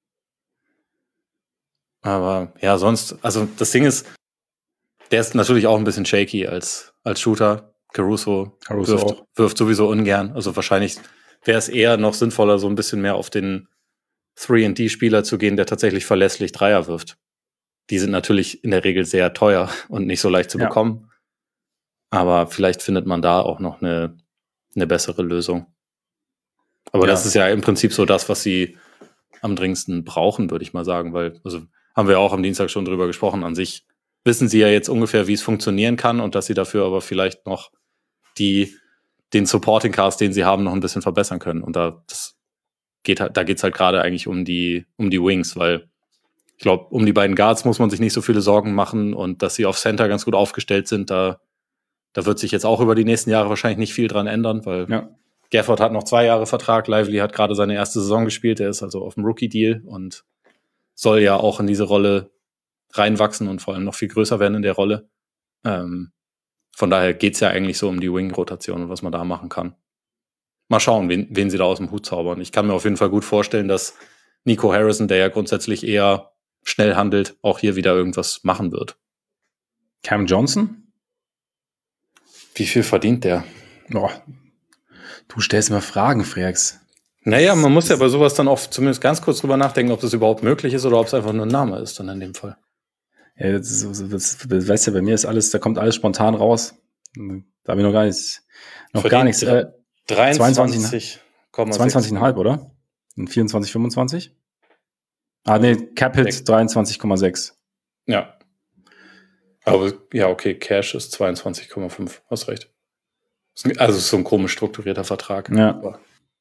Aber ja, sonst, also das Ding ist, der ist natürlich auch ein bisschen shaky als, als Shooter. Caruso, Caruso wirft, auch. wirft sowieso ungern. Also wahrscheinlich wäre es eher noch sinnvoller, so ein bisschen mehr auf den drei und D-Spieler zu gehen, der tatsächlich verlässlich Dreier wirft. Die sind natürlich in der Regel sehr teuer und nicht so leicht zu ja. bekommen. Aber vielleicht findet man da auch noch eine, eine bessere Lösung. Aber ja. das ist ja im Prinzip so das, was sie am dringendsten brauchen, würde ich mal sagen. Weil, also haben wir auch am Dienstag schon drüber gesprochen, an sich wissen sie ja jetzt ungefähr, wie es funktionieren kann und dass sie dafür aber vielleicht noch die, den Supporting Cast, den sie haben, noch ein bisschen verbessern können. Und da das geht halt, da geht's halt gerade eigentlich um die, um die Wings, weil ich glaube, um die beiden Guards muss man sich nicht so viele Sorgen machen und dass sie auf Center ganz gut aufgestellt sind, da, da wird sich jetzt auch über die nächsten Jahre wahrscheinlich nicht viel dran ändern, weil ja. Gafford hat noch zwei Jahre Vertrag, Lively hat gerade seine erste Saison gespielt, er ist also auf dem Rookie-Deal und soll ja auch in diese Rolle reinwachsen und vor allem noch viel größer werden in der Rolle. Ähm, von daher geht's ja eigentlich so um die Wing-Rotation und was man da machen kann. Mal schauen, wen, wen sie da aus dem Hut zaubern. Ich kann mir auf jeden Fall gut vorstellen, dass Nico Harrison, der ja grundsätzlich eher schnell handelt, auch hier wieder irgendwas machen wird. Cam Johnson? Wie viel verdient der? Oh, du stellst mir Fragen, Freaks. Naja, man muss ja bei sowas dann auch zumindest ganz kurz drüber nachdenken, ob das überhaupt möglich ist oder ob es einfach nur ein Name ist dann in dem Fall. Ja, das ist, das, das, weißt du, bei mir ist alles, da kommt alles spontan raus. Da habe ich noch gar nichts, noch verdient gar nichts. Äh, dreiundzwanzig Komma sechs zweiundzwanzig Komma fünf, oder? Und vierundzwanzig, fünfundzwanzig? Ah, nee, Cap-Hit dreiundzwanzig Komma sechs. Ja. Aber, ja, okay, Cash ist zweiundzwanzig Komma fünf, hast recht. Also, es ist so ein komisch strukturierter Vertrag. Ja. Aber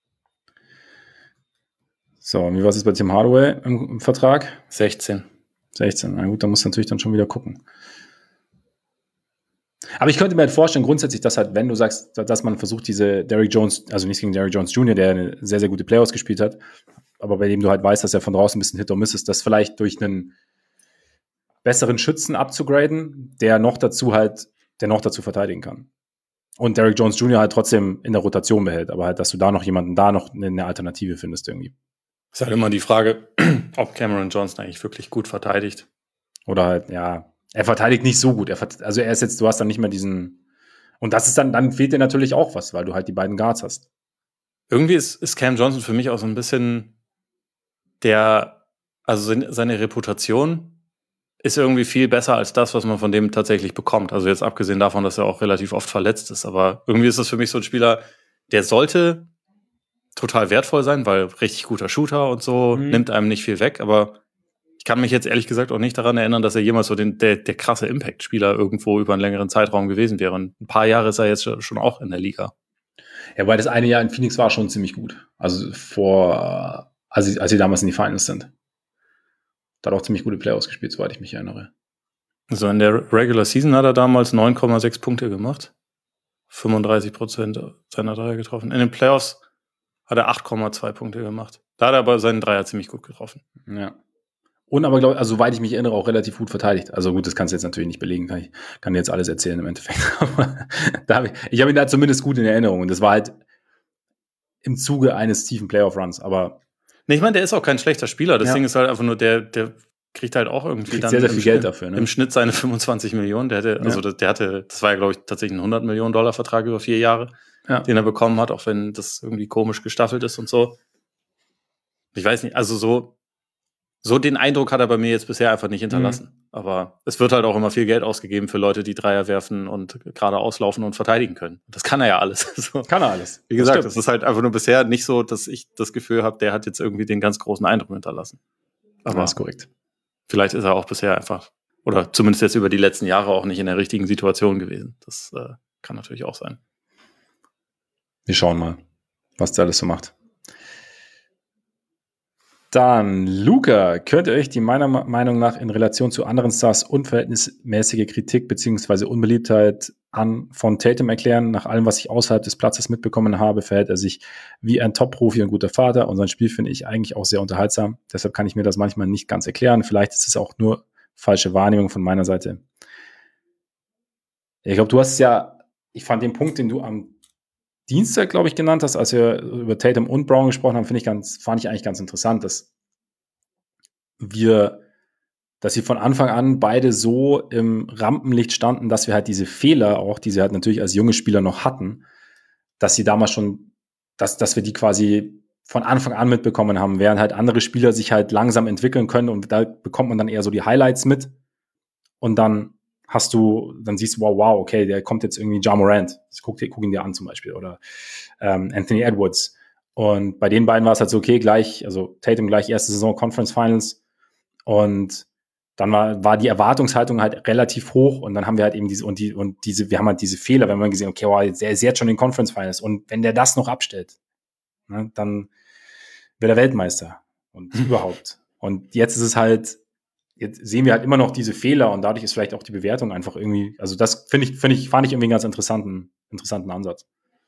so, und wie war es jetzt bei Tim Hardaway im, im Vertrag? sechzehn. sechzehn, na gut, da muss natürlich dann schon wieder gucken. Aber ich könnte mir halt vorstellen, grundsätzlich, dass halt, wenn du sagst, dass man versucht, diese Derrick Jones, also nicht gegen Derrick Jones Junior, der eine sehr, sehr gute Playoffs gespielt hat, aber bei dem du halt weißt, dass er von draußen ein bisschen Hit or Miss ist, das vielleicht durch einen besseren Schützen abzugraden, der noch dazu halt, der noch dazu verteidigen kann. Und Derrick Jones Junior halt trotzdem in der Rotation behält, aber halt, dass du da noch jemanden, da noch eine Alternative findest irgendwie. Ist halt immer die Frage, ob Cameron Johnson eigentlich wirklich gut verteidigt. Oder halt, ja, er verteidigt nicht so gut. Er vert- also er ist jetzt, du hast dann nicht mehr diesen, und das ist dann, dann fehlt dir natürlich auch was, weil du halt die beiden Guards hast. Irgendwie ist, ist Cam Johnson für mich auch so ein bisschen der, also seine Reputation ist irgendwie viel besser als das, was man von dem tatsächlich bekommt. Also jetzt abgesehen davon, dass er auch relativ oft verletzt ist. Aber irgendwie ist das für mich so ein Spieler, der sollte total wertvoll sein, weil richtig guter Shooter und so, mhm. nimmt einem nicht viel weg. Aber ich kann mich jetzt ehrlich gesagt auch nicht daran erinnern, dass er jemals so den, der, der krasse Impact-Spieler irgendwo über einen längeren Zeitraum gewesen wäre. Und ein paar Jahre ist er jetzt schon auch in der Liga. Ja, weil das eine Jahr in Phoenix war schon ziemlich gut. Also vor, als sie, als sie damals in die Finals sind. Da hat auch ziemlich gute Playoffs gespielt, soweit ich mich erinnere. Also in der Regular Season hat er damals neun Komma sechs Punkte gemacht. fünfunddreißig Prozent seiner Dreier getroffen. In den Playoffs hat er acht Komma zwei Punkte gemacht. Da hat er aber seinen Dreier ziemlich gut getroffen. Ja. Und aber, glaube ich, also soweit ich mich erinnere, auch relativ gut verteidigt. Also gut, das kannst du jetzt natürlich nicht belegen. Kann ich kann dir jetzt alles erzählen im Endeffekt. Aber da hab ich ich habe ihn da zumindest gut in Erinnerung. Und das war halt im Zuge eines tiefen Playoff-Runs. Aber nee, ich meine, der ist auch kein schlechter Spieler. Das ja. Ding ist halt einfach nur, der, der kriegt halt auch irgendwie kriegt dann sehr, sehr viel Geld dafür. Ne? Im Schnitt seine fünfundzwanzig Millionen. Der hatte, also ja. der hatte, das war ja, glaube ich, tatsächlich ein hundert Millionen Dollar Vertrag über vier Jahre, ja. den er bekommen hat, auch wenn das irgendwie komisch gestaffelt ist und so. Ich weiß nicht, also so, so den Eindruck hat er bei mir jetzt bisher einfach nicht hinterlassen. aber es wird halt auch immer viel Geld ausgegeben für Leute, die Dreier werfen und gerade auslaufen und verteidigen können. Das kann er ja alles. So. Kann er alles. Wie gesagt, das ist halt einfach nur bisher nicht so, dass ich das Gefühl habe, der hat jetzt irgendwie den ganz großen Eindruck hinterlassen. Aber ja, das ist korrekt. Vielleicht ist er auch bisher einfach, oder zumindest jetzt über die letzten Jahre auch nicht in der richtigen Situation gewesen. Das äh, kann natürlich auch sein. Wir schauen mal, was der alles so macht. Dann, Luca, könnt ihr euch die meiner Meinung nach in Relation zu anderen Stars unverhältnismäßige Kritik bzw. Unbeliebtheit an von Tatum erklären? Nach allem, was ich außerhalb des Platzes mitbekommen habe, verhält er sich wie ein Top-Profi und guter Vater und sein Spiel finde ich eigentlich auch sehr unterhaltsam. Deshalb kann ich mir das manchmal nicht ganz erklären. Vielleicht ist es auch nur falsche Wahrnehmung von meiner Seite. Ich glaube, du hast ja, ich fand den Punkt, den du am Dienstag, glaube ich, genannt hast, als wir über Tatum und Brown gesprochen haben, finde ich ganz, fand ich eigentlich ganz interessant, dass wir, dass sie von Anfang an beide so im Rampenlicht standen, dass wir halt diese Fehler auch, die sie halt natürlich als junge Spieler noch hatten, dass sie damals schon, dass, dass wir die quasi von Anfang an mitbekommen haben, während halt andere Spieler sich halt langsam entwickeln können und da bekommt man dann eher so die Highlights mit und dann hast du, dann siehst du, wow, wow, okay, der kommt jetzt irgendwie Ja Morant. Guck, guck ihn dir an zum Beispiel. Oder ähm, Anthony Edwards. Und bei den beiden war es halt so, okay, gleich, also Tatum gleich erste Saison Conference Finals. Und dann war, war die Erwartungshaltung halt relativ hoch. Und dann haben wir halt eben diese, und die, und diese, wir haben halt diese Fehler, wenn wir gesehen, okay, wow, jetzt, er ist jetzt schon in Conference Finals. Und wenn der das noch abstellt, ne, dann wird er Weltmeister. Und überhaupt. Und jetzt ist es halt, jetzt sehen wir halt immer noch diese Fehler und dadurch ist vielleicht auch die Bewertung einfach irgendwie, also das finde ich, finde ich, fand ich irgendwie einen ganz interessanten, interessanten Ansatz.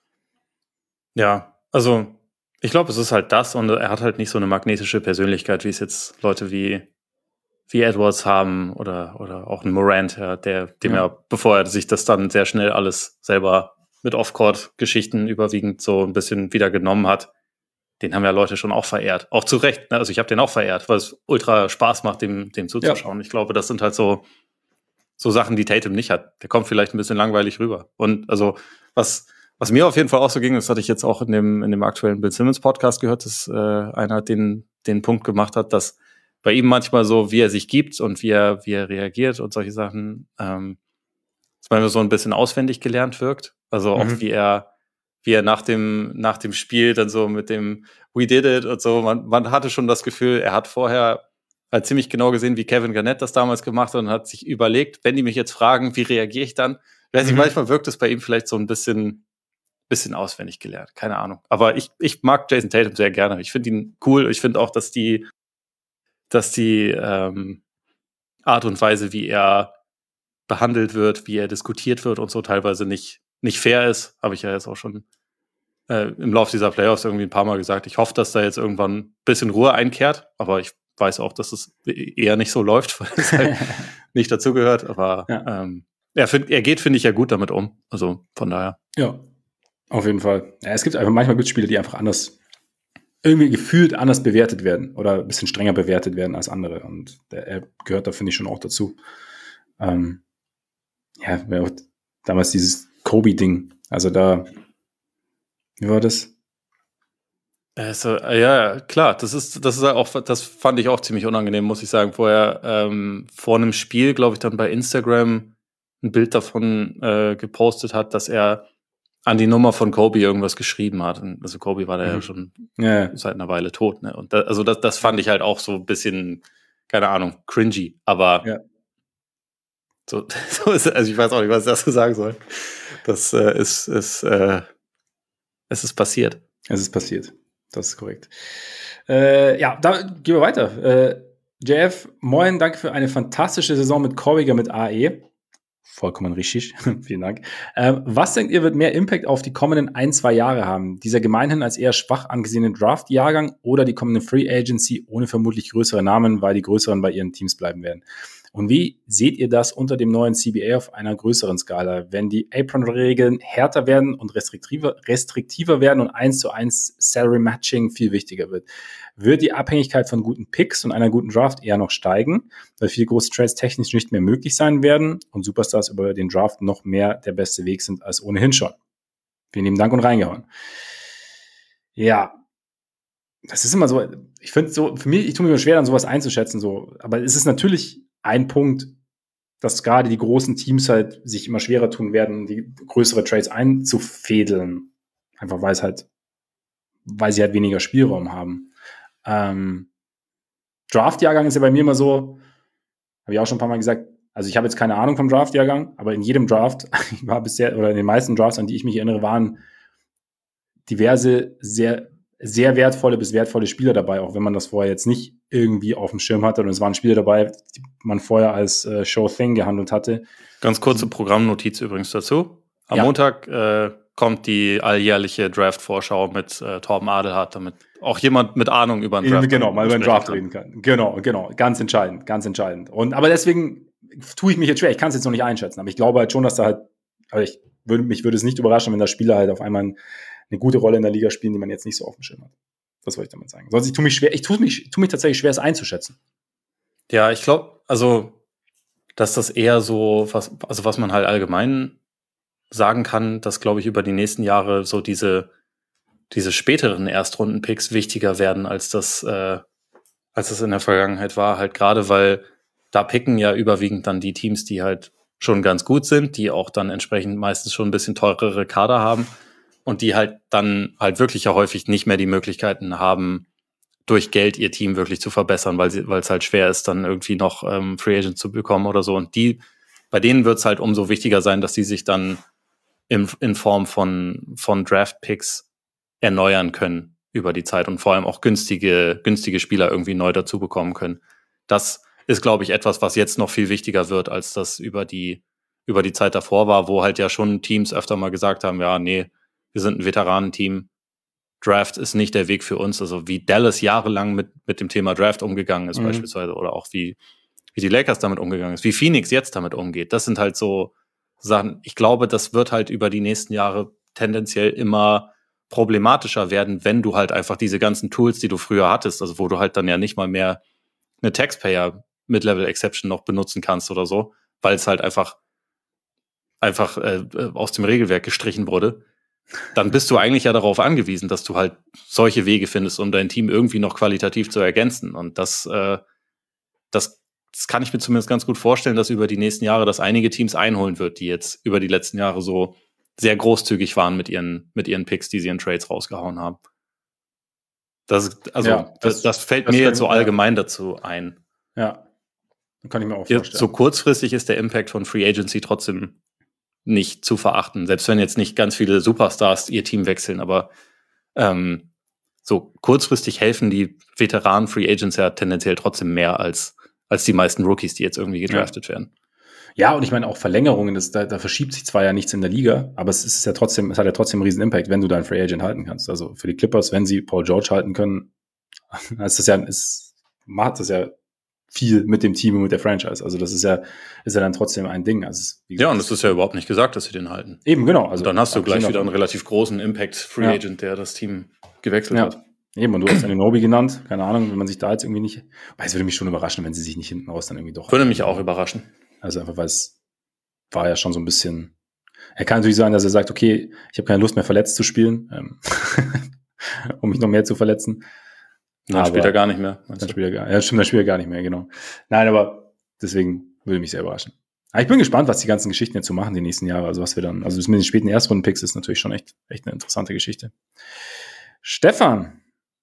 Ja, also ich glaube, es ist halt das und er hat halt nicht so eine magnetische Persönlichkeit, wie es jetzt Leute wie, wie Edwards haben oder, oder auch ein Morant, ja, der, dem ja. er, bevor er sich das dann sehr schnell alles selber mit Off-Court-Geschichten überwiegend so ein bisschen wieder genommen hat, den haben ja Leute schon auch verehrt. Auch zu Recht. Ne? Also ich habe den auch verehrt, weil es ultra Spaß macht, dem, dem zuzuschauen. Ja. Ich glaube, das sind halt so, so Sachen, die Tatum nicht hat. Der kommt vielleicht ein bisschen langweilig rüber. Und also was, was mir auf jeden Fall auch so ging, das hatte ich jetzt auch in dem, in dem aktuellen Bill Simmons Podcast gehört, dass äh, einer den, den Punkt gemacht hat, dass bei ihm manchmal so, wie er sich gibt und wie er, wie er reagiert und solche Sachen, ähm, dass manchmal so ein bisschen auswendig gelernt wirkt. Also auch mhm. wie er wie er nach dem, nach dem Spiel dann so mit dem We did it und so, man, man hatte schon das Gefühl, er hat vorher halt ziemlich genau gesehen, wie Kevin Garnett das damals gemacht hat und hat sich überlegt, wenn die mich jetzt fragen, wie reagiere ich dann? Weiß ich, mhm. manchmal wirkt es bei ihm vielleicht so ein bisschen, bisschen auswendig gelernt, keine Ahnung. Aber ich, ich mag Jason Tatum sehr gerne. Ich finde ihn cool. Ich finde auch, dass die, dass die ähm, Art und Weise, wie er behandelt wird, wie er diskutiert wird und so teilweise nicht nicht fair ist, habe ich ja jetzt auch schon äh, im Laufe dieser Playoffs irgendwie ein paar Mal gesagt. Ich hoffe, dass da jetzt irgendwann ein bisschen Ruhe einkehrt, aber ich weiß auch, dass es eher nicht so läuft, weil es halt nicht dazugehört. Aber ja. ähm, er, find, er geht, finde ich, ja gut damit um. Also von daher. Ja, auf jeden Fall. Ja, es gibt einfach manchmal gibt Spiele, die einfach anders, irgendwie gefühlt anders bewertet werden oder ein bisschen strenger bewertet werden als andere. Und der, er gehört da, finde ich, schon auch dazu. Ähm, ja, auch damals dieses Kobe-Ding. Also da, wie war das? Also, ja, klar, das ist, das ist auch, das fand ich auch ziemlich unangenehm, muss ich sagen. Vorher, ähm, vor einem Spiel, glaube ich, dann bei Instagram ein Bild davon äh, gepostet hat, dass er an die Nummer von Kobe irgendwas geschrieben hat. Und also Kobe war da mhm. ja schon ja. seit einer Weile tot, ne? Und da, also das, das fand ich halt auch so ein bisschen, keine Ahnung, cringy, aber ja. So, so ist, also ich weiß auch nicht, was ich dazu sagen soll. Das äh, ist, ist äh, es ist passiert. Es ist passiert. Das ist korrekt. Äh, ja, da gehen wir weiter. Äh, J F, moin, danke für eine fantastische Saison mit Korbiger mit A E. Vollkommen richtig. Vielen Dank. Ähm, was denkt ihr, wird mehr Impact auf die kommenden ein, zwei Jahre haben? Dieser gemeinhin als eher schwach angesehene Draft-Jahrgang oder die kommende Free Agency ohne vermutlich größere Namen, weil die größeren bei ihren Teams bleiben werden? Und wie seht ihr das unter dem neuen C B A auf einer größeren Skala? Wenn die Apron-Regeln härter werden und restriktiver, restriktiver werden und eins zu eins Salary-Matching viel wichtiger wird, wird die Abhängigkeit von guten Picks und einer guten Draft eher noch steigen, weil viele große Trades technisch nicht mehr möglich sein werden und Superstars über den Draft noch mehr der beste Weg sind als ohnehin schon. Vielen lieben Dank und reingehauen. Ja, das ist immer so, ich finde so, für mich, ich tue mir immer schwer, dann sowas einzuschätzen, so, aber es ist natürlich ein Punkt, dass gerade die großen Teams halt sich immer schwerer tun werden, die größere Trades einzufädeln. Einfach weil es halt, weil sie halt weniger Spielraum haben. Ähm, Draft-Jahrgang ist ja bei mir immer so, habe ich auch schon ein paar Mal gesagt, also ich habe jetzt keine Ahnung vom Draft-Jahrgang, aber in jedem Draft, ich war bisher, oder in den meisten Drafts, an die ich mich erinnere, waren diverse sehr, sehr wertvolle bis wertvolle Spieler dabei, auch wenn man das vorher jetzt nicht irgendwie auf dem Schirm hatte. Und es waren Spieler dabei, die man vorher als äh, Show-Thing gehandelt hatte. Ganz kurze Programmnotiz übrigens dazu. Am Ja. Montag äh, kommt die alljährliche Draft-Vorschau mit äh, Torben Adelhardt, damit auch jemand mit Ahnung über den Draft Genau, mal über den Draft reden kann. Genau, genau. Ganz entscheidend, ganz entscheidend. Und, aber deswegen tue ich mich jetzt schwer. Ich kann es jetzt noch nicht einschätzen, aber ich glaube halt schon, dass da halt, also ich würde, mich würde es nicht überraschen, wenn da Spieler halt auf einmal eine gute Rolle in der Liga spielen, die man jetzt nicht so auf dem Schirm hat. Das wollte ich damit sagen. Sonst ich tue mich schwer, ich tue mich, tue mich tatsächlich schwer, es einzuschätzen. Ja, ich glaube, also, dass das eher so, was, also was man halt allgemein sagen kann, dass, glaube ich, über die nächsten Jahre so diese, diese späteren Erstrunden-Picks wichtiger werden, als das, äh, als das in der Vergangenheit war. Halt gerade, weil da picken ja überwiegend dann die Teams, die halt schon ganz gut sind, die auch dann entsprechend meistens schon ein bisschen teurere Kader haben und die halt dann halt wirklich ja häufig nicht mehr die Möglichkeiten haben, durch Geld ihr Team wirklich zu verbessern, weil sie, weil es halt schwer ist, dann irgendwie noch ähm, Free Agent zu bekommen oder so. Und die, bei denen wird es halt umso wichtiger sein, dass sie sich dann in, in Form von, von Draft-Picks erneuern können über die Zeit und vor allem auch günstige, günstige Spieler irgendwie neu dazu bekommen können. Das ist, glaube ich, etwas, was jetzt noch viel wichtiger wird, als das über die, über die Zeit davor war, wo halt ja schon Teams öfter mal gesagt haben, ja, nee, wir sind ein Veteranenteam, Draft ist nicht der Weg für uns. Also wie Dallas jahrelang mit, mit dem Thema Draft umgegangen ist, mhm. beispielsweise, oder auch wie, wie die Lakers damit umgegangen ist, wie Phoenix jetzt damit umgeht. Das sind halt so Sachen, ich glaube, das wird halt über die nächsten Jahre tendenziell immer problematischer werden, wenn du halt einfach diese ganzen Tools, die du früher hattest, also wo du halt dann ja nicht mal mehr eine Taxpayer Mid-Level Exception noch benutzen kannst oder so, weil es halt einfach einfach äh, aus dem Regelwerk gestrichen wurde, dann bist du eigentlich ja darauf angewiesen, dass du halt solche Wege findest, um dein Team irgendwie noch qualitativ zu ergänzen. Und das, äh, das, das kann ich mir zumindest ganz gut vorstellen, dass über die nächsten Jahre das einige Teams einholen wird, die jetzt über die letzten Jahre so sehr großzügig waren mit ihren, mit ihren Picks, die sie in Trades rausgehauen haben. Das, also, ja, das, das, das fällt das mir jetzt so allgemein ja. dazu ein. Ja, kann ich mir auch vorstellen. So kurzfristig ist der Impact von Free Agency trotzdem nicht zu verachten, selbst wenn jetzt nicht ganz viele Superstars ihr Team wechseln, aber ähm, so kurzfristig helfen die Veteranen Free Agents ja tendenziell trotzdem mehr als, als die meisten Rookies, die jetzt irgendwie gedraftet ja. werden. Ja, und ich meine auch Verlängerungen, das, da, da verschiebt sich zwar ja nichts in der Liga, aber es ist ja trotzdem, es hat ja trotzdem einen riesen Impact, wenn du deinen Free Agent halten kannst. Also für die Clippers, wenn sie Paul George halten können, ist das ja, ist, macht das ja viel mit dem Team und mit der Franchise. Also das ist ja, ist ja dann trotzdem ein Ding. Also es, wie gesagt, ja, und es ist ja überhaupt nicht gesagt, dass sie den halten. Eben, genau. Also und dann hast du gleich wieder einen relativ großen Impact Free ja. Agent, der das Team gewechselt ja. hat. Eben, und du hast Anunoby genannt. Keine Ahnung, wenn man sich da jetzt irgendwie nicht, weil es würde mich schon überraschen, wenn sie sich nicht hinten raus dann irgendwie doch. Würde mich auch überraschen. Also einfach, weil es war ja schon so ein bisschen, er kann natürlich sagen, dass er sagt, okay, ich habe keine Lust mehr verletzt zu spielen, ähm, um mich noch mehr zu verletzen. Dann aber spielt er gar nicht mehr. Dann spielt er gar, ja, stimmt, dann spielt er gar nicht mehr, genau. Nein, aber deswegen würde mich sehr überraschen. Aber ich bin gespannt, was die ganzen Geschichten jetzt so machen die nächsten Jahre. Also was wir dann, also das mit den späten Erstrunden-Picks ist natürlich schon echt, echt eine interessante Geschichte. Stefan.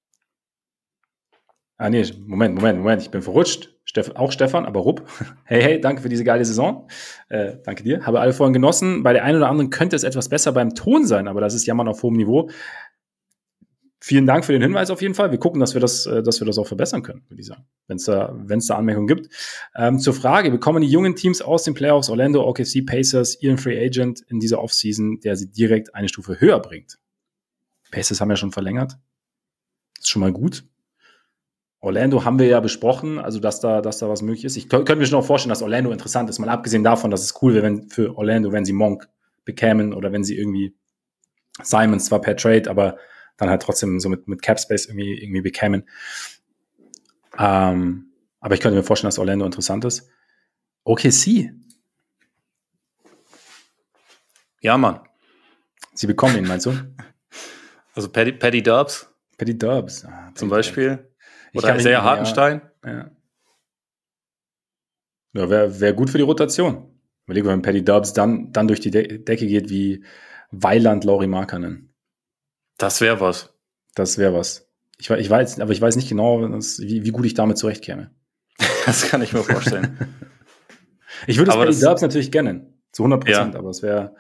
Ah, nee, Moment, Moment, Moment, ich bin verrutscht. Steff, auch Stefan, aber Rupp. Hey, hey, danke für diese geile Saison. Äh, danke dir. Habe alle vorhin genossen. Bei der einen oder anderen könnte es etwas besser beim Ton sein, aber das ist Jammern auf hohem Niveau. Vielen Dank für den Hinweis auf jeden Fall. Wir gucken, dass wir das, dass wir das auch verbessern können, würde ich sagen, wenn es da, wenn es da Anmerkungen gibt. Ähm, zur Frage, bekommen die jungen Teams aus den Playoffs, Orlando, O K C, Pacers, ihren Free Agent in dieser Offseason, der sie direkt eine Stufe höher bringt? Pacers haben ja schon verlängert. Das ist schon mal gut. Orlando haben wir ja besprochen, also dass da, dass da was möglich ist. Ich könnte mir schon auch vorstellen, dass Orlando interessant ist, mal abgesehen davon, dass es cool wäre, wenn für Orlando, wenn sie Monk bekämen oder wenn sie irgendwie Simons zwar per Trade, aber dann halt trotzdem so mit, mit Cap Space irgendwie, irgendwie bekämen. Ähm, aber ich könnte mir vorstellen, dass Orlando interessant ist. O K C. Ja, Mann. Sie bekommen ihn, meinst du? Also Paddy, Paddy Dubs. Paddy Dubs. Ah, Zum Beispiel. Oder Isaiah Hartenstein. Ja. Ja, wäre wär gut für die Rotation. Überleg mal, wenn Paddy Dubs dann, dann durch die De- Decke geht wie Weiland Lauri Markkanen. Das wäre was. Das wäre was. Ich, ich weiß, aber ich weiß nicht genau, was, wie, wie gut ich damit zurechtkäme. Das kann ich mir vorstellen. Ich würde Aber Paddy das- Dubs natürlich gönnen. Zu hundert Prozent, Ja. aber es wäre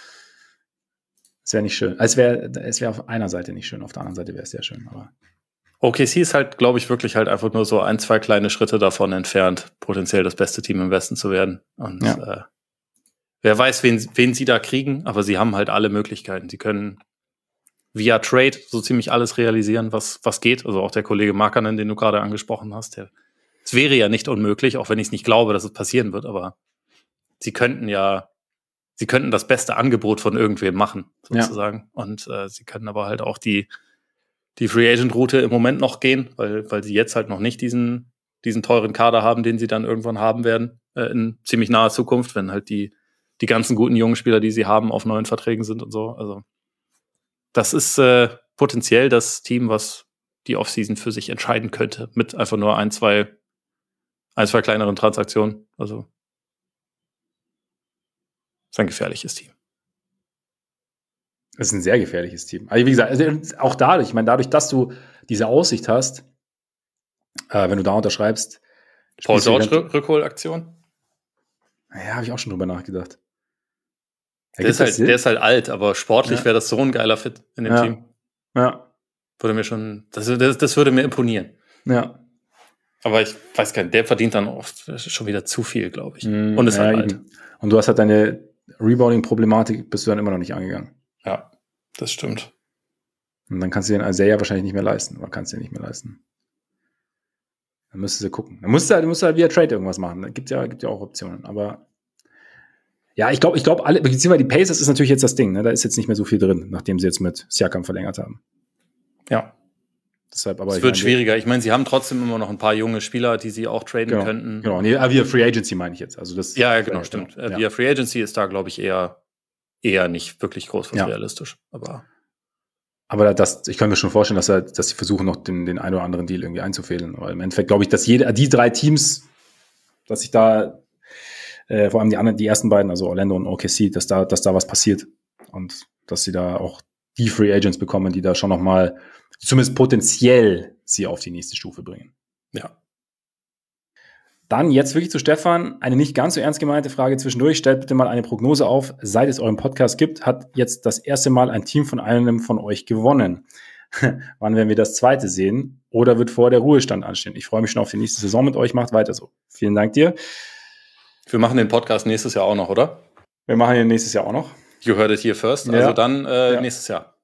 es wäre nicht schön. Es wäre es wäre auf einer Seite nicht schön, auf der anderen Seite wäre es sehr schön. Aber O K C ist halt, glaube ich, wirklich halt einfach nur so ein, zwei kleine Schritte davon entfernt, potenziell das beste Team im Westen zu werden. Und Ja. äh, wer weiß, wen, wen sie da kriegen, aber sie haben halt alle Möglichkeiten. Sie können via Trade so ziemlich alles realisieren, was, was geht. Also auch der Kollege Markkanen, den du gerade angesprochen hast, der, es wäre ja nicht unmöglich, auch wenn ich es nicht glaube, dass es passieren wird, aber sie könnten ja, sie könnten das beste Angebot von irgendwem machen, sozusagen. Ja. Und äh, sie können aber halt auch die die Free Agent Route im Moment noch gehen, weil, weil sie jetzt halt noch nicht diesen, diesen teuren Kader haben, den sie dann irgendwann haben werden, äh, in ziemlich naher Zukunft, wenn halt die, die ganzen guten jungen Spieler, die sie haben, auf neuen Verträgen sind und so. Also, das ist äh, potenziell das Team, was die Offseason für sich entscheiden könnte, mit einfach nur ein, zwei, ein, zwei kleineren Transaktionen. Also, ist ein gefährliches Team. es ist ein sehr gefährliches Team. Also wie gesagt, also auch dadurch, ich meine, dadurch, dass du diese Aussicht hast, äh, wenn du da unterschreibst. Paul George Rück- Rückholaktion? Ja, habe ich auch schon drüber nachgedacht. Der ist, halt, der ist halt alt, aber sportlich ja. wäre das so ein geiler Fit in dem ja. Team. Ja. Würde mir schon, das, das, das würde mir imponieren. Ja. Aber ich weiß gar nicht, der verdient dann oft schon wieder zu viel, glaube ich. Mm, und ist ja, halt alt. Eben. Und du hast halt deine Rebounding-Problematik, bist du dann immer noch nicht angegangen. Ja, das stimmt. Und dann kannst du den Isaiah wahrscheinlich nicht mehr leisten. Oder kannst du den nicht mehr leisten. Dann müsstest du gucken. Dann musst du halt, musst du halt via Trade irgendwas machen. Da gibt ja, gibt ja auch Optionen. Aber ja, ich glaube, ich glaube, alle, beziehungsweise die Pacers ist natürlich jetzt das Ding. Ne? Da ist jetzt nicht mehr so viel drin, nachdem sie jetzt mit Siakam verlängert haben. Ja. Deshalb, aber es ich wird meine, schwieriger. Ich meine, sie haben trotzdem immer noch ein paar junge Spieler, die sie auch traden genau, könnten. Genau, nee, via Free Agency meine ich jetzt. Also das, ja, ja, genau, stimmt. Genau, via ja. Free Agency ist da, glaube ich, eher, eher nicht wirklich groß was ja. realistisch. Aber, aber das, ich kann mir schon vorstellen, dass, er, dass sie versuchen, noch den, den einen oder anderen Deal irgendwie einzufädeln. Weil im Endeffekt glaube ich, dass jede, die drei Teams, dass sich da, äh, vor allem die anderen, die ersten beiden, also Orlando und O K C, dass da, dass da was passiert. Und dass sie da auch die Free Agents bekommen, die da schon nochmal, zumindest potenziell, sie auf die nächste Stufe bringen. Ja. Dann jetzt wirklich zu Stefan, eine nicht ganz so ernst gemeinte Frage zwischendurch. Stellt bitte mal eine Prognose auf. Seit es euren Podcast gibt, hat jetzt das erste Mal ein Team von einem von euch gewonnen. Wann werden wir das zweite sehen? Oder wird vorher der Ruhestand anstehen? Ich freue mich schon auf die nächste Saison mit euch. Macht weiter so. Vielen Dank dir. Wir machen den Podcast nächstes Jahr auch noch, oder? Wir machen ihn nächstes Jahr auch noch. You heard it here first. Ja. Also dann äh, Ja. nächstes Jahr.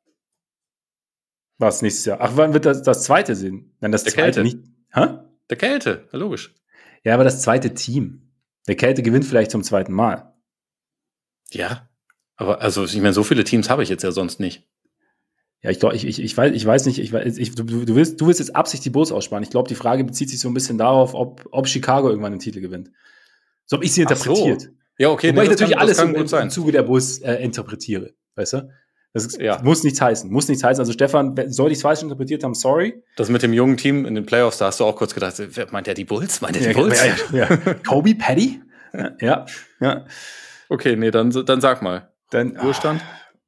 Was nächstes Jahr? Ach, wann wird das, das zweite sehen? Wenn das Der zweite Kälte. nicht. Hä? Der Kälte, ja, logisch. Ja, aber das zweite Team. Der Kälte gewinnt vielleicht zum zweiten Mal. Ja. Aber also, ich meine, so viele Teams habe ich jetzt ja sonst nicht. Ja, ich glaube, ich, ich, ich, weiß, ich weiß nicht, ich, weiß, ich, du, du, willst, du willst jetzt Absicht die Bulls aussparen. Ich glaube, die Frage bezieht sich so ein bisschen darauf, ob, ob Chicago irgendwann den Titel gewinnt. So habe ich sie Ach so. interpretiert. Ja, okay. Wobei nee, ich das natürlich kann, alles das kann im, gut sein. im Zuge der Bulls äh, interpretiere. Weißt du? Das ist, Ja. muss nichts heißen. Muss nichts heißen. Also Stefan, sollte ich es falsch interpretiert haben, sorry. Das mit dem jungen Team in den Playoffs, da hast du auch kurz gedacht, wer meint der die Bulls? Meint der die Bulls? Ja, ja, ja. Kobe, Paddy? Ja, ja. Okay, nee, dann, dann sag mal. Dann, Ruhestand?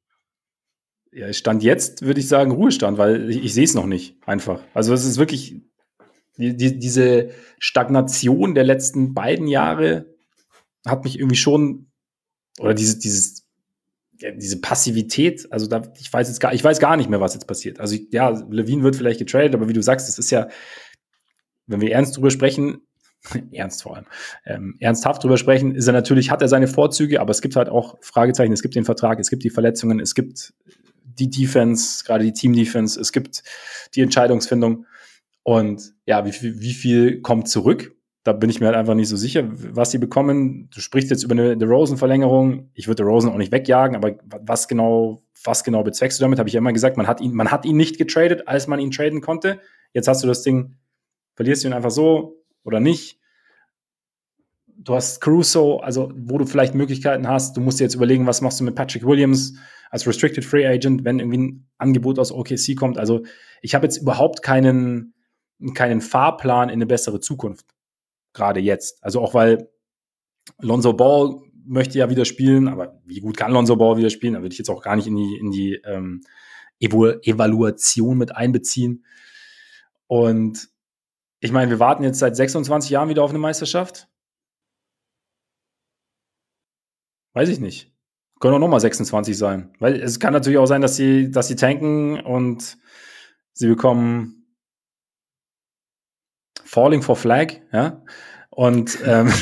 Ja, Stand jetzt würde ich sagen Ruhestand, weil ich, ich sehe es noch nicht einfach. Also es ist wirklich die, die, diese Stagnation der letzten beiden Jahre hat mich irgendwie schon, oder diese, dieses, ja, diese Passivität, also da, ich weiß jetzt gar, ich weiß gar nicht mehr, was jetzt passiert. Also ja, Levine wird vielleicht getradet, aber wie du sagst, es ist ja, wenn wir ernst drüber sprechen, ernst vor allem, ähm, ernsthaft drüber sprechen, ist er natürlich, hat er seine Vorzüge, aber es gibt halt auch Fragezeichen, es gibt den Vertrag, es gibt die Verletzungen, es gibt die Defense, gerade die Team-Defense, es gibt die Entscheidungsfindung und ja, wie viel, wie viel kommt zurück? Da bin ich mir halt einfach nicht so sicher, was sie bekommen. Du sprichst jetzt über eine DeRozan-Verlängerung. Ich würde DeRozan auch nicht wegjagen, aber was genau, was genau bezweckst du damit? Habe ich ja immer gesagt, man hat ihn, man hat ihn nicht getradet, als man ihn traden konnte. Jetzt hast du das Ding, verlierst du ihn einfach so oder nicht. Du hast Caruso, also wo du vielleicht Möglichkeiten hast. Du musst dir jetzt überlegen, was machst du mit Patrick Williams als Restricted Free Agent, wenn irgendwie ein Angebot aus O K C kommt. Also ich habe jetzt überhaupt keinen, keinen Fahrplan in eine bessere Zukunft. Gerade jetzt. Also auch weil Lonzo Ball möchte ja wieder spielen, aber wie gut kann Lonzo Ball wieder spielen? Da würde ich jetzt auch gar nicht in die, in die ähm, Evu- Evaluation mit einbeziehen. Und ich meine, wir warten jetzt seit sechsundzwanzig Jahren wieder auf eine Meisterschaft. Weiß ich nicht. Können auch nochmal sechsundzwanzig sein. Weil es kann natürlich auch sein, dass sie, dass sie tanken und sie bekommen Falling for Flag, ja. Und ähm,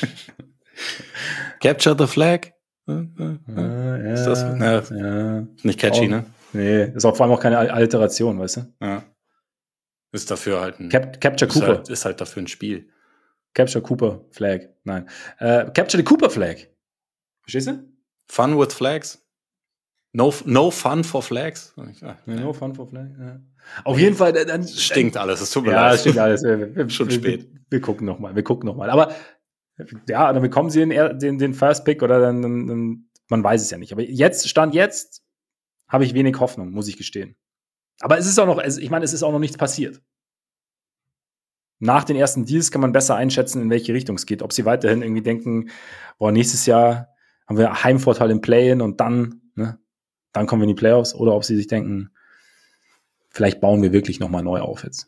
Capture the Flag. äh, ja, Ist das ne, ja. nicht catchy, auch, ne? Nee, ist auch vor allem auch keine Alteration, weißt du? Ja. Ist dafür halt ein Cap Capture ist Cooper. Halt, ist halt dafür ein Spiel. Capture Cooper Flag. Nein. Äh, Capture the Cooper Flag. Verstehst du? Fun with Flags? No, no fun for Flags? Ja, no fun for Flag. Ja. Auf jeden Fall. Dann, dann stinkt alles, es tut mir ja, leid. Ja, stinkt alles. Wir, wir, Schon wir, spät. Wir, wir gucken nochmal. Wir gucken nochmal. Aber ja, dann bekommen sie den, den, den First Pick oder dann, dann, dann, man weiß es ja nicht. Aber jetzt, Stand jetzt, habe ich wenig Hoffnung, muss ich gestehen. Aber es ist auch noch, ich meine, es ist auch noch nichts passiert. Nach den ersten Deals kann man besser einschätzen, in welche Richtung es geht. Ob sie weiterhin irgendwie denken, boah, nächstes Jahr haben wir Heimvorteil im Play-In und dann, ne, dann kommen wir in die Playoffs. Oder ob sie sich denken, vielleicht bauen wir wirklich nochmal neu auf jetzt.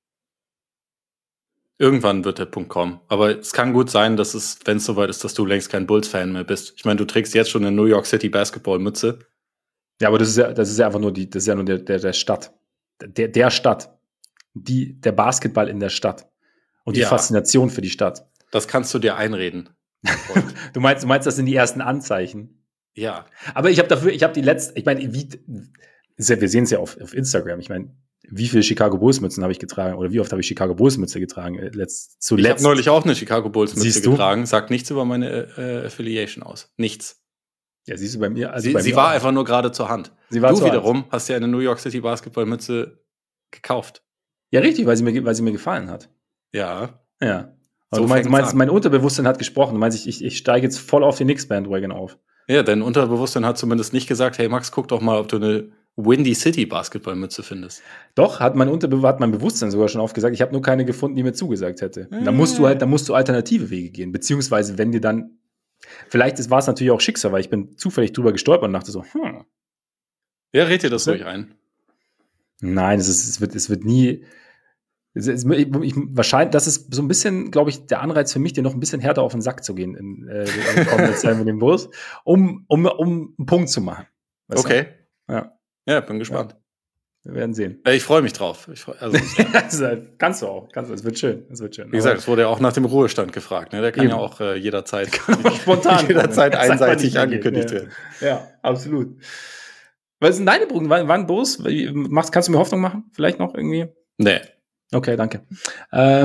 Irgendwann wird der Punkt kommen. Aber es kann gut sein, dass es, wenn es soweit ist, dass du längst kein Bulls-Fan mehr bist. Ich meine, du trägst jetzt schon eine New York City Basketball-Mütze. Ja, aber das ist ja, das ist ja einfach nur die, das ist ja nur der, der, der Stadt. Der, der Stadt. Die, der Basketball in der Stadt. Und die Ja. Faszination für die Stadt. Das kannst du dir einreden. du meinst, du meinst, das sind die ersten Anzeichen? Ja. Aber ich habe dafür, ich habe die letzte, ich meine, wie, wir sehen es ja auf, auf Instagram. Ich meine, wie viele Chicago Bulls Mützen habe ich getragen oder wie oft habe ich Chicago Bulls Mütze getragen? Letzt, zuletzt. Ich habe neulich auch eine Chicago Bulls Mütze Siehst du? getragen. Sagt nichts über meine äh, Affiliation aus. Nichts. Ja, siehst du bei mir. Also sie bei sie mir war auch. einfach nur gerade zur Hand. Sie war du zur wiederum Hand. hast ja eine New York City Basketball-Mütze gekauft. Ja, richtig, weil sie mir, weil sie mir gefallen hat. Ja. Ja. So du meinst, du meinst an. mein Unterbewusstsein hat gesprochen. Du meinst, ich, ich, ich steige jetzt voll auf den Knicks-Bandwagon auf. Ja, dein Unterbewusstsein hat zumindest nicht gesagt, hey Max, guck doch mal, ob du eine Windy City Basketballmütze findest. Doch, hat mein, Unterbe- hat mein Bewusstsein sogar schon aufgesagt. Ich habe nur keine gefunden, die mir zugesagt hätte. Und dann musst du halt, dann musst du alternative Wege gehen. Beziehungsweise, wenn dir dann, vielleicht war es natürlich auch Schicksal, weil ich bin zufällig drüber gestolpert und dachte so, hm. Ja, red dir das ruhig ein. Nein, es, ist, es, wird, es wird nie. Es ist, ich, ich, wahrscheinlich, das ist so ein bisschen, glaube ich, der Anreiz für mich, dir noch ein bisschen härter auf den Sack zu gehen in äh, in kommender Zeit mit dem Bus, um, um, um einen Punkt zu machen. Weißt Okay. du? Ja. Ja, bin gespannt. Ja. Wir werden sehen. Ich freue mich drauf. Ich freu, also, kannst du auch. Kannst du. Es wird schön. Es wird schön. Wie gesagt, es wurde ja auch nach dem Ruhestand gefragt. Ne? Der kann Eben. ja auch äh, jederzeit, kann auch spontan jederzeit kommen. einseitig Sagt man nicht angekündigt mehr. werden. Ja. ja, absolut. Was sind deine Brücken? Wann, wann Bus? Machst, kannst du mir Hoffnung machen? Vielleicht noch irgendwie? Nee. Okay, danke. Ähm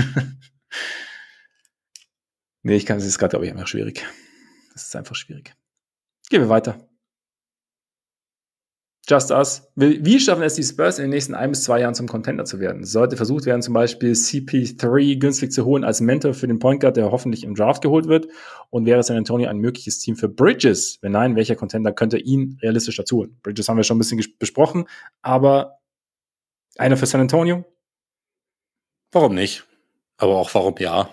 nee, ich kann, es ist gerade, glaube ich, einfach schwierig. Das ist einfach schwierig. Gehen wir weiter. Just Us. Wie schaffen es die Spurs in den nächsten ein bis zwei Jahren zum Contender zu werden? Es sollte versucht werden, zum Beispiel C P drei günstig zu holen als Mentor für den Point Guard, der hoffentlich im Draft geholt wird. Und wäre San Antonio ein mögliches Team für Bridges? Wenn nein, welcher Contender könnte ihn realistisch dazu holen? Bridges haben wir schon ein bisschen ges- besprochen, aber einer für San Antonio? Warum nicht? Aber auch warum ja?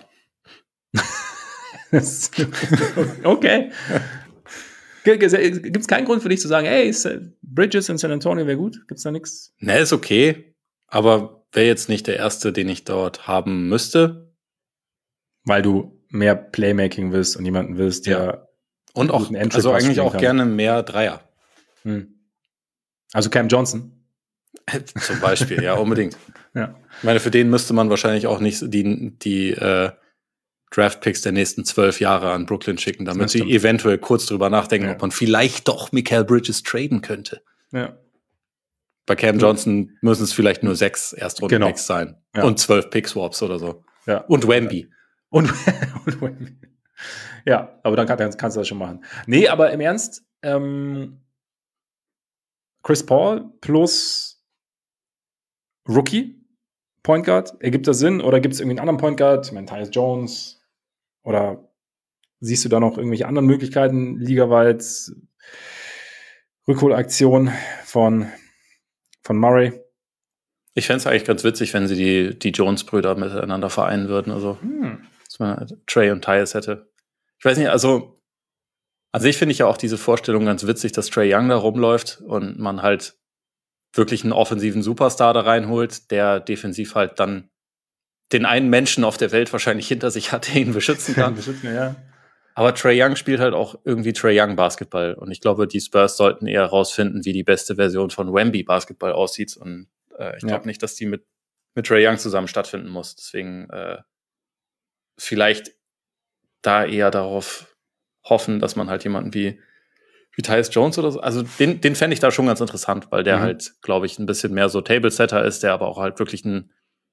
Okay. Gibt es keinen Grund für dich zu sagen, hey, Bridges in San Antonio wäre gut? Gibt es da nichts? Ne, ist okay. Aber wäre jetzt nicht der erste, den ich dort haben müsste. Weil du mehr Playmaking willst und jemanden willst, der. Ja. Und auch, guten Entry also Pass eigentlich spielen auch kann. gerne mehr Dreier. Hm. Also Cam Johnson. Zum Beispiel, ja, unbedingt. Ja. Ich meine, für den müsste man wahrscheinlich auch nicht die, die äh, Draft-Picks der nächsten zwölf Jahre an Brooklyn schicken, damit sie eventuell kurz drüber nachdenken, Ja. ob man vielleicht doch Mikal Bridges traden könnte. Ja. Bei Cam Johnson müssen es vielleicht nur sechs Erstrunden-Picks Genau. sein. Ja. Und zwölf Pick-Swaps oder so. Ja. Und Wemby. Und, und Wemby. Ja, aber dann kann, kannst du das schon machen. Nee, aber im Ernst, ähm, Chris Paul plus Rookie Point Guard, ergibt das Sinn? Oder gibt es irgendwie einen anderen Point Guard? Ich meine, Tyus Jones? Oder siehst du da noch irgendwelche anderen Möglichkeiten, ligaweit? Rückholaktion von, von Murray? Ich fände es eigentlich ganz witzig, wenn sie die, die Jones-Brüder miteinander vereinen würden. Also, Hm. dass man Trey und Tyus hätte. ich weiß nicht, also an sich finde ich ja auch diese Vorstellung ganz witzig, dass Trae Young da rumläuft und man halt wirklich einen offensiven Superstar da reinholt, der defensiv halt dann den einen Menschen auf der Welt wahrscheinlich hinter sich hat, der ihn beschützen kann. Beschützen, ja. Aber Trae Young spielt halt auch irgendwie Trae Young Basketball. Und ich glaube, die Spurs sollten eher rausfinden, wie die beste Version von Wemby Basketball aussieht. Und äh, ich glaube Ja. nicht, dass die mit, mit Trae Young zusammen stattfinden muss. Deswegen äh, vielleicht da eher darauf hoffen, dass man halt jemanden wie, wie Tyus Jones oder so, also den, den fände ich da schon ganz interessant, weil der Mhm. halt, glaube ich, ein bisschen mehr so Table-Setter ist, der aber auch halt wirklich ein,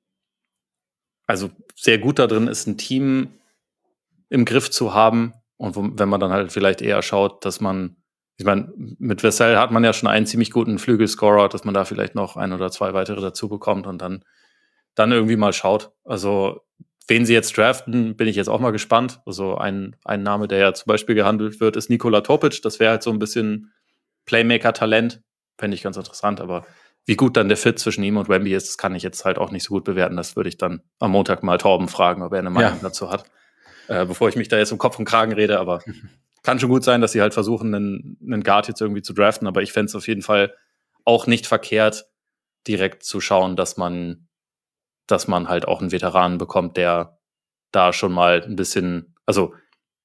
also sehr gut da drin ist, ein Team im Griff zu haben. Und wo, wenn man dann halt vielleicht eher schaut, dass man, ich meine, mit Vassell hat man ja schon einen ziemlich guten Flügelscorer, dass man da vielleicht noch ein oder zwei weitere dazu bekommt und dann, dann irgendwie mal schaut. Also, wen sie jetzt draften, bin ich jetzt auch mal gespannt. Also, ein, ein Name, der ja zum Beispiel gehandelt wird, ist Nikola Topic. Das wäre halt so ein bisschen Playmaker-Talent. Fände ich ganz interessant, aber wie gut dann der Fit zwischen ihm und Wemby ist, das kann ich jetzt halt auch nicht so gut bewerten. Das würde ich dann am Montag mal Torben fragen, ob er eine Meinung Ja. dazu hat. Äh, bevor ich mich da jetzt um Kopf und Kragen rede, aber kann schon gut sein, dass sie halt versuchen, einen, einen Guard jetzt irgendwie zu draften, aber ich fände es auf jeden Fall auch nicht verkehrt, direkt zu schauen, dass man, dass man halt auch einen Veteranen bekommt, der da schon mal ein bisschen, also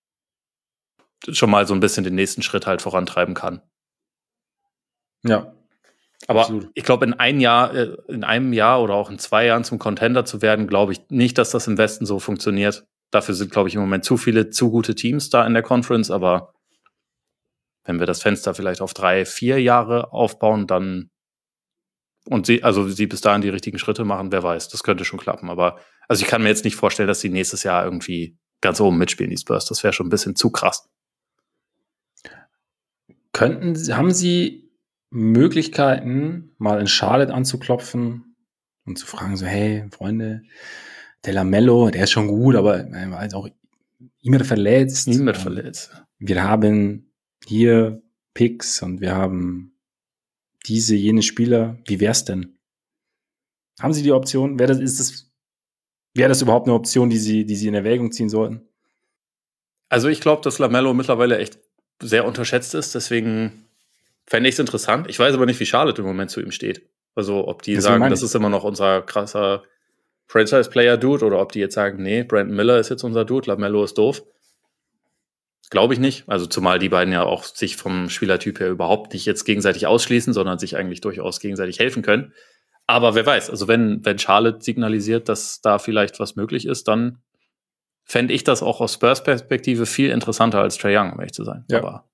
schon mal so ein bisschen den nächsten Schritt halt vorantreiben kann. Ja. Aber Absolut. ich glaube, in ein Jahr, äh, in einem Jahr oder auch in zwei Jahren zum Contender zu werden, glaube ich nicht, dass das im Westen so funktioniert. Dafür sind, glaube ich, im Moment zu viele, zu gute Teams da in der Conference. Aber wenn wir das Fenster vielleicht auf drei, vier Jahre aufbauen, dann und sie, also sie bis dahin die richtigen Schritte machen, wer weiß, das könnte schon klappen. Aber also ich kann mir jetzt nicht vorstellen, dass sie nächstes Jahr irgendwie ganz oben mitspielen, die Spurs. Das wäre schon ein bisschen zu krass. Könnten Sie, haben Sie Möglichkeiten, mal in Charlotte anzuklopfen und zu fragen, so, hey, Freunde, der Lamello, der ist schon gut, aber er war jetzt auch immer verletzt. Niemand Und verletzt. Wir haben hier Picks und wir haben diese, jene Spieler. Wie wär's denn? Haben Sie die Option? Wäre das, ist das, wäre das überhaupt eine Option, die Sie, die Sie in Erwägung ziehen sollten? Also ich glaube, dass Lamello mittlerweile echt sehr unterschätzt ist, deswegen fände ich es interessant. Ich weiß aber nicht, wie Charlotte im Moment zu ihm steht. Also ob die Deswegen sagen, meine das ich. ist immer noch unser krasser Franchise-Player-Dude oder ob die jetzt sagen, nee, Brandon Miller ist jetzt unser Dude, Lamello ist doof. Glaube ich nicht. Also zumal die beiden ja auch sich vom Spielertyp her überhaupt nicht jetzt gegenseitig ausschließen, sondern sich eigentlich durchaus gegenseitig helfen können. Aber wer weiß, also wenn, wenn Charlotte signalisiert, dass da vielleicht was möglich ist, dann fände ich das auch aus Spurs-Perspektive viel interessanter als Trae Young, um ehrlich zu sein. Ja. Aber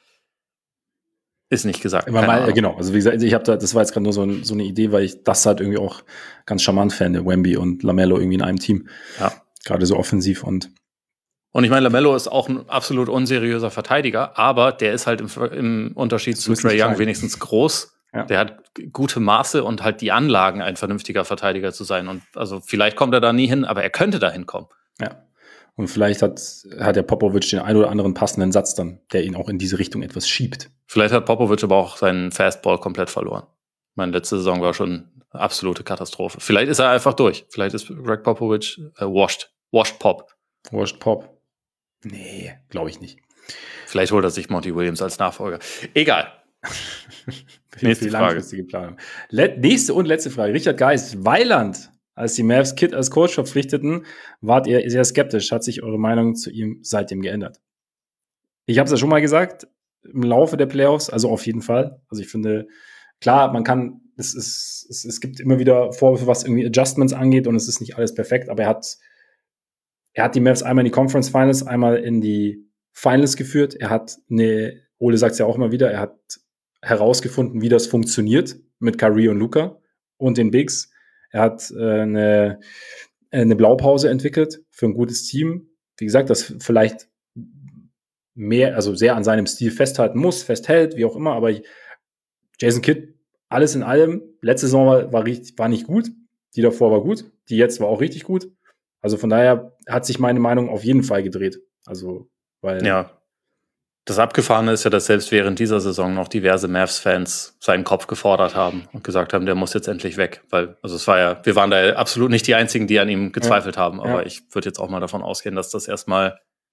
ist nicht gesagt. Immer keine mal, Ahnung. genau, also wie gesagt, ich habe da, das war jetzt gerade nur so, ein, so eine Idee, weil ich das halt irgendwie auch ganz charmant fände, Wemby und Lamello irgendwie in einem Team. Ja. Gerade so offensiv und Und ich meine, Lamello ist auch ein absolut unseriöser Verteidiger, aber der ist halt im, im Unterschied zu Zumindest Trae nicht Young klein. wenigstens groß. Ja. Der hat gute Maße und halt die Anlagen, ein vernünftiger Verteidiger zu sein. Und also vielleicht kommt er da nie hin, aber er könnte da hinkommen. ja. Und vielleicht hat, hat der Popovic den ein oder anderen passenden Satz dann, der ihn auch in diese Richtung etwas schiebt. Vielleicht hat Popovic aber auch seinen Fastball komplett verloren. Meine letzte Saison war schon eine absolute Katastrophe. Vielleicht ist er einfach durch. Vielleicht ist Greg Popovich äh, washed. Washed Pop. Washed Pop. Nee, glaube ich nicht. Vielleicht holt er sich Monty Williams als Nachfolger. Egal. Für Nächste die Frage. langfristige Planung. Let, nächste und letzte Frage. Richard Geist, Weiland. Als die Mavs Kid als Coach verpflichteten, wart ihr sehr skeptisch. Hat sich eure Meinung zu ihm seitdem geändert? Ich habe es ja schon mal gesagt, im Laufe der Playoffs, also auf jeden Fall. Also ich finde, klar, man kann, es, ist, es, es gibt immer wieder Vorwürfe, was irgendwie Adjustments angeht und es ist nicht alles perfekt, aber er hat, er hat die Mavs einmal in die Conference Finals, einmal in die Finals geführt. Er hat eine, Ole sagt es ja auch immer wieder, er hat herausgefunden, wie das funktioniert mit Kyrie und Luka und den Bigs. Er hat äh, eine, eine Blaupause entwickelt für ein gutes Team. Wie gesagt, das vielleicht mehr, also sehr an seinem Stil festhalten muss, festhält, wie auch immer. Aber Jason Kidd, alles in allem, letzte Saison war, war, richtig, war nicht gut. Die davor war gut. Die jetzt war auch richtig gut. Also von daher hat sich meine Meinung auf jeden Fall gedreht. Also, weil. Ja. Das Abgefahrene ist ja, dass selbst während dieser Saison noch diverse Mavs-Fans seinen Kopf gefordert haben und gesagt haben, der muss jetzt endlich weg. Weil, also es war ja, wir waren da absolut nicht die Einzigen, die an ihm gezweifelt Ja. haben. Aber Ja. ich würde jetzt auch mal davon ausgehen, dass das erstmal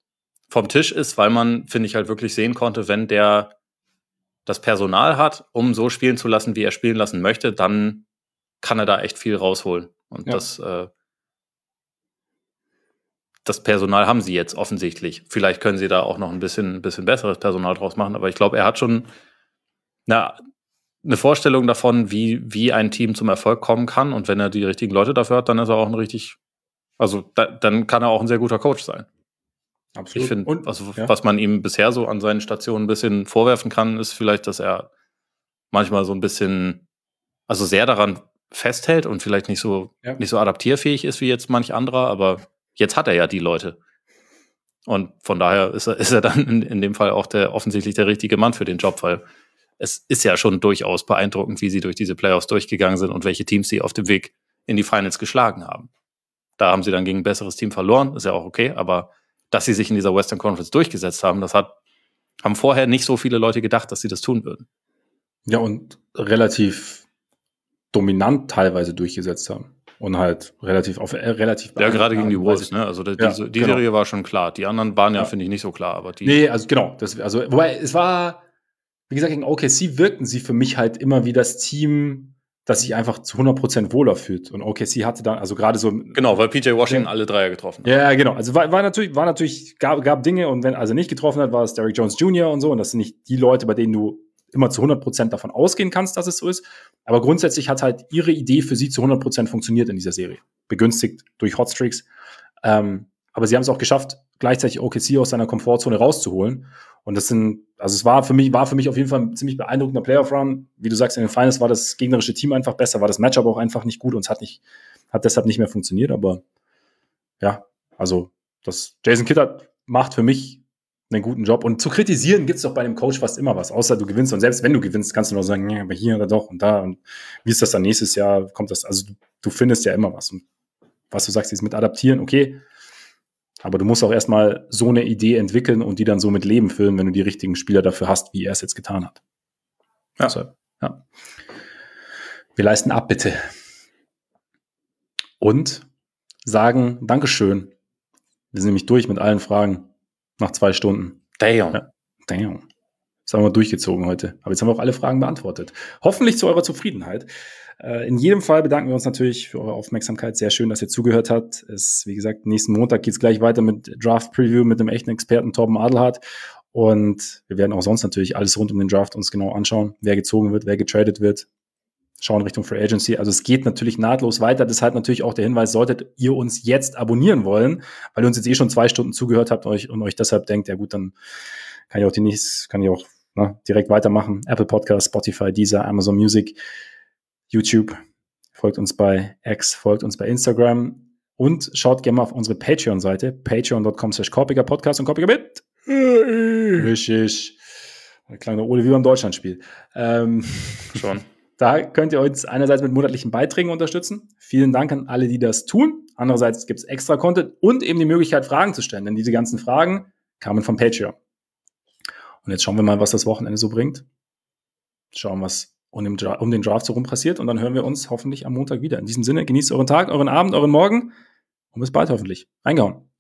vom Tisch ist, weil man, finde ich, halt wirklich sehen konnte, wenn der das Personal hat, um so spielen zu lassen, wie er spielen lassen möchte, dann kann er da echt viel rausholen. Und ja. das, äh, das Personal haben sie jetzt offensichtlich. Vielleicht können sie da auch noch ein bisschen, ein bisschen besseres Personal draus machen, aber ich glaube, er hat schon na, eine Vorstellung davon, wie, wie ein Team zum Erfolg kommen kann. Und wenn er die richtigen Leute dafür hat, dann ist er auch ein richtig, also da, dann kann er auch ein sehr guter Coach sein. Absolut. Ich finde, also, ja. was man ihm bisher so an seinen Stationen ein bisschen vorwerfen kann, ist vielleicht, dass er manchmal so ein bisschen, also sehr daran festhält und vielleicht nicht so, ja. nicht so adaptierfähig ist wie jetzt manch anderer, aber jetzt hat er ja die Leute. Und von daher ist er, ist er dann in, in dem Fall auch der offensichtlich der richtige Mann für den Job, weil es ist ja schon durchaus beeindruckend, wie sie durch diese Playoffs durchgegangen sind und welche Teams sie auf dem Weg in die Finals geschlagen haben. Da haben sie dann gegen ein besseres Team verloren, ist ja auch okay, aber dass sie sich in dieser Western Conference durchgesetzt haben, das hat, haben vorher nicht so viele Leute gedacht, dass sie das tun würden. Ja, und relativ dominant teilweise durchgesetzt haben. Und halt relativ auf äh, relativ ja, gerade gegen die Wolves, ne? Also die, ja, die, die genau. Serie war schon klar. Die anderen waren ja, ja. finde ich, nicht so klar. Aber die nee, also genau. Das, also, wobei, es war, wie gesagt, gegen O K C wirkten sie für mich halt immer wie das Team, das sich einfach zu hundert Prozent wohler fühlt. Und O K C hatte dann, also gerade so. Genau, weil P J Washington ja. alle Dreier getroffen hat. Ja, genau. Also war, war natürlich, war natürlich, gab, gab Dinge, und wenn also nicht getroffen hat, war es Derrick Jones Junior und so. Und das sind nicht die Leute, bei denen du immer zu hundert Prozent davon ausgehen kannst, dass es so ist. Aber grundsätzlich hat halt ihre Idee für sie zu hundert Prozent funktioniert in dieser Serie. Begünstigt durch Hotstreaks. Ähm, aber sie haben es auch geschafft, gleichzeitig O K C aus seiner Komfortzone rauszuholen. Und das sind, also es war für mich, war für mich auf jeden Fall ein ziemlich beeindruckender Playoff-Run. Wie du sagst, in den Finals war das gegnerische Team einfach besser, war das Matchup auch einfach nicht gut und es hat nicht, hat deshalb nicht mehr funktioniert. Aber ja, also das Jason Kidd macht für mich einen guten Job. Und zu kritisieren gibt es doch bei einem Coach fast immer was, außer du gewinnst. Und selbst wenn du gewinnst, kannst du noch sagen, ja, aber hier oder doch und da. Und wie ist das dann nächstes Jahr? Kommt das? Also du, du findest ja immer was. Und was du sagst, ist mit adaptieren, okay. Aber du musst auch erstmal so eine Idee entwickeln und die dann so mit Leben füllen, wenn du die richtigen Spieler dafür hast, wie er es jetzt getan hat. Ja. Also, ja. Wir leisten ab, bitte. Und sagen Dankeschön. Wir sind nämlich durch mit allen Fragen. Nach zwei Stunden. Damn. Ja, damn. Das haben wir durchgezogen heute. Aber jetzt haben wir auch alle Fragen beantwortet. Hoffentlich zu eurer Zufriedenheit. Äh, in jedem Fall bedanken wir uns natürlich für eure Aufmerksamkeit. Sehr schön, dass ihr zugehört habt. Es, wie gesagt, nächsten Montag geht's gleich weiter mit Draft Preview mit dem echten Experten Torben Adelhardt. Und wir werden auch sonst natürlich alles rund um den Draft uns genau anschauen. Wer gezogen wird, wer getradet wird. Schauen Richtung Free Agency. Also es geht natürlich nahtlos weiter. Deshalb natürlich auch der Hinweis, solltet ihr uns jetzt abonnieren wollen, weil ihr uns jetzt eh schon zwei Stunden zugehört habt euch, und euch deshalb denkt, ja gut, dann kann ich auch die nächste, kann ich auch ne, direkt weitermachen. Apple Podcast, Spotify, Deezer, Amazon Music, YouTube. Folgt uns bei X, folgt uns bei Instagram und schaut gerne mal auf unsere Patreon-Seite, patreon.com slash Korpiger Podcast und Korpiger mit. Richtig. Klang der Ole wie beim Deutschlandspiel. Ähm, schon. Da könnt ihr uns einerseits mit monatlichen Beiträgen unterstützen. Vielen Dank an alle, die das tun. Andererseits gibt es extra Content und eben die Möglichkeit, Fragen zu stellen. Denn diese ganzen Fragen kamen von Patreon. Und jetzt schauen wir mal, was das Wochenende so bringt. Schauen, was um den, Dra- um den Draft so rum passiert. Und dann hören wir uns hoffentlich am Montag wieder. In diesem Sinne, genießt euren Tag, euren Abend, euren Morgen. Und bis bald hoffentlich. Reingehauen.